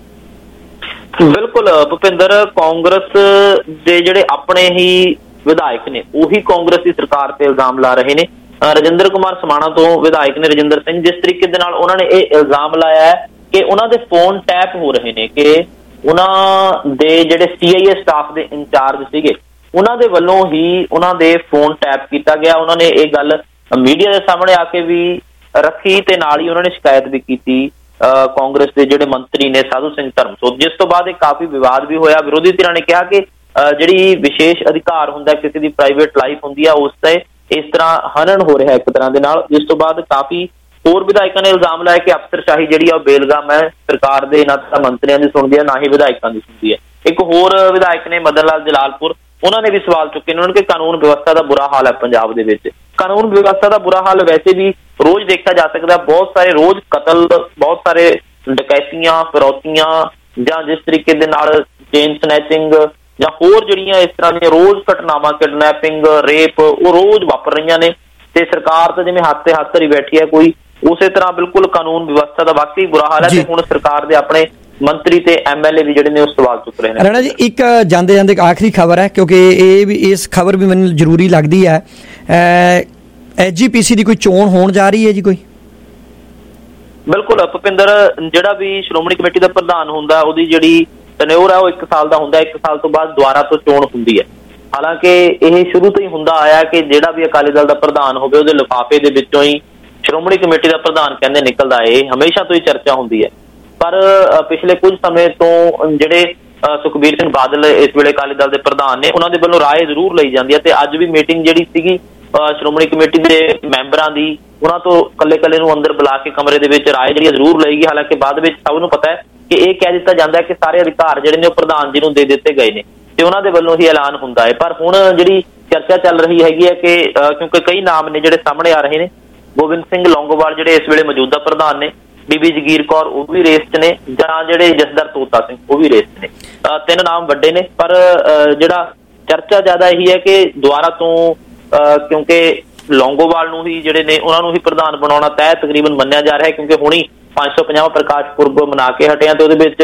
ਬਿਲਕੁਲ ਭੁਪਿੰਦਰ, ਕਾਂਗਰਸ ਦੇ ਜਿਹੜੇ ਆਪਣੇ ਹੀ ਵਿਧਾਇਕ ਨੇ ਉਹੀ ਕਾਂਗਰਸ ਦੀ ਸਰਕਾਰ ਤੇ ਇਲਜ਼ਾਮ ਲਾ ਰਹੇ ਨੇ। ਰਜਿੰਦਰ ਕੁਮਾਰ ਸਮਾਣਾ ਤੋਂ ਵਿਧਾਇਕ ਨੇ ਰਜਿੰਦਰ ਸਿੰਘ, ਜਿਸ ਤਰੀਕੇ ਦੇ ਨਾਲ ਉਹਨਾਂ ਨੇ ਇਹ ਇਲਜ਼ਾਮ ਲਾਇਆ ਹੈ ਕਿ ਉਹਨਾਂ ਦੇ ਫੋਨ ਟੈਪ ਹੋ ਰਹੇ ਨੇ, ਕਿ ਉਹਨਾਂ ਦੇ ਜਿਹੜੇ ਸੀ ਆਈ ਏ ਸਟਾਫ ਦੇ ਇੰਚਾਰਜ ਸੀਗੇ ਉਹਨਾਂ ਦੇ ਵੱਲੋਂ ਹੀ ਉਹਨਾਂ ਦੇ ਫੋਨ ਟੈਪ ਕੀਤਾ ਗਿਆ। ਉਹਨਾਂ ਨੇ ਇਹ ਗੱਲ ਮੀਡੀਆ ਦੇ ਸਾਹਮਣੇ ਆ ਕੇ ਵੀ ਰੱਖੀ ਤੇ ਨਾਲ ਹੀ ਉਹਨਾਂ ਨੇ ਸ਼ਿਕਾਇਤ ਵੀ ਕੀਤੀ ਕਾਂਗਰਸ ਦੇ ਜਿਹੜੇ ਮੰਤਰੀ ਨੇ ਸਾਧੂ ਸਿੰਘ ਧਰਮਸੋਤ, ਜਿਸ ਤੋਂ ਬਾਅਦ ਇਹ ਕਾਫੀ ਵਿਵਾਦ ਵੀ ਹੋਇਆ। ਵਿਰੋਧੀ ਧਿਰਾਂ ਨੇ ਕਿਹਾ ਕਿ ਜਿਹੜੀ ਵਿਸ਼ੇਸ਼ ਅਧਿਕਾਰ ਹੁੰਦਾ ਕਿਸੇ ਦੀ ਪ੍ਰਾਈਵੇਟ ਲਾਈਫ ਹੁੰਦੀ ਆ ਉਸ ਤੇ ਇਸ ਤਰ੍ਹਾਂ ਹਨਨ ਹੋ ਰਿਹਾ ਇੱਕ ਤਰ੍ਹਾਂ ਦੇ ਨਾਲ, ਜਿਸ ਤੋਂ ਬਾਅਦ ਕਾਫੀ ਹੋਰ ਵਿਧਾਇਕਾਂ ਨੇ ਇਲਜ਼ਾਮ ਲਾਇਆ ਕਿ ਅਫਸਰਸ਼ਾਹੀ ਜਿਹੜੀ ਆ ਉਹ ਬੇਲਗਾਮ ਹੈ, ਸਰਕਾਰ ਦੇ ਨਾ ਤਾਂ ਮੰਤਰੀਆਂ ਦੀ ਸੁਣਦੀ ਹੈ ਨਾ ਹੀ ਵਿਧਾਇਕਾਂ ਦੀ ਸੁਣਦੀ ਹੈ। ਇੱਕ ਹੋਰ ਵਿਧਾਇਕ ਨੇ ਮਦਨ ਲਾਲ ਜਲਾਲਪੁਰ, ਉਹਨਾਂ ਨੇ ਵੀ ਸਵਾਲ ਚੁੱਕੇ ਨੇ ਉਹਨਾਂ ਕਿ ਕਾਨੂੰਨ ਵਿਵਸਥਾ ਦਾ ਬੁਰਾ ਹਾਲ ਹੈ ਪੰਜਾਬ ਦੇ ਵਿੱਚ। ਕਾਨੂੰਨ ਵਿਵਸਥਾ ਦਾ ਬੁਰਾ ਹਾਲ ਵੈਸੇ ਵੀ ਰੋਜ਼ ਦੇਖਿਆ ਜਾ ਸਕਦਾ, ਬਹੁਤ ਸਾਰੇ ਰੋਜ਼ ਕਤਲ, ਬਹੁਤ ਸਾਰੇ ਡਕੈਤੀਆਂ, ਫਿਰੌਤੀਆਂ ਜਾਂ ਜਿਸ ਤਰੀਕੇ ਦੇ ਨਾਲ ਚੇਨ ਸਨੈਚਿੰਗ ਜਾਂ ਹੋਰ ਜਿਹੜੀਆਂ ਇਸ ਤਰ੍ਹਾਂ ਦੀਆਂ ਰੋਜ਼ ਘਟਨਾਵਾਂ, ਕਿਡਨੈਪਿੰਗ, ਰੇਪ, ਉਹ ਰੋਜ਼ ਵਾਪਰ ਰਹੀਆਂ ਨੇ ਤੇ ਸਰਕਾਰ ਤਾਂ ਜਿਵੇਂ ਹੱਥ ਤੇ ਹੱਥ ਧਰੀ ਬੈਠੀ ਹੈ ਕੋਈ, ਉਸੇ ਤਰ੍ਹਾਂ ਬਿਲਕੁਲ ਕਾਨੂੰਨ ਵਿਵਸਥਾ ਦਾ ਵਾਕਈ ਬੁਰਾ ਹਾਲ ਹੈ। ਤੇ ਹੁਣ ਸਰਕਾਰ ਦੇ ਆਪਣੇ ਮੰਤਰੀ ਤੇ ਐਮ ਐਲ ਏ ਵੀ ਜਿਹੜੇ ਨੇ ਉਹ ਸਵਾਲ ਚੁੱਕ ਰਹੇ ਨੇ। ਰਾਣਾ ਜੀ ਇੱਕ ਜਾਂਦੇ ਜਾਂਦੇ ਆਖਰੀ ਖਬਰ ਹੈ, ਕਿਉਂਕਿ ਇਹ ਵੀ ਇਸ ਖਬਰ ਵੀ ਮੈਨੂੰ ਜ਼ਰੂਰੀ ਲੱਗਦੀ ਹੈ, ਐਸ ਜੀ ਪੀ ਸੀ ਦੀ ਕੋਈ ਚੋਣ ਹੋਣ ਜਾ ਰਹੀ ਹੈ ਜੀ ਕੋਈ? ਬਿਲਕੁਲ ਭੁਪਿੰਦਰ, ਜਿਹੜਾ ਵੀ ਸ਼੍ਰੋਮਣੀ ਕਮੇਟੀ ਦਾ ਪ੍ਰਧਾਨ ਹੁੰਦਾ ਉਹਦੀ ਜਿਹੜੀ ਟੈਨਿਓਰ ਹੈ ਉਹ ਇੱਕ ਸਾਲ ਦਾ ਹੁੰਦਾ, ਇੱਕ ਸਾਲ ਤੋਂ ਬਾਅਦ ਦੁਬਾਰਾ ਤੋਂ ਚੋਣ ਹੁੰਦੀ ਹੈ। ਹਾਲਾਂਕਿ ਇਹ ਸ਼ੁਰੂ ਤੋਂ ਹੀ ਹੁੰਦਾ ਆਇਆ ਕਿ ਜਿਹੜਾ ਵੀ ਅਕਾਲੀ ਦਲ ਦਾ ਪ੍ਰਧਾਨ ਹੋਵੇ ਉਹਦੇ ਲਿਫਾਫੇ ਦੇ ਵਿੱਚੋਂ ਹੀ ਸ਼੍ਰੋਮਣੀ ਕਮੇਟੀ ਦਾ ਪ੍ਰਧਾਨ ਕਹਿੰਦੇ ਨਿਕਲਦਾ ਹੈ, ਇਹ ਹਮੇਸ਼ਾ ਤੋਂ ਹੀ ਚਰਚਾ ਹੁੰਦੀ ਹੈ। ਪਰ ਪਿਛਲੇ ਕੁਝ ਸਮੇਂ ਤੋਂ ਜਿਹੜੇ ਸੁਖਬੀਰ ਸਿੰਘ ਬਾਦਲ ਇਸ ਵੇਲੇ ਅਕਾਲੀ ਦਲ ਦੇ ਪ੍ਰਧਾਨ ਨੇ, ਉਹਨਾਂ ਦੇ ਵੱਲੋਂ ਰਾਏ ਜ਼ਰੂਰ ਲਈ ਜਾਂਦੀ ਹੈ ਤੇ ਅੱਜ ਵੀ ਮੀਟਿੰਗ ਜਿਹੜੀ ਸੀਗੀ ਸ਼੍ਰੋਮਣੀ ਕਮੇਟੀ ਦੇ ਮੈਂਬਰਾਂ ਦੀ, ਉਹਨਾਂ ਤੋਂ ਕੱਲੇ ਕੱਲੇ ਨੂੰ ਅੰਦਰ ਬੁਲਾ ਕੇ ਕਮਰੇ ਦੇ ਵਿੱਚ ਰਾਏ ਜਿਹੜੀ ਜ਼ਰੂਰ ਲਏਗੀ। ਹਾਲਾਂਕਿ ਬਾਅਦ ਵਿੱਚ ਸਭ ਨੂੰ ਪਤਾ ਹੈ ਕਿ ਇਹ ਕਹਿ ਦਿੱਤਾ ਜਾਂਦਾ ਹੈ ਕਿ ਸਾਰੇ ਅਧਿਕਾਰ ਜਿਹੜੇ ਨੇ ਉਹ ਪ੍ਰਧਾਨ ਜੀ ਨੂੰ ਦੇ ਦਿੱਤੇ ਗਏ ਨੇ ਤੇ ਉਹਨਾਂ ਦੇ ਵੱਲੋਂ ਹੀ ਐਲਾਨ ਹੁੰਦਾ ਹੈ। ਪਰ ਹੁਣ ਜਿਹੜੀ ਚਰਚਾ ਚੱਲ ਰਹੀ ਹੈਗੀ ਹੈ ਕਿ ਕਿਉਂਕਿ ਕਈ ਨਾਮ ਨੇ ਜਿਹੜੇ ਸਾਹਮਣੇ ਆ ਰਹੇ ਨੇ, ਗੋਬਿੰਦ ਸਿੰਘ ਲੌਂਗੋਵਾਲ ਜਿਹੜੇ ਇਸ ਵੇਲੇ ਮੌਜੂਦਾ ਪ੍ਰਧਾਨ ਨੇ, ਬੀਬੀ ਜਗੀਰ ਕੌਰ ਉਹ ਵੀ ਰੇਸ 'ਚ ਨੇ, ਜਾਂ ਜਿਹੜੇ ਜਸਦਰ ਤੋਤਾ ਸਿੰਘ ਉਹ ਵੀ ਰੇਸ 'ਚ ਨੇ। ਤਿੰਨ ਨਾਮ ਵੱਡੇ ਨੇ, ਪਰ ਜਿਹੜਾ ਚਰਚਾ ਜ਼ਿਆਦਾ ਇਹੀ ਹੈ ਕਿ ਦੁਬਾਰਾ ਤੋਂ ਕਿਉਂਕਿ ਲੌਂਗੋਵਾਲ ਨੂੰ ਹੀ ਜਿਹੜੇ ਨੇ ਉਹਨਾਂ ਨੂੰ ਹੀ ਪ੍ਰਧਾਨ ਬਣਾਉਣਾ ਤੈਅ ਤਕਰੀਬਨ ਮੰਨਿਆ ਜਾ ਰਿਹਾ ਹੈ, ਕਿਉਂਕਿ ਹੁਣੀ ਪੰਜ ਸੌ ਪੰਜਾਹ ਪ੍ਰਕਾਸ਼ ਪੁਰਬ ਮਨਾ ਕੇ ਹਟਿਆ ਤੇ ਉਹਦੇ ਵਿੱਚ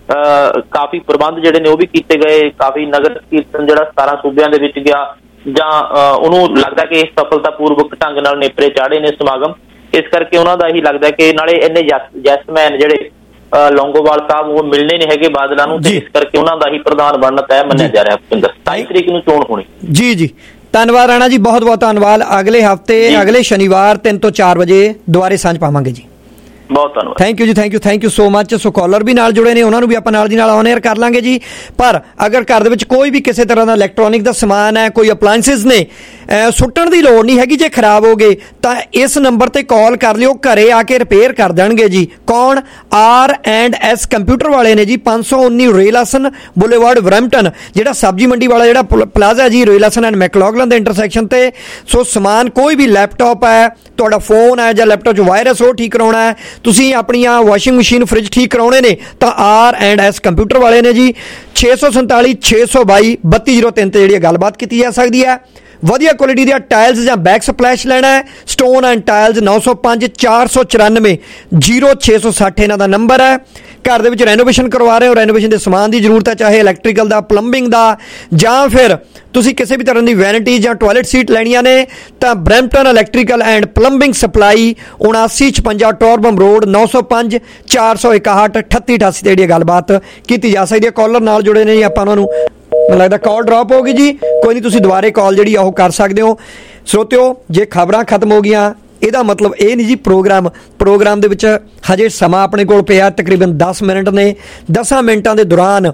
ਕਾਫੀ ਪ੍ਰਬੰਧ ਜਿਹੜੇ ਨੇ ਉਹ ਵੀ ਕੀਤੇ ਗਏ, ਕਾਫੀ ਨਗਰ ਕੀਰਤਨ ਜਿਹੜਾ ਸਤਾਰਾਂ ਸੂਬਿਆਂ ਦੇ ਵਿੱਚ ਗਿਆ, ਜਾਂ ਉਹਨੂੰ ਲੱਗਦਾ ਕਿ ਸਫਲਤਾਪੂਰਵਕ ਢੰਗ ਨਾਲ ਨੇਪਰੇ ਚਾੜੇ ਨੇ ਸਮਾਗਮ। ਇਸ ਕਰਕੇ ਉਹਨਾਂ ਦਾ ਇਹੀ ਲੱਗਦਾ ਕਿ ਨਾਲੇ ਇੰਨੇ ਜੈਸਮੈਨ ਜਿਹੜੇ ਲੌਂਗੋਵਾਲ ਸਾਹਿਬ ਉਹ ਮਿਲਣੇ ਨਹੀਂ ਹੈਗੇ ਬਾਦਲਾਂ ਨੂੰ, ਤੇ ਇਸ ਕਰਕੇ ਉਹਨਾਂ ਦਾ ਹੀ ਪ੍ਰਧਾਨ ਬਣਨਾ ਤੈਅ ਮੰਨਿਆ ਜਾ ਰਿਹਾ। ਭੁਪਿੰਦਰ, ਸਤਾਈ ਤਰੀਕ ਨੂੰ ਚੋਣ ਹੋਣੀ। ਜੀ ਜੀ, ਧੰਨਵਾਦ ਰਾਣਾ ਜੀ, ਬਹੁਤ ਬਹੁਤ ਧੰਨਵਾਦ। ਅਗਲੇ ਹਫਤੇ ਅਗਲੇ ਸ਼ਨੀਵਾਰ ਤਿੰਨ ਤੋਂ ਚਾਰ ਵਜੇ ਦੁਬਾਰੇ ਸਾਂਝ ਪਾਵਾਂਗੇ ਜੀ। ਬਹੁਤ ਧੰਨਵਾਦ। ਥੈਂਕ ਯੂ ਜੀ, thank you thank you so much. So caller ਵੀ ਨਾਲ ਜੁੜੇ ਨੇ, ਉਹਨਾਂ ਨੂੰ ਵੀ ਆਪਾਂ ਨਾਲ ਦੀ ਨਾਲ ਔਨ ਏਅਰ ਕਰ ਲਾਂਗੇ ਜੀ। ਪਰ ਅਗਰ ਘਰ ਦੇ ਵਿੱਚ ਕੋਈ ਵੀ ਕਿਸੇ ਤਰ੍ਹਾਂ ਦਾ ਇਲੈਕਟ੍ਰੋਨਿਕ ਦਾ ਸਮਾਨ ਹੈ, ਕੋਈ ਅਪਲਾਇੰਸਿਸ ਨੇ, ਸੁੱਟਣ ਦੀ ਲੋੜ ਨਹੀਂ ਹੈਗੀ। ਜੇ ਖਰਾਬ ਹੋ ਗਏ ਤਾਂ ਇਸ ਨੰਬਰ ਤੇ ਕਾਲ ਕਰ ਲਿਓ, ਘਰੇ ਆ ਕੇ ਰਿਪੇਅਰ ਕਰ ਦੇਣਗੇ ਜੀ। ਕੌਣ? ਆਰ ਐਂਡ ਐਸ ਕੰਪਿਊਟਰ ਵਾਲੇ ਨੇ ਜੀ, ਪੰਜ ਸੌ ਉੱਨੀ ਰੋਇਲਸਨ ਬੁਲੇਵਾਰਡ ਬਰੈਂਪਟਨ, ਜਿਹੜਾ ਸਬਜ਼ੀ ਮੰਡੀ ਵਾਲਾ ਜਿਹੜਾ ਪਲਾਜ਼ਾ ਜੀ, ਰੋਇਲਸਨ ਐਂਡ ਮੈਕਲੌਗਲਨ ਦੇ ਇੰਟਰਸੈਕਸ਼ਨ ਤੇ। ਸੋ ਸਮਾਨ ਕੋਈ ਵੀ ਲੈਪਟਾਪ ਹੈ, ਤੁਹਾਡਾ ਫੋਨ ਹੈ ਜਾਂ ਲੈਪਟਾਪ 'ਚ ਵਾਇਰਸ ਉਹ ਠੀਕ ਕਰਾਉਣਾ ਹੈ, ਤੁਸੀਂ ਆਪਣੀਆਂ ਵਾਸ਼ਿੰਗ ਮਸ਼ੀਨ, ਫ੍ਰਿਜ ਠੀਕ ਕਰਾਉਣੇ ਨੇ ਤਾਂ ਆਰ ਐਂਡ ਐਸ ਕੰਪਿਊਟਰ ਵਾਲੇ ਨੇ ਜੀ। ਛੇ ਸੌ ਸੰਤਾਲੀ ਛੇ ਸੌ ਬਾਈ ਬੱਤੀ ਜ਼ੀਰੋ ਤਿੰਨ ਤੇ ਜਿਹੜੀ ਗੱਲਬਾਤ ਕੀਤੀ ਜਾ ਸਕਦੀ ਹੈ। ਵਧੀਆ ਕੁਆਲਿਟੀ ਦੀਆਂ ਟਾਇਲਸ ਜਾਂ ਬੈਕ ਸਪਲੈਸ਼ ਲੈਣਾ ਹੈ, ਸਟੋਨ ਐਂਡ ਟਾਇਲਸ ਨੌ ਸੌ ਪੰਜ ਚਾਰ ਸੌ ਚੁਰਾਨਵੇਂ ਜ਼ੀਰੋ ਛੇ ਸੌ ਸੱਠ ਇਹਨਾਂ ਦਾ ਨੰਬਰ ਹੈ। ਘਰ ਦੇ ਵਿੱਚ ਰੈਨੋਵੇਸ਼ਨ ਕਰਵਾ ਰਹੇ ਹੋ, ਰੈਨੋਵੇਸ਼ਨ ਦੇ ਸਮਾਨ ਦੀ ਜ਼ਰੂਰਤ ਹੈ, ਚਾਹੇ ਇਲੈਕਟ੍ਰੀਕਲ ਦਾ, ਪਲੰਬਿੰਗ ਦਾ, ਜਾਂ ਫਿਰ ਤੁਸੀਂ ਕਿਸੇ ਵੀ ਤਰ੍ਹਾਂ ਦੀ ਵੈਨਿਟੀ ਜਾਂ ਟੋਇਲਟ ਸੀਟ ਲੈਣੀਆਂ ਨੇ ਤਾਂ Brampton electrical and plumbing supply, ਉਨਾਸੀ ਛਪੰਜਾ ਟੋਰਬਮ ਰੋਡ, ਨੌ ਸੌ ਪੰਜ ਚਾਰ ਸੌ ਇਕਾਹਠ ਅਠੱਤੀ ਅਠਾਸੀ ਤੇ ਜਿਹੜੀ ਗੱਲਬਾਤ ਕੀਤੀ ਜਾ ਸਕਦੀ ਹੈ। ਕਾਲਰ ਨਾਲ ਜੁੜੇ ਨੇ ਜੀ, ਆਪਾਂ ਉਹਨਾਂ ਨੂੰ ਮੈਨੂੰ ਲੱਗਦਾ ਕਾਲ ਡ੍ਰੌਪ ਹੋ ਗਈ ਜੀ, ਕੋਈ ਨਹੀਂ, ਤੁਸੀਂ ਦੁਬਾਰੇ ਕਾਲ ਜਿਹੜੀ ਉਹ ਕਰ ਸਕਦੇ ਹੋ। ਸਰੋਤਿਓ, ਜੇ ਖਬਰਾਂ ਖਤਮ ਹੋ ਗਈਆਂ ਇਹਦਾ ਮਤਲਬ ਇਹ ਨਹੀਂ ਜੀ ਪ੍ਰੋਗਰਾਮ ਪ੍ਰੋਗਰਾਮ ਦੇ ਵਿੱਚ ਹਜੇ ਸਮਾਂ ਆਪਣੇ ਕੋਲ ਪਿਆ ਤਕਰੀਬਨ ਦਸ ਮਿੰਟ ਨੇ। ਦਸਾਂ ਮਿੰਟਾਂ ਦੇ ਦੌਰਾਨ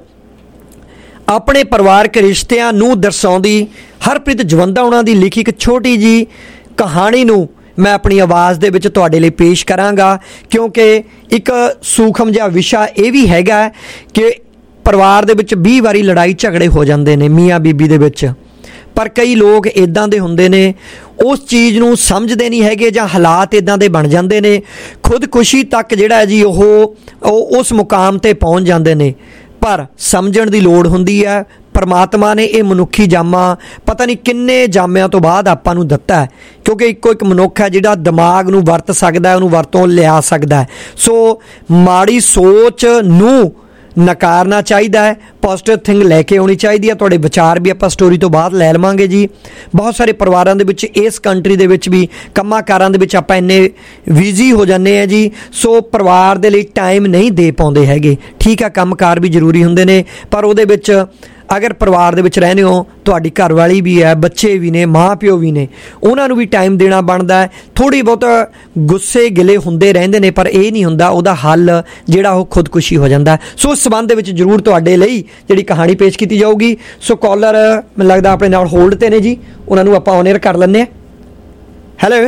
ਆਪਣੇ ਪਰਿਵਾਰਕ ਰਿਸ਼ਤਿਆਂ ਨੂੰ ਦਰਸਾਉਂਦੀ ਹਰਪ੍ਰੀਤ ਜਵੰਦਾ ਉਹਨਾਂ ਦੀ ਲਿਖੀ ਇੱਕ ਛੋਟੀ ਜੀ ਕਹਾਣੀ ਨੂੰ ਮੈਂ ਆਪਣੀ ਆਵਾਜ਼ ਦੇ ਵਿੱਚ ਤੁਹਾਡੇ ਲਈ ਪੇਸ਼ ਕਰਾਂਗਾ, ਕਿਉਂਕਿ ਇੱਕ ਸੂਖਮ ਜਿਹਾ ਵਿਸ਼ਾ ਇਹ ਵੀ ਹੈਗਾ ਕਿ ਪਰਿਵਾਰ ਦੇ ਵਿੱਚ ਵੀਹ ਵਾਰੀ ਲੜਾਈ ਝਗੜੇ ਹੋ ਜਾਂਦੇ ਨੇ ਮੀਆਂ ਬੀਬੀ ਦੇ ਵਿੱਚ, ਪਰ ਕਈ ਲੋਕ ਇੱਦਾਂ ਦੇ ਹੁੰਦੇ ਨੇ ਉਸ ਚੀਜ਼ ਨੂੰ ਸਮਝਦੇ ਨਹੀਂ ਹੈਗੇ ਜਾਂ ਹਾਲਾਤ ਇੱਦਾਂ ਦੇ ਬਣ ਜਾਂਦੇ ਨੇ, ਖੁਦਕੁਸ਼ੀ ਤੱਕ ਜਿਹੜਾ ਜੀ ਉਹ ਉਸ ਮੁਕਾਮ ਤੇ ਪਹੁੰਚ ਜਾਂਦੇ ਨੇ। ਪਰ ਸਮਝਣ ਦੀ ਲੋੜ ਹੁੰਦੀ ਹੈ। ਪਰਮਾਤਮਾ ਨੇ ਇਹ ਮਨੁੱਖੀ ਜਾਮਾ ਪਤਾ ਨਹੀਂ ਕਿੰਨੇ ਜਾਮਿਆਂ ਤੋਂ ਬਾਅਦ ਆਪਾਂ ਨੂੰ ਦਿੱਤਾ ਹੈ, ਕਿਉਂਕਿ ਇੱਕੋ ਇੱਕ ਮਨੁੱਖ ਹੈ ਜਿਹੜਾ ਦਿਮਾਗ ਨੂੰ ਵਰਤ ਸਕਦਾ, ਉਹਨੂੰ ਵਰਤੋਂ ਲਿਆ ਸਕਦਾ। ਸੋ ਮਾੜੀ ਸੋਚ ਨੂੰ ਨਕਾਰਨਾ ਚਾਹੀਦਾ ਹੈ, ਪੋਜ਼ਿਟਿਵ ਥਿੰਗ ਲੈ ਕੇ ਆਉਣੀ ਚਾਹੀਦੀ ਹੈ। ਤੁਹਾਡੇ ਵਿਚਾਰ ਵੀ ਆਪਾਂ ਸਟੋਰੀ ਤੋਂ ਬਾਅਦ ਲੈ ਲਵਾਂਗੇ ਜੀ। ਬਹੁਤ ਸਾਰੇ ਪਰਿਵਾਰਾਂ ਦੇ ਵਿੱਚ, ਇਸ ਕੰਟਰੀ ਦੇ ਵਿੱਚ ਵੀ ਕੰਮਾਂ ਕਾਰਾਂ ਦੇ ਵਿੱਚ ਆਪਾਂ ਇੰਨੇ ਬਿਜ਼ੀ ਹੋ ਜਾਂਦੇ ਹਾਂ ਜੀ, ਸੋ ਪਰਿਵਾਰ ਦੇ ਲਈ ਟਾਈਮ ਨਹੀਂ ਦੇ ਪਾਉਂਦੇ ਹੈਗੇ। ਠੀਕ ਹੈ, ਕੰਮ ਕਾਰ ਵੀ ਜ਼ਰੂਰੀ ਹੁੰਦੇ ਨੇ, ਪਰ ਉਹਦੇ ਵਿੱਚ ਅਗਰ ਪਰਿਵਾਰ ਦੇ ਵਿੱਚ ਰਹਿੰਦੇ ਹੋ, ਤੁਹਾਡੀ ਘਰਵਾਲੀ ਵੀ ਹੈ, ਬੱਚੇ ਵੀ ਨੇ, ਮਾਂ ਪਿਓ ਵੀ ਨੇ, ਉਹਨਾਂ ਨੂੰ ਵੀ ਟਾਈਮ ਦੇਣਾ ਬਣਦਾ ਹੈ। ਥੋੜ੍ਹੀ ਬਹੁਤ ਗੁੱਸੇ ਗਿਲੇ ਹੁੰਦੇ ਰਹਿੰਦੇ ਨੇ, ਪਰ ਇਹ ਨਹੀਂ ਹੁੰਦਾ ਉਹਦਾ ਹੱਲ ਜਿਹੜਾ ਉਹ ਖੁਦਕੁਸ਼ੀ ਹੋ ਜਾਂਦਾ। ਸੋ ਉਸ ਸੰਬੰਧ ਦੇ ਵਿੱਚ ਜ਼ਰੂਰ ਤੁਹਾਡੇ ਲਈ ਜਿਹੜੀ ਕਹਾਣੀ ਪੇਸ਼ ਕੀਤੀ ਜਾਊਗੀ। ਸੋ ਕਾਲਰ ਮੈਨੂੰ ਲੱਗਦਾ ਆਪਣੇ ਨਾਲ ਹੋਲਡ ਤੇ ਨੇ ਜੀ, ਉਹਨਾਂ ਨੂੰ ਆਪਾਂ ਔਨ ਏਅਰ ਕਰ ਲੈਂਦੇ ਹਾਂ। ਹੈਲੋ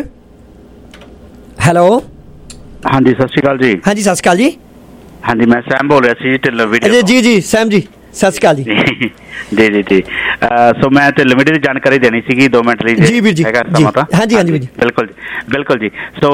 ਹੈਲੋ ਹਾਂਜੀ, ਸਤਿ ਸ਼੍ਰੀ ਅਕਾਲ ਜੀ। ਹਾਂਜੀ, ਸਤਿ ਸ਼੍ਰੀ ਅਕਾਲ ਜੀ। ਹਾਂਜੀ, ਮੈਂ ਸੈਮ ਬੋਲ ਰਿਹਾ ਸੀ ਢਿੱਲੋਂ ਵੀਡੀਓ। ਜੀ ਜੀ ਸੈਮ ਜੀ, ਸਤਿ ਸ਼੍ਰੀ ਅਕਾਲ ਜੀ। ਜੀ ਜੀ ਜੀ ਸੋ ਮੈਂ ਤੇ ਲਿਮਿਟਡ ਜਾਣਕਾਰੀ ਦੇਣੀ ਸੀਗੀ ਦੋ ਮਿੰਟ ਲਈ ਜੀ ਵੀਰ ਜੀ। ਹੈਗਾ ਸਮਾਂ ਤਾਂ? ਹਾਂਜੀ ਹਾਂਜੀ ਵੀਰ ਜੀ ਬਿਲਕੁਲ ਜੀ ਬਿਲਕੁਲ ਜੀ। ਸੋ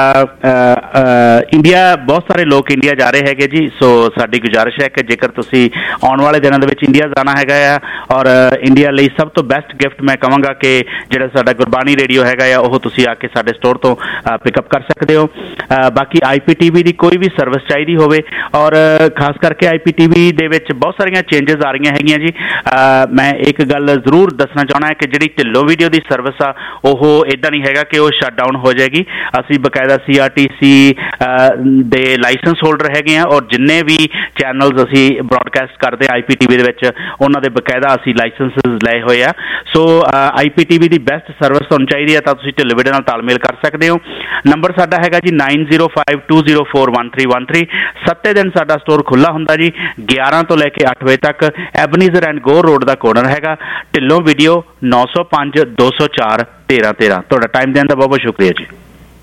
ਇੰਡੀਆ ਬਹੁਤ ਸਾਰੇ ਲੋਕ ਇੰਡੀਆ ਜਾ ਰਹੇ ਹੈਗੇ ਜੀ। ਸੋ ਸਾਡੀ ਗੁਜ਼ਾਰਿਸ਼ ਹੈ ਕਿ ਜੇਕਰ ਤੁਸੀਂ ਆਉਣ ਵਾਲੇ ਦਿਨਾਂ ਦੇ ਵਿੱਚ ਇੰਡੀਆ ਜਾਣਾ ਹੈਗਾ ਆ ਔਰ ਇੰਡੀਆ ਲਈ ਸਭ ਤੋਂ ਬੈਸਟ ਗਿਫਟ ਮੈਂ ਕਹਾਂਗਾ ਕਿ ਜਿਹੜਾ ਸਾਡਾ ਗੁਰਬਾਣੀ ਰੇਡੀਓ ਹੈਗਾ ਆ ਉਹ ਤੁਸੀਂ ਆ ਕੇ ਸਾਡੇ ਸਟੋਰ ਤੋਂ ਪਿਕਅਪ ਕਰ ਸਕਦੇ ਹੋ। ਬਾਕੀ ਆਈ ਪੀ ਟੀ ਵੀ ਦੀ ਕੋਈ ਵੀ ਸਰਵਿਸ ਚਾਹੀਦੀ ਹੋਵੇ ਔਰ ਖਾਸ ਕਰਕੇ ਆਈ ਪੀ ਟੀ ਵੀ ਦੇ ਵਿੱਚ ਬਹੁਤ ਸਾਰੀਆਂ ਚੇਂਜਸ ਆ ਰਹੀਆਂ ਹੈਗੀਆਂ ਜੀ। ਮੈਂ ਇੱਕ ਗੱਲ ਜ਼ਰੂਰ ਦੱਸਣਾ ਚਾਹੁੰਦਾ ਕਿ ਜਿਹੜੀ ਢਿੱਲੋਂ ਵੀਡੀਓ ਦੀ ਸਰਵਿਸ ਆ ਉਹ ਇੱਦਾਂ ਨਹੀਂ ਹੈਗਾ ਕਿ ਉਹ ਸ਼ਟ ਡਾਊਨ ਹੋ ਜਾਏਗੀ। ਅਸੀਂ ਬਕਾਇਦਾ ਸੀ ਆਰ ਟੀ ਸੀ ਦੇ ਲਾਇਸੈਂਸ ਹੋਲਡਰ ਹੈਗੇ ਆ ਔਰ ਜਿੰਨੇ ਵੀ ਚੈਨਲਸ ਅਸੀਂ ਬ੍ਰੌਡਕਾਸਟ ਕਰਦੇ ਆਈ ਪੀ ਟੀ ਵੀ ਦੇ ਵਿੱਚ ਉਹਨਾਂ ਦੇ ਬਕਾਇਦਾ ਅਸੀਂ ਲਾਇਸੈਂਸਿਸ ਲਏ ਹੋਏ ਆ। So I P T V ਦੀ ਬੈਸਟ ਸਰਵਿਸ ਤੁਹਾਨੂੰ ਚਾਹੀਦੀ ਹੈ ਤਾਂ ਤੁਸੀਂ ਢਿੱਲੋਂ ਵੀਡੀਓ ਨਾਲ ਤਾਲਮੇਲ ਕਰ ਸਕਦੇ ਹੋ। ਨੰਬਰ ਸਾਡਾ ਹੈਗਾ ਜੀ nine zero five two zero four one three one three. ਸੱਤੇ ਦਿਨ ਸਾਡਾ ਸਟੋਰ ਖੁੱਲ੍ਹਾ ਹੁੰਦਾ ਜੀ ਗਿਆਰਾਂ ਤੋਂ ਲੈ ਕੇ ਅੱਠ ਵਜੇ ਤੱਕ। ਐਬਨੀਜ਼ਰ ਐਂਡ ਗੋ ਰੋਡ ਦਾ ਕੋਰਨਰ ਹੈਗਾ। ਢਿੱਲੋਂ ਵੀਡੀਓ ਨੌ ਸੌ ਪੰਜ ਦੋ ਸੌ ਚਾਰ ਤੇਰਾਂ ਤੇਰਾਂ। ਤੁਹਾਡਾ ਟਾਈਮ ਦੇਣ ਦਾ ਬਹੁਤ ਬਹੁਤ ਸ਼ੁਕਰੀਆ ਜੀ।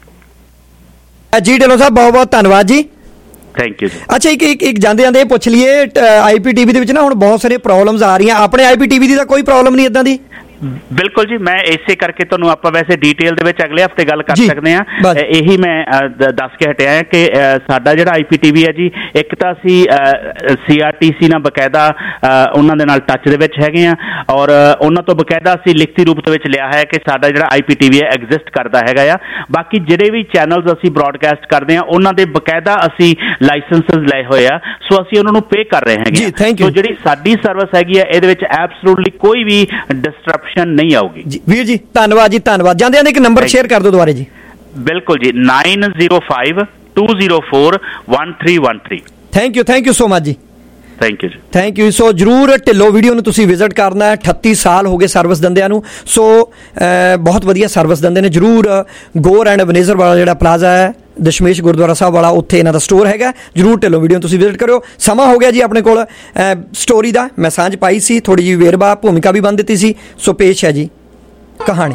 ਜੀ ਢਿੱਲੋਂ ਸਾਹਿਬ ਬਹੁਤ ਬਹੁਤ ਧੰਨਵਾਦ ਜੀ। ਥੈਂਕ ਯੂ ਜੀ। ਅੱਛਾ ਇੱਕ ਇੱਕ ਇੱਕ ਜਾਂਦੇ ਜਾਂਦੇ ਇਹ ਪੁੱਛ ਲਈਏ ਆਈ ਪੀ ਟੀ ਵੀ ਦੇ ਵਿੱਚ ਨਾ ਹੁਣ ਬਹੁਤ ਸਾਰੇ ਪ੍ਰੋਬਲਮਸ ਆ ਰਹੀਆਂ। ਆਪਣੇ ਆਈ ਪੀ ਟੀ ਵੀ ਦੀ ਤਾਂ ਕੋਈ ਪ੍ਰੋਬਲਮ ਨਹੀਂ ਇਦਾਂ ਦੀ? ਬਿਲਕੁਲ ਜੀ ਮੈਂ ਇਸੇ ਕਰਕੇ ਤੁਹਾਨੂੰ ਆਪਾਂ ਵੈਸੇ ਡੀਟੇਲ ਦੇ ਵਿੱਚ ਅਗਲੇ ਹਫਤੇ ਗੱਲ ਕਰ ਸਕਦੇ ਹਾਂ। ਇਹੀ ਮੈਂ ਦੱਸ ਕੇ ਹਟਿਆ ਹੈ ਕਿ ਸਾਡਾ ਜਿਹੜਾ ਆਈ ਪੀ ਟੀ ਵੀ ਹੈ ਜੀ ਇੱਕ ਤਾਂ ਅਸੀਂ ਸੀ ਆਰ ਟੀ ਸੀ ਨਾਲ ਬਕਾਇਦਾ ਉਹਨਾਂ ਦੇ ਨਾਲ ਟੱਚ ਦੇ ਵਿੱਚ ਹੈਗੇ ਆ ਔਰ ਉਹਨਾਂ ਤੋਂ ਬਕਾਇਦਾ ਅਸੀਂ ਲਿਖਤੀ ਰੂਪ ਦੇ ਵਿੱਚ ਲਿਆ ਹੈ ਕਿ ਸਾਡਾ ਜਿਹੜਾ ਆਈ ਪੀ ਟੀ ਵੀ ਹੈ ਐਗਜ਼ਿਸਟ ਕਰਦਾ ਹੈਗਾ ਆ। ਬਾਕੀ ਜਿਹੜੇ ਵੀ ਚੈਨਲਸ ਅਸੀਂ ਬ੍ਰੌਡਕਾਸਟ ਕਰਦੇ ਹਾਂ ਉਹਨਾਂ ਦੇ ਬਕਾਇਦਾ ਅਸੀਂ ਲਾਇਸੈਂਸਿਸ ਲਏ ਹੋਏ ਆ। ਸੋ ਅਸੀਂ ਉਹਨਾਂ ਨੂੰ ਪੇ ਕਰ ਰਹੇ ਹੈਗੇ। ਸੋ ਜਿਹੜੀ ਸਾਡੀ ਸਰਵਿਸ ਹੈਗੀ ਹੈ ਇਹਦੇ ਵਿੱਚ ਐਬਸੋਲੂਟਲੀ ਕੋਈ ਵੀ ਡਿਸਟਰਪ ਨਹੀਂ ਆਉਗੀ ਜੀ। ਵੀਰ ਜੀ ਧੰਨਵਾਦ ਜੀ ਧੰਨਵਾਦ। ਜਾਂਦੇ ਜਾਂਦੇ ਇੱਕ ਨੰਬਰ ਸ਼ੇਅਰ ਕਰ ਦਿਓ ਦੁਬਾਰੇ ਜੀ। ਬਿਲਕੁਲ ਜੀ nine zero five two zero four one three one three. Thank you thank you so much ਜੀ। ਥੈਂਕ ਯੂ ਜੀ ਥੈਂਕ ਯੂ। ਸੋ ਜਰੂਰ ਢਿੱਲੋਂ ਵੀਡੀਓ ਨੂੰ ਤੁਸੀਂ ਵਿਜ਼ਿਟ ਕਰਨਾ ਹੈ। ਅਠੱਤੀ ਸਾਲ ਹੋ ਗਏ ਸਰਵਿਸ ਦਿੰਦਿਆਂ ਨੂੰ। ਸੋ ਬਹੁਤ ਵਧੀਆ ਸਰਵਿਸ ਦਿੰਦੇ ਨੇ। ਜਰੂਰ ਗੋਰ ਐਂਡ ਵਨੇਜ਼ਰ ਵਾਲਾ ਜਿਹੜਾ ਪਲਾਜ਼ਾ ਹੈ ਦਸ਼ਮੇਸ਼ ਗੁਰਦੁਆਰਾ ਸਾਹਿਬ ਵਾਲਾ ਉੱਥੇ ਇਹਨਾਂ ਦਾ ਸਟੋਰ ਹੈਗਾ। ਜਰੂਰ ਢਿੱਲੋਂ ਵੀਡੀਓ ਤੁਸੀਂ ਵਿਜ਼ਿਟ ਕਰਿਓ। ਸਮਾਂ ਹੋ ਗਿਆ ਜੀ ਆਪਣੇ ਕੋਲ ਸਟੋਰੀ ਦਾ। ਮੈਂ ਸਾਂਝ ਪਾਈ ਸੀ ਥੋੜੀ ਜਿਹੀ ਵੇਰਵਾ ਭੂਮਿਕਾ ਵੀ ਬੰਨ ਦਿੱਤੀ ਸੀ। ਸੋ ਪੇਸ਼ ਹੈ ਜੀ ਕਹਾਣੀ।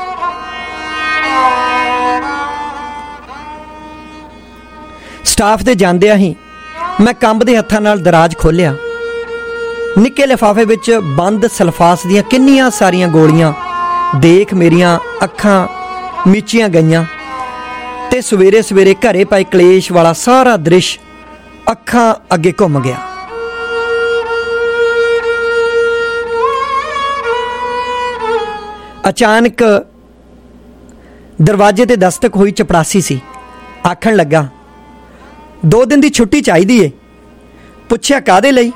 ਸਟਾਫ ਦੇ ਜਾਂਦਿਆਂ ਹੀ ਮੈਂ ਕੰਬਦੇ ਹੱਥਾਂ ਨਾਲ ਦਰਾਜ ਖੋਲ੍ਹਿਆ। ਨਿੱਕੇ ਲਿਫਾਫੇ ਵਿੱਚ ਬੰਦ ਸਲਫਾਸ ਦੀਆਂ ਕਿੰਨੀਆਂ ਸਾਰੀਆਂ ਗੋਲੀਆਂ ਦੇਖ ਮੇਰੀਆਂ ਅੱਖਾਂ ਮੀਚੀਆਂ ਗਈਆਂ ਤੇ ਸਵੇਰੇ ਸਵੇਰੇ ਘਰੇ ਪਏ ਕਲੇਸ਼ ਵਾਲਾ ਸਾਰਾ ਦ੍ਰਿਸ਼ ਅੱਖਾਂ ਅੱਗੇ ਘੁੰਮ ਗਿਆ। ਅਚਾਨਕ ਦਰਵਾਜ਼ੇ ਤੇ ਦਸਤਕ ਹੋਈ। ਚਪੜਾਸੀ ਸੀ। ਆਖਣ ਲੱਗਾ ਦੋ ਦਿਨ ਦੀ ਛੁੱਟੀ ਚਾਹੀਦੀ ਏ। ਪੁੱਛਿਆ ਕਾਹਦੇ ਲਈ?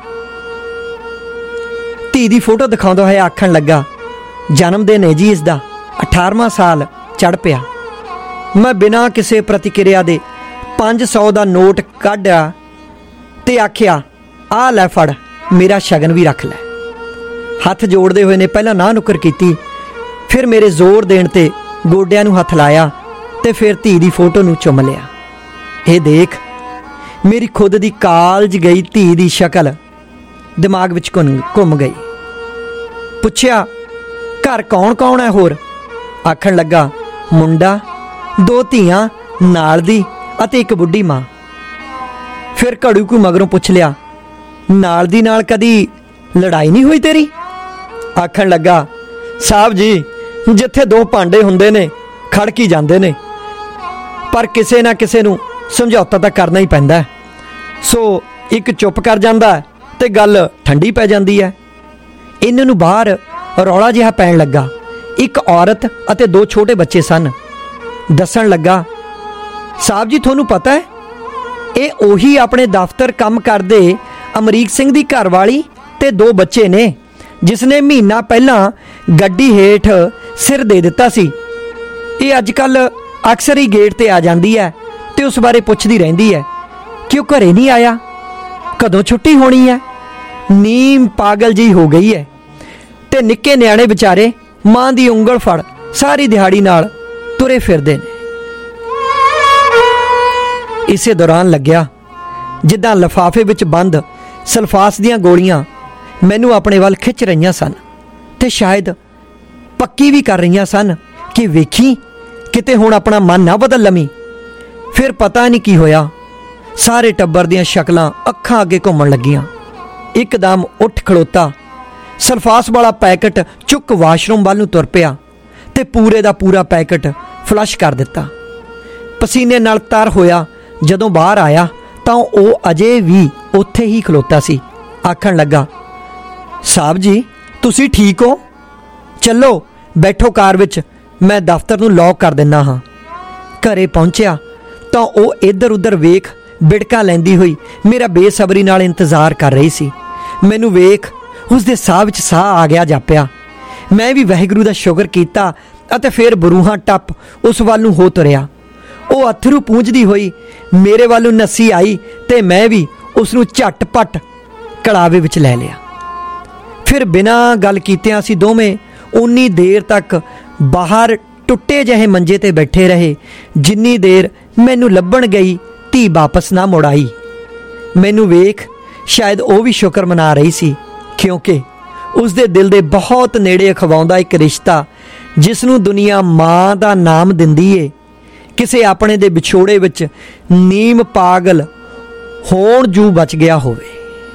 ਧੀ ਦੀ ਫੋਟੋ ਦਿਖਾਉਂਦਾ ਹੋਇਆ ਆਖਣ ਲੱਗਾ ਜਨਮ ਦਿਨ ਹੈ ਜੀ ਇਸਦਾ, ਅਠਾਰਵਾਂ ਸਾਲ ਚੜ ਪਿਆ। ਮੈਂ ਬਿਨਾਂ ਕਿਸੇ ਪ੍ਰਤੀਕਿਰਿਆ ਦੇ ਪੰਜ ਸੌ ਦਾ ਨੋਟ ਕੱਢਿਆ ਤੇ ਆਖਿਆ ਆਹ ਲੈ ਫੜ, ਮੇਰਾ ਸ਼ਗਨ ਵੀ ਰੱਖ ਲੈ। ਹੱਥ ਜੋੜਦੇ ਹੋਏ ਨੇ ਪਹਿਲਾਂ ਨਾਂਹ ਨੁੱਕਰ ਕੀਤੀ, ਫਿਰ ਮੇਰੇ ਜ਼ੋਰ ਦੇਣ ਤੇ ਗੋਡਿਆਂ ਨੂੰ ਹੱਥ ਲਾਇਆ ਤੇ ਫਿਰ ਧੀ ਦੀ ਫੋਟੋ ਨੂੰ ਚੁੰਮ ਲਿਆ। ਇਹ ਦੇਖ ਮੇਰੀ ਖੁਦ ਦੀ ਕਾਲਜ ਗਈ ਧੀ ਦੀ ਸ਼ਕਲ ਦਿਮਾਗ ਵਿੱਚ ਘੁੰਮ ਗਈ। ਪੁੱਛਿਆ ਘਰ ਕੌਣ ਕੌਣ ਹੈ ਹੋਰ? ਆਖਣ ਲੱਗਾ ਮੁੰਡਾ, ਦੋ ਧੀਆਂ ਨਾਲ ਦੀ ਅਤੇ ਇੱਕ ਬੁੱਢੀ ਮਾਂ। ਫਿਰ ਘੜੂ ਕੋ ਮਗਰੋਂ ਪੁੱਛ ਲਿਆ ਨਾਲ ਦੀ ਨਾਲ ਕਦੀ ਲੜਾਈ ਨਹੀਂ ਹੋਈ ਤੇਰੀ? ਆਖਣ ਲੱਗਾ ਸਾਹਿਬ ਜੀ ਜਿੱਥੇ ਦੋ ਭਾਂਡੇ ਹੁੰਦੇ ਨੇ ਖੜਕੀ ਜਾਂਦੇ ਨੇ, ਪਰ ਕਿਸੇ ਨਾ ਕਿਸੇ ਨੂੰ ਸਮਝੌਤਾ ਤਾਂ ਕਰਨਾ ਹੀ ਪੈਂਦਾ। ਸੋ ਇੱਕ ਚੁੱਪ ਕਰ ਜਾਂਦਾ ਤੇ ਗੱਲ ਠੰਡੀ ਪੈ ਜਾਂਦੀ ਹੈ। ਇਹਨਾਂ ਨੂੰ ਬਾਹਰ ਰੌਲਾ ਜਿਹਾ ਪੈਣ ਲੱਗਾ। ਇੱਕ ਔਰਤ ਅਤੇ ਦੋ ਛੋਟੇ ਬੱਚੇ ਸਨ। ਦੱਸਣ ਲੱਗਾ ਸਾਹਿਬ ਜੀ ਤੁਹਾਨੂੰ ਪਤਾ ਹੈ ਇਹ ਉਹੀ ਆਪਣੇ ਦਫ਼ਤਰ ਕੰਮ ਕਰਦੇ ਅਮਰੀਕ ਸਿੰਘ ਦੀ ਘਰਵਾਲੀ ਤੇ ਦੋ ਬੱਚੇ ਨੇ ਜਿਸਨੇ ਮਹੀਨਾ ਪਹਿਲਾਂ ਗੱਡੀ ਹੇਠ ਸਿਰ ਦੇ ਦਿੱਤਾ ਸੀ। ਇਹ ਅੱਜ ਕੱਲ੍ਹ ਅਕਸਰ ਹੀ ਗੇਟ ਤੇ ਆ ਜਾਂਦੀ ਹੈ ਤੇ ਉਸ ਬਾਰੇ ਪੁੱਛਦੀ ਰਹਿੰਦੀ ਹੈ ਕਿ ਉਹ ਘਰੇ ਨਹੀਂ ਆਇਆ, ਕਦੋਂ ਛੁੱਟੀ ਹੋਣੀ ਹੈ। ਨੀਮ ਪਾਗਲ ਜੀ ਹੋ ਗਈ ਹੈ ਤੇ ਨਿੱਕੇ ਨਿਆਣੇ ਵਿਚਾਰੇ ਮਾਂ ਦੀ ਉਂਗਲ ਫੜ ਸਾਰੀ ਦਿਹਾੜੀ ਨਾਲ ਤੁਰੇ ਫਿਰਦੇ ਨੇ। ਇਸੇ ਦੌਰਾਨ ਲੱਗਿਆ ਜਿੱਦਾਂ ਲਿਫਾਫੇ ਵਿੱਚ ਬੰਦ ਸਲਫਾਸ ਦੀਆਂ ਗੋਲੀਆਂ ਮੈਨੂੰ ਆਪਣੇ ਵੱਲ ਖਿੱਚ ਰਹੀਆਂ ਸਨ ਤੇ ਸ਼ਾਇਦ ਪੱਕੀ ਵੀ ਕਰ ਰਹੀਆਂ ਸਨ ਕਿ ਵੇਖੀ ਕਿਤੇ ਹੁਣ ਆਪਣਾ ਮਨ ਨਾ ਬਦਲ ਲਵੀਂ। ਫਿਰ ਪਤਾ ਨਹੀਂ ਕੀ ਹੋਇਆ, ਸਾਰੇ ਟੱਬਰ ਦੀਆਂ ਸ਼ਕਲਾਂ ਅੱਖਾਂ ਅੱਗੇ ਘੁੰਮਣ ਲੱਗੀਆਂ। ਇੱਕਦਮ ਉੱਠ ਖਲੋਤਾ, ਸਲਫਾਸ ਵਾਲਾ ਪੈਕਟ ਚੁੱਕ ਵਾਸ਼ਰੂਮ ਵੱਲ ਨੂੰ ਤੁਰ ਪਿਆ ਤੇ ਪੂਰੇ ਦਾ ਪੂਰਾ ਪੈਕਟ ਫਲਸ਼ ਕਰ ਦਿੱਤਾ। ਪਸੀਨੇ ਨਾਲ ਤਰ ਹੋਇਆ ਜਦੋਂ ਬਾਹਰ ਆਇਆ ਤਾਂ ਉਹ ਅਜੇ ਵੀ ਉੱਥੇ ਹੀ ਖਲੋਤਾ ਸੀ। ਆਖਣ ਲੱਗਾ, ਸਾਹਿਬ ਜੀ ਤੁਸੀਂ ਠੀਕ ਹੋ? ਚੱਲੋ ਬੈਠੋ ਕਾਰ ਵਿੱਚ, ਮੈਂ ਦਫ਼ਤਰ ਨੂੰ ਲੌਕ ਕਰ ਦਿੰਦਾ ਹਾਂ। ਘਰੇ ਪਹੁੰਚਿਆ ਤਾਂ ਉਹ ਇੱਧਰ ਉੱਧਰ ਵੇਖ ਬਿੜਕਾ ਲੈਂਦੀ ਹੋਈ ਮੇਰਾ ਬੇਸਬਰੀ ਨਾਲ ਇੰਤਜ਼ਾਰ ਕਰ ਰਹੀ ਸੀ। ਮੈਨੂੰ ਵੇਖ ਉਸਦੇ ਸਾਹ ਵਿੱਚ ਸਾਹ ਆ ਗਿਆ ਜਾਪਿਆ। ਮੈਂ ਵੀ ਵਾਹਿਗੁਰੂ ਦਾ ਸ਼ੁਕਰ ਕੀਤਾ ਅਤੇ ਫਿਰ ਬਰੂਹਾਂ ਟੱਪ ਉਸ ਵੱਲ ਨੂੰ ਹੋ ਤੁਰਿਆ। ਉਹ ਅਥਰੂ ਪੂੰਝਦੀ ਹੋਈ ਮੇਰੇ ਵੱਲ ਨੂੰ ਨੱਸੀ ਆਈ ਤੇ ਮੈਂ ਵੀ ਉਸ ਨੂੰ ਝੱਟ-ਪੱਟ ਕੜਾਵੇ ਵਿੱਚ ਲੈ ਲਿਆ। ਫਿਰ ਬਿਨਾਂ ਗੱਲ ਕੀਤਿਆਂ ਅਸੀਂ ਦੋਵੇਂ ਉਨੀ ਦੇਰ ਤੱਕ ਬਾਹਰ ਟੁੱਟੇ ਜਿਹੇ ਮੰਜੇ ਤੇ ਬੈਠੇ ਰਹੇ ਜਿੰਨੀ ਦੇਰ ਮੈਨੂੰ ਲੱਭਣ ਗਈ ਧੀ ਵਾਪਸ ਨਾ ਮੁੜ ਆਈ। ਮੈਨੂੰ ਵੇਖ ਸ਼ਾਇਦ ਉਹ ਵੀ ਸ਼ੁਕਰ ਮਨਾ ਰਹੀ ਸੀ, ਕਿਉਂਕਿ ਉਸਦੇ ਦਿਲ ਦੇ ਬਹੁਤ ਨੇੜੇ ਅਖਵਾਉਂਦਾ ਇੱਕ ਰਿਸ਼ਤਾ ਜਿਸ ਨੂੰ ਦੁਨੀਆ ਮਾਂ ਦਾ ਨਾਮ ਦਿੰਦੀ ਏ, ਕਿਸੇ ਆਪਣੇ ਦੇ ਵਿਛੋੜੇ ਵਿੱਚ ਨੀਮ ਪਾਗਲ ਹੋਣ ਜੂ ਬਚ ਗਿਆ ਹੋਵੇ।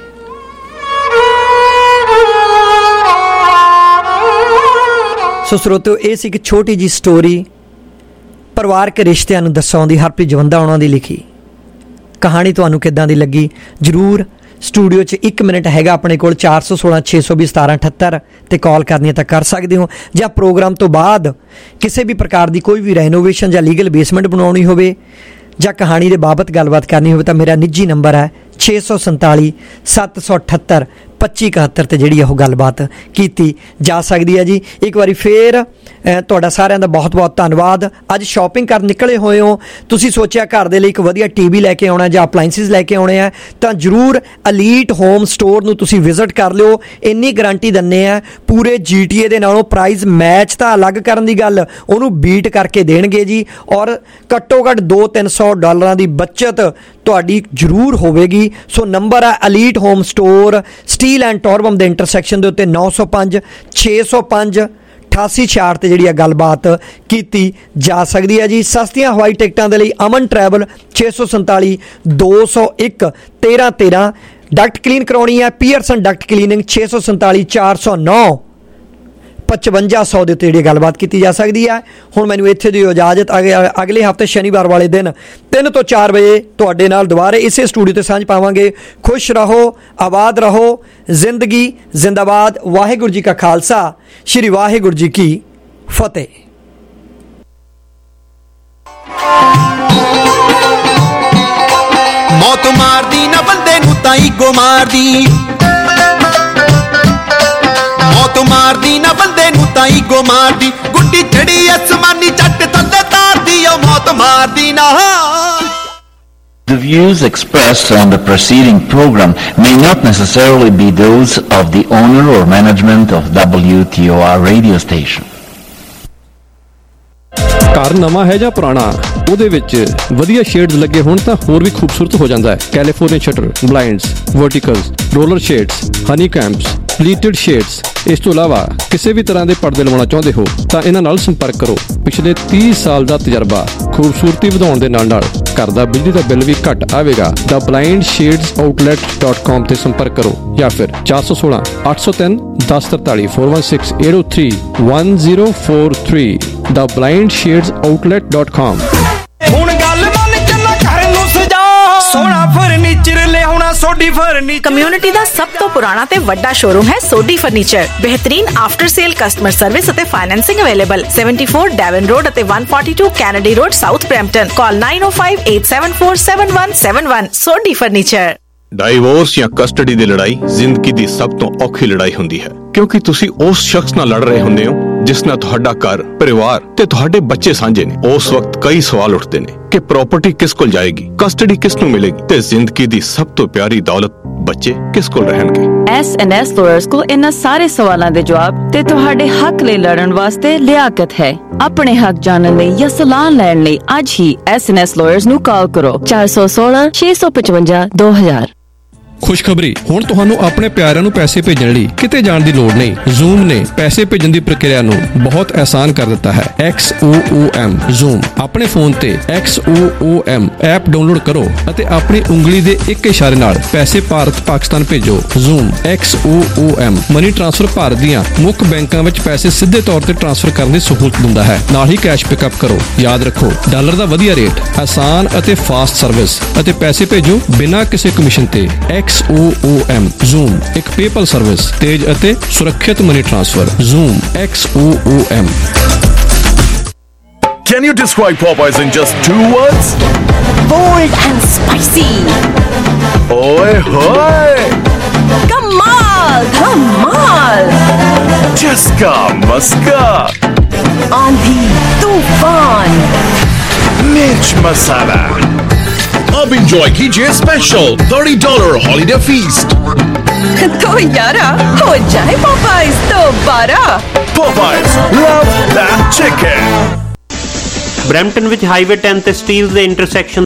ਸੋ ਸਰੋਤਿਓ, ਇਹ ਸੀ ਇੱਕ ਛੋਟੀ ਜੀ ਸਟੋਰੀ ਪਰਿਵਾਰਕ ਰਿਸ਼ਤਿਆਂ ਨੂੰ ਦਰਸਾਉਂਦੀ ਹਰਪ੍ਰੀਤ ਜਵੰਦਾ ਉਹਨਾਂ ਦੀ ਲਿਖੀ ਕਹਾਣੀ। ਤੁਹਾਨੂੰ ਕਿੱਦਾਂ ਦੀ ਲੱਗੀ ਜ਼ਰੂਰ ਸਟੂਡੀਓ 'ਚ ਇੱਕ ਮਿੰਟ ਹੈਗਾ ਆਪਣੇ ਕੋਲ, ਚਾਰ ਸੌ ਸੋਲਾਂ ਛੇ ਸੌ ਵੀਹ ਸਤਾਰਾਂ ਅਠੱਤਰ 'ਤੇ ਕਾਲ ਕਰਨੀ ਹੈ ਤਾਂ ਕਰ ਸਕਦੇ ਹੋ। ਜਾਂ ਪ੍ਰੋਗਰਾਮ ਤੋਂ ਬਾਅਦ ਕਿਸੇ ਵੀ ਪ੍ਰਕਾਰ ਦੀ ਕੋਈ ਵੀ ਰੈਨੋਵੇਸ਼ਨ ਜਾਂ ਲੀਗਲ ਬੇਸਮੈਂਟ ਬਣਾਉਣੀ ਹੋਵੇ ਜਾਂ ਕਹਾਣੀ ਦੇ ਬਾਬਤ ਗੱਲਬਾਤ ਕਰਨੀ ਹੋਵੇ ਤਾਂ ਮੇਰਾ ਨਿੱਜੀ ਨੰਬਰ ਹੈ ਛੇ ਸੌ ਸੰਤਾਲੀ ਸੱਤ ਸੌ ਅਠੱਤਰ ਪੱਚੀ ਇਕਹੱਤਰ 'ਤੇ ਜਿਹੜੀ ਉਹ ਗੱਲਬਾਤ ਕੀਤੀ ਜਾ ਸਕਦੀ ਹੈ ਜੀ। ਇੱਕ ਵਾਰੀ ਫੇਰ ਤੁਹਾਡਾ ਸਾਰਿਆਂ ਦਾ ਬਹੁਤ ਬਹੁਤ ਧੰਨਵਾਦ। ਅੱਜ ਸ਼ਾਪਿੰਗ ਕਰਨ ਨਿਕਲੇ ਹੋਏ ਹੋ, ਤੁਸੀਂ ਸੋਚਿਆ ਘਰ ਦੇ ਲਈ ਇੱਕ ਵਧੀਆ ਟੀ ਵੀ ਲੈ ਕੇ ਆਉਣਾ ਜਾਂ ਅਪਲਾਈਐਂਸਿਸ ਲੈ ਕੇ ਆਉਣੇ ਆ ਤਾਂ ਜ਼ਰੂਰ ਅਲੀਟ ਹੋਮ ਸਟੋਰ ਨੂੰ ਤੁਸੀਂ ਵਿਜ਼ਿਟ ਕਰ ਲਿਓ। ਇੰਨੀ ਗਰੰਟੀ ਦਿੰਦੇ ਆ ਪੂਰੇ ਜੀ ਟੀ ਏ ਦੇ ਨਾਲੋਂ ਪ੍ਰਾਈਸ ਮੈਚ ਤਾਂ ਅਲੱਗ ਕਰਨ ਦੀ ਗੱਲ, ਉਹਨੂੰ ਬੀਟ ਕਰਕੇ ਦੇਣਗੇ ਜੀ। ਔਰ ਘੱਟੋ ਘੱਟ ਦੋ ਤਿੰਨ ਸੌ ਡਾਲਰਾਂ ਦੀ ਬੱਚਤ ਤੁਹਾਡੀ ਜ਼ਰੂਰ ਹੋਵੇਗੀ। ਸੋ ਨੰਬਰ ਹੈ elite home store, Steeles and Torbram ਦੇ ਇੰਟਰਸੈਕਸ਼ਨ ਦੇ ਉੱਤੇ, ਨੌ ਸੌ ਪੰਜ ਛੇ ਸੌ ਪੰਜ ਅਠਾਸੀ ਛਿਆਹਠ 'ਤੇ ਜਿਹੜੀ ਆ ਗੱਲਬਾਤ ਕੀਤੀ ਜਾ ਸਕਦੀ ਹੈ ਜੀ। ਸਸਤੀਆਂ ਹਵਾਈ ਟਿਕਟਾਂ ਦੇ ਲਈ ਅਮਨ ਟਰੈਵਲ ਛੇ ਸੌ ਸੰਤਾਲੀ ਦੋ ਸੌ ਇੱਕ ਤੇਰਾਂ ਤੇਰਾਂ। ਡਕਟ ਕਲੀਨ ਕਰਾਉਣੀ ਹੈ ਪੀਅਰਸਨ ਡਕਟ ਕਲੀਨਿੰਗ ਛੇ ਸੌ ਸੰਤਾਲੀ ਚਾਰ ਸੌ ਨੌ ਪਚਵੰਜਾ ਸੌ ਦੇ ਉੱਤੇ ਜਿਹੜੀ ਗੱਲਬਾਤ ਕੀਤੀ ਜਾ ਸਕਦੀ ਹੈ। ਹੁਣ ਮੈਨੂੰ ਇੱਥੇ ਦੀ ਇਜਾਜ਼ਤ। ਅਗਲੇ ਹਫ਼ਤੇ ਸ਼ਨੀਵਾਰ ਵਾਲੇ ਦਿਨ ਤਿੰਨ ਤੋਂ ਚਾਰ ਵਜੇ ਤੁਹਾਡੇ ਨਾਲ ਦੁਬਾਰੇ ਇਸੇ ਸਟੂਡੀਓ 'ਤੇ ਸਾਂਝ ਪਾਵਾਂਗੇ। ਖੁਸ਼ ਰਹੋ, ਆਬਾਦ ਰਹੋ, ਜ਼ਿੰਦਗੀ ਜ਼ਿੰਦਾਬਾਦ। ਵਾਹਿਗੁਰੂ ਜੀ ਕਾ ਖਾਲਸਾ, ਸ਼੍ਰੀ ਵਾਹਿਗੁਰੂ ਜੀ ਕੀ ਫਤਿਹ। ਮੌਤ ਮਾਰਦੀ ਨਾ ਬੰਦੇ ਨੂੰ ਤਾਂ ਈਗੋ ਮਾਰਦੀ, ਮੌਤ ਮਾਰਦੀ ਨਾ ਬੰਦੇ ਨੂੰ ਤਾਂ ਈਗੋ ਮਾਰਦੀ, ਗੁੱਡੀ ਚੜੀ ਅਸਮਾਨੀ ਚੱਟ ਥੱਲੇ ਤਾਰਦੀ, ਉਹ ਮੌਤ ਮਾਰਦੀ ਨਾ। The views expressed on the preceding program may not necessarily be those of the owner or management of W T O R radio station. ਘਰ ਨਵਾਂ ਹੈ ਜਾਂ ਪੁਰਾਣਾ, ਉਹਦੇ ਵਿੱਚ ਵਧੀਆ ਸ਼ੇਡਸ ਲੱਗੇ ਹੋਣ ਤਾਂ ਹੋਰ ਵੀ ਖੂਬਸੂਰਤ ਹੋ ਜਾਂਦਾ ਹੈ। California shutter, blinds, verticals, roller shades, honey combs, pleated shades. ਇਸ ਤੋਂ ਇਲਾਵਾ ਕਿਸੇ ਵੀ ਤਰ੍ਹਾਂ ਦੇ ਪਰਦੇ ਲਵਾਉਣਾ ਚਾਹੁੰਦੇ ਹੋ ਤਾਂ ਇਹਨਾਂ ਨਾਲ ਸੰਪਰਕ ਕਰੋ। ਪਿਛਲੇ ਤੀਹ ਸਾਲ ਦਾ ਤਜਰਬਾ, ਖੂਬਸੂਰਤੀ ਵਧਾਉਣ ਦੇ ਨਾਲ ਨਾਲ ਘਰ ਦਾ ਬਿਜਲੀ ਦਾ ਬਿੱਲ ਵੀ ਘੱਟ ਆਵੇਗਾ। ਦਾ blind shades outlet dot com ਤੇ ਸੰਪਰਕ ਕਰੋ ਜਾਂ ਫਿਰ ਚਾਰ ਸੌ ਸੋਲਾਂ ਅੱਠ ਸੌ ਤਿੰਨ ਦਸ ਤਰਤਾਲੀ four one six eight zero three one zero four three the blind shades outlet dot com। ਹੁਣ ਗੱਲ ਮੰਨ ਚੱਲਾ ਘਰ ਨੂੰ ਸਜਾ, ਸੋਹਣਾ ਫਰਨੀਚਰ ਲਿਆਉਣਾ ਸੋਡੀ ਫਰਨੀਚਰ। ਕਮਿਊਨਿਟੀ ਦਾ ਸਭ ਤੋਂ ਪੁਰਾਣਾ ਤੇ ਵੱਡਾ ਸ਼ੋਰੂਮ ਹੈ ਸੋਡੀ ਫਰਨੀਚਰ। ਬਿਹਤਰੀਨ ਆਫਟਰ ਸੇਲ ਕਸਟਮਰ ਸਰਵਿਸ ਅਤੇ financing available. seventy-four Devon road ਅਤੇ one forty-two Kennedy road, south Brampton. Call nine oh five eight seven four seven one seven one। Sodhi furniture. Divorce ਜਾਂ ਕਸਟਡੀ ਦੀ ਲੜਾਈ ਜ਼ਿੰਦਗੀ ਦੀ ਸਭ ਤੋਂ ਔਖੀ ਲੜਾਈ ਹੁੰਦੀ ਹੈ, ਕਿਉਂਕਿ ਤੁਸੀਂ ਉਸ ਸ਼ਖਸ ਨਾਲ ਲੜ ਰਹੇ ਹੁੰਦੇ ਹੋ ਜਿਸ ਨਾਲ ਤੁਹਾਡਾ ਘਰ, ਪਰਿਵਾਰ ਤੇ ਤੁਹਾਡੇ ਬੱਚੇ ਸਾਂਝੇ ਨੇ। ਉਸ ਵਕਤ ਕਈ ਸਵਾਲ ਉੱਠਦੇ ਨੇ ਕਿ ਪ੍ਰਾਪਰਟੀ ਕਿਸ ਕੋਲ ਜਾਏਗੀ, ਕਸਟਡੀ ਕਿਸ ਨੂੰ ਮਿਲੇਗੀ ਤੇ ਜ਼ਿੰਦਗੀ ਦੀ ਸਭ ਤੋਂ ਪਿਆਰੀ ਦੌਲਤ ਬੱਚੇ ਕਿਸ ਕੋਲ ਰਹਿਣਗੇ। ਐਸ ਐਂਡ ਐਸ ਲਾਇਰਸ ਕੋਲ ਇਹਨਾਂ ਸਾਰੇ ਸਵਾਲਾਂ ਦੇ ਜਵਾਬ ਤੇ ਤੁਹਾਡੇ ਹੱਕ ਲਈ ਲੜਨ ਵਾਸਤੇ ਲਿਆਕਤ ਹੈ। ਆਪਣੇ ਹੱਕ ਜਾਣਨ ਲਈ ਜਾਂ ਸਲਾਹ ਲੈਣ ਲਈ ਅੱਜ ਹੀ ਐਸ ਐਂਡ ਐਸ ਲਾਇਰਸ ਨੂੰ ਕਾਲ ਕਰੋ ਚਾਰ ਸੌ ਸੋਲਾਂ ਛੇ ਸੌ ਪਚਵੰਜਾ ਦੋ ਹਜ਼ਾਰ। ਖੁਸ਼ਖਬਰੀ, ਹੁਣ ਤੁਹਾਨੂੰ ਆਪਣੇ ਪਿਆਰਿਆਂ ਨੂੰ ਪੈਸੇ ਭੇਜਣ ਲਈ ਕਿਤੇ ਜਾਣ ਦੀ ਲੋੜ ਨਹੀਂ। Zoom ਨੇ ਪੈਸੇ ਭੇਜਣ ਦੀ ਪ੍ਰਕਿਰਿਆ ਨੂੰ ਬਹੁਤ ਆਸਾਨ ਕਰ ਦਿੱਤਾ ਹੈ। X O O M Zoom ਆਪਣੇ ਫੋਨ ਤੇ X O O M app download ਕਰੋ ਅਤੇ ਆਪਣੀ ਉਂਗਲੀ ਦੇ ਇੱਕ ਇਸ਼ਾਰੇ ਨਾਲ ਪੈਸੇ ਭਾਰਤ ਪਾਕਿਸਤਾਨ ਭੇਜੋ। Zoom X O O M money transfer Bharat ਦੀਆਂ ਮੁੱਖ ਬੈਂਕਾਂ ਵਿੱਚ ਪੈਸੇ ਸਿੱਧੇ ਤੌਰ ਤੇ ਟ੍ਰਾਂਸਫਰ ਕਰਨ ਦੀ ਸਹੂਲਤ ਦਿੰਦਾ ਹੈ, ਨਾਲ ਹੀ ਕੈਸ਼ ਪਿਕਅਪ ਕਰੋ। ਯਾਦ ਰੱਖੋ, ਡਾਲਰ ਦਾ ਵਧੀਆ ਰੇਟ, ਆਸਾਨ ਅਤੇ ਫਾਸਟ ਸਰਵਿਸ ਅਤੇ ਪੈਸੇ ਭੇਜੋ ਬਿਨਾਂ ਕਿਸੇ ਕਮਿਸ਼ਨ ਤੇ। X O O M Zoom ਇੱਕ ਪੇਪਲ ਸਰਵਿਸ, ਤੇਜ਼ ਅਤੇ ਸੁਰੱਖਿਅਤ money transfer. Zoom X O O M। Can you describe Popeyes in just two words? Bold and spicy. Oi hoy! Kamal, Kamal. Jiska Muska. Aandhi, Tufan. Mirch Masala. अब enjoy कीजिए special thirty dollar holiday feast। तो यारा हो जाए Popeyes दोबारा। Popeyes, love that chicken। Brampton ਵਿੱਚ highway ten ਤੇ Steeles ਦੇ ਇੰਟਰਸੈਕਸ਼ਨ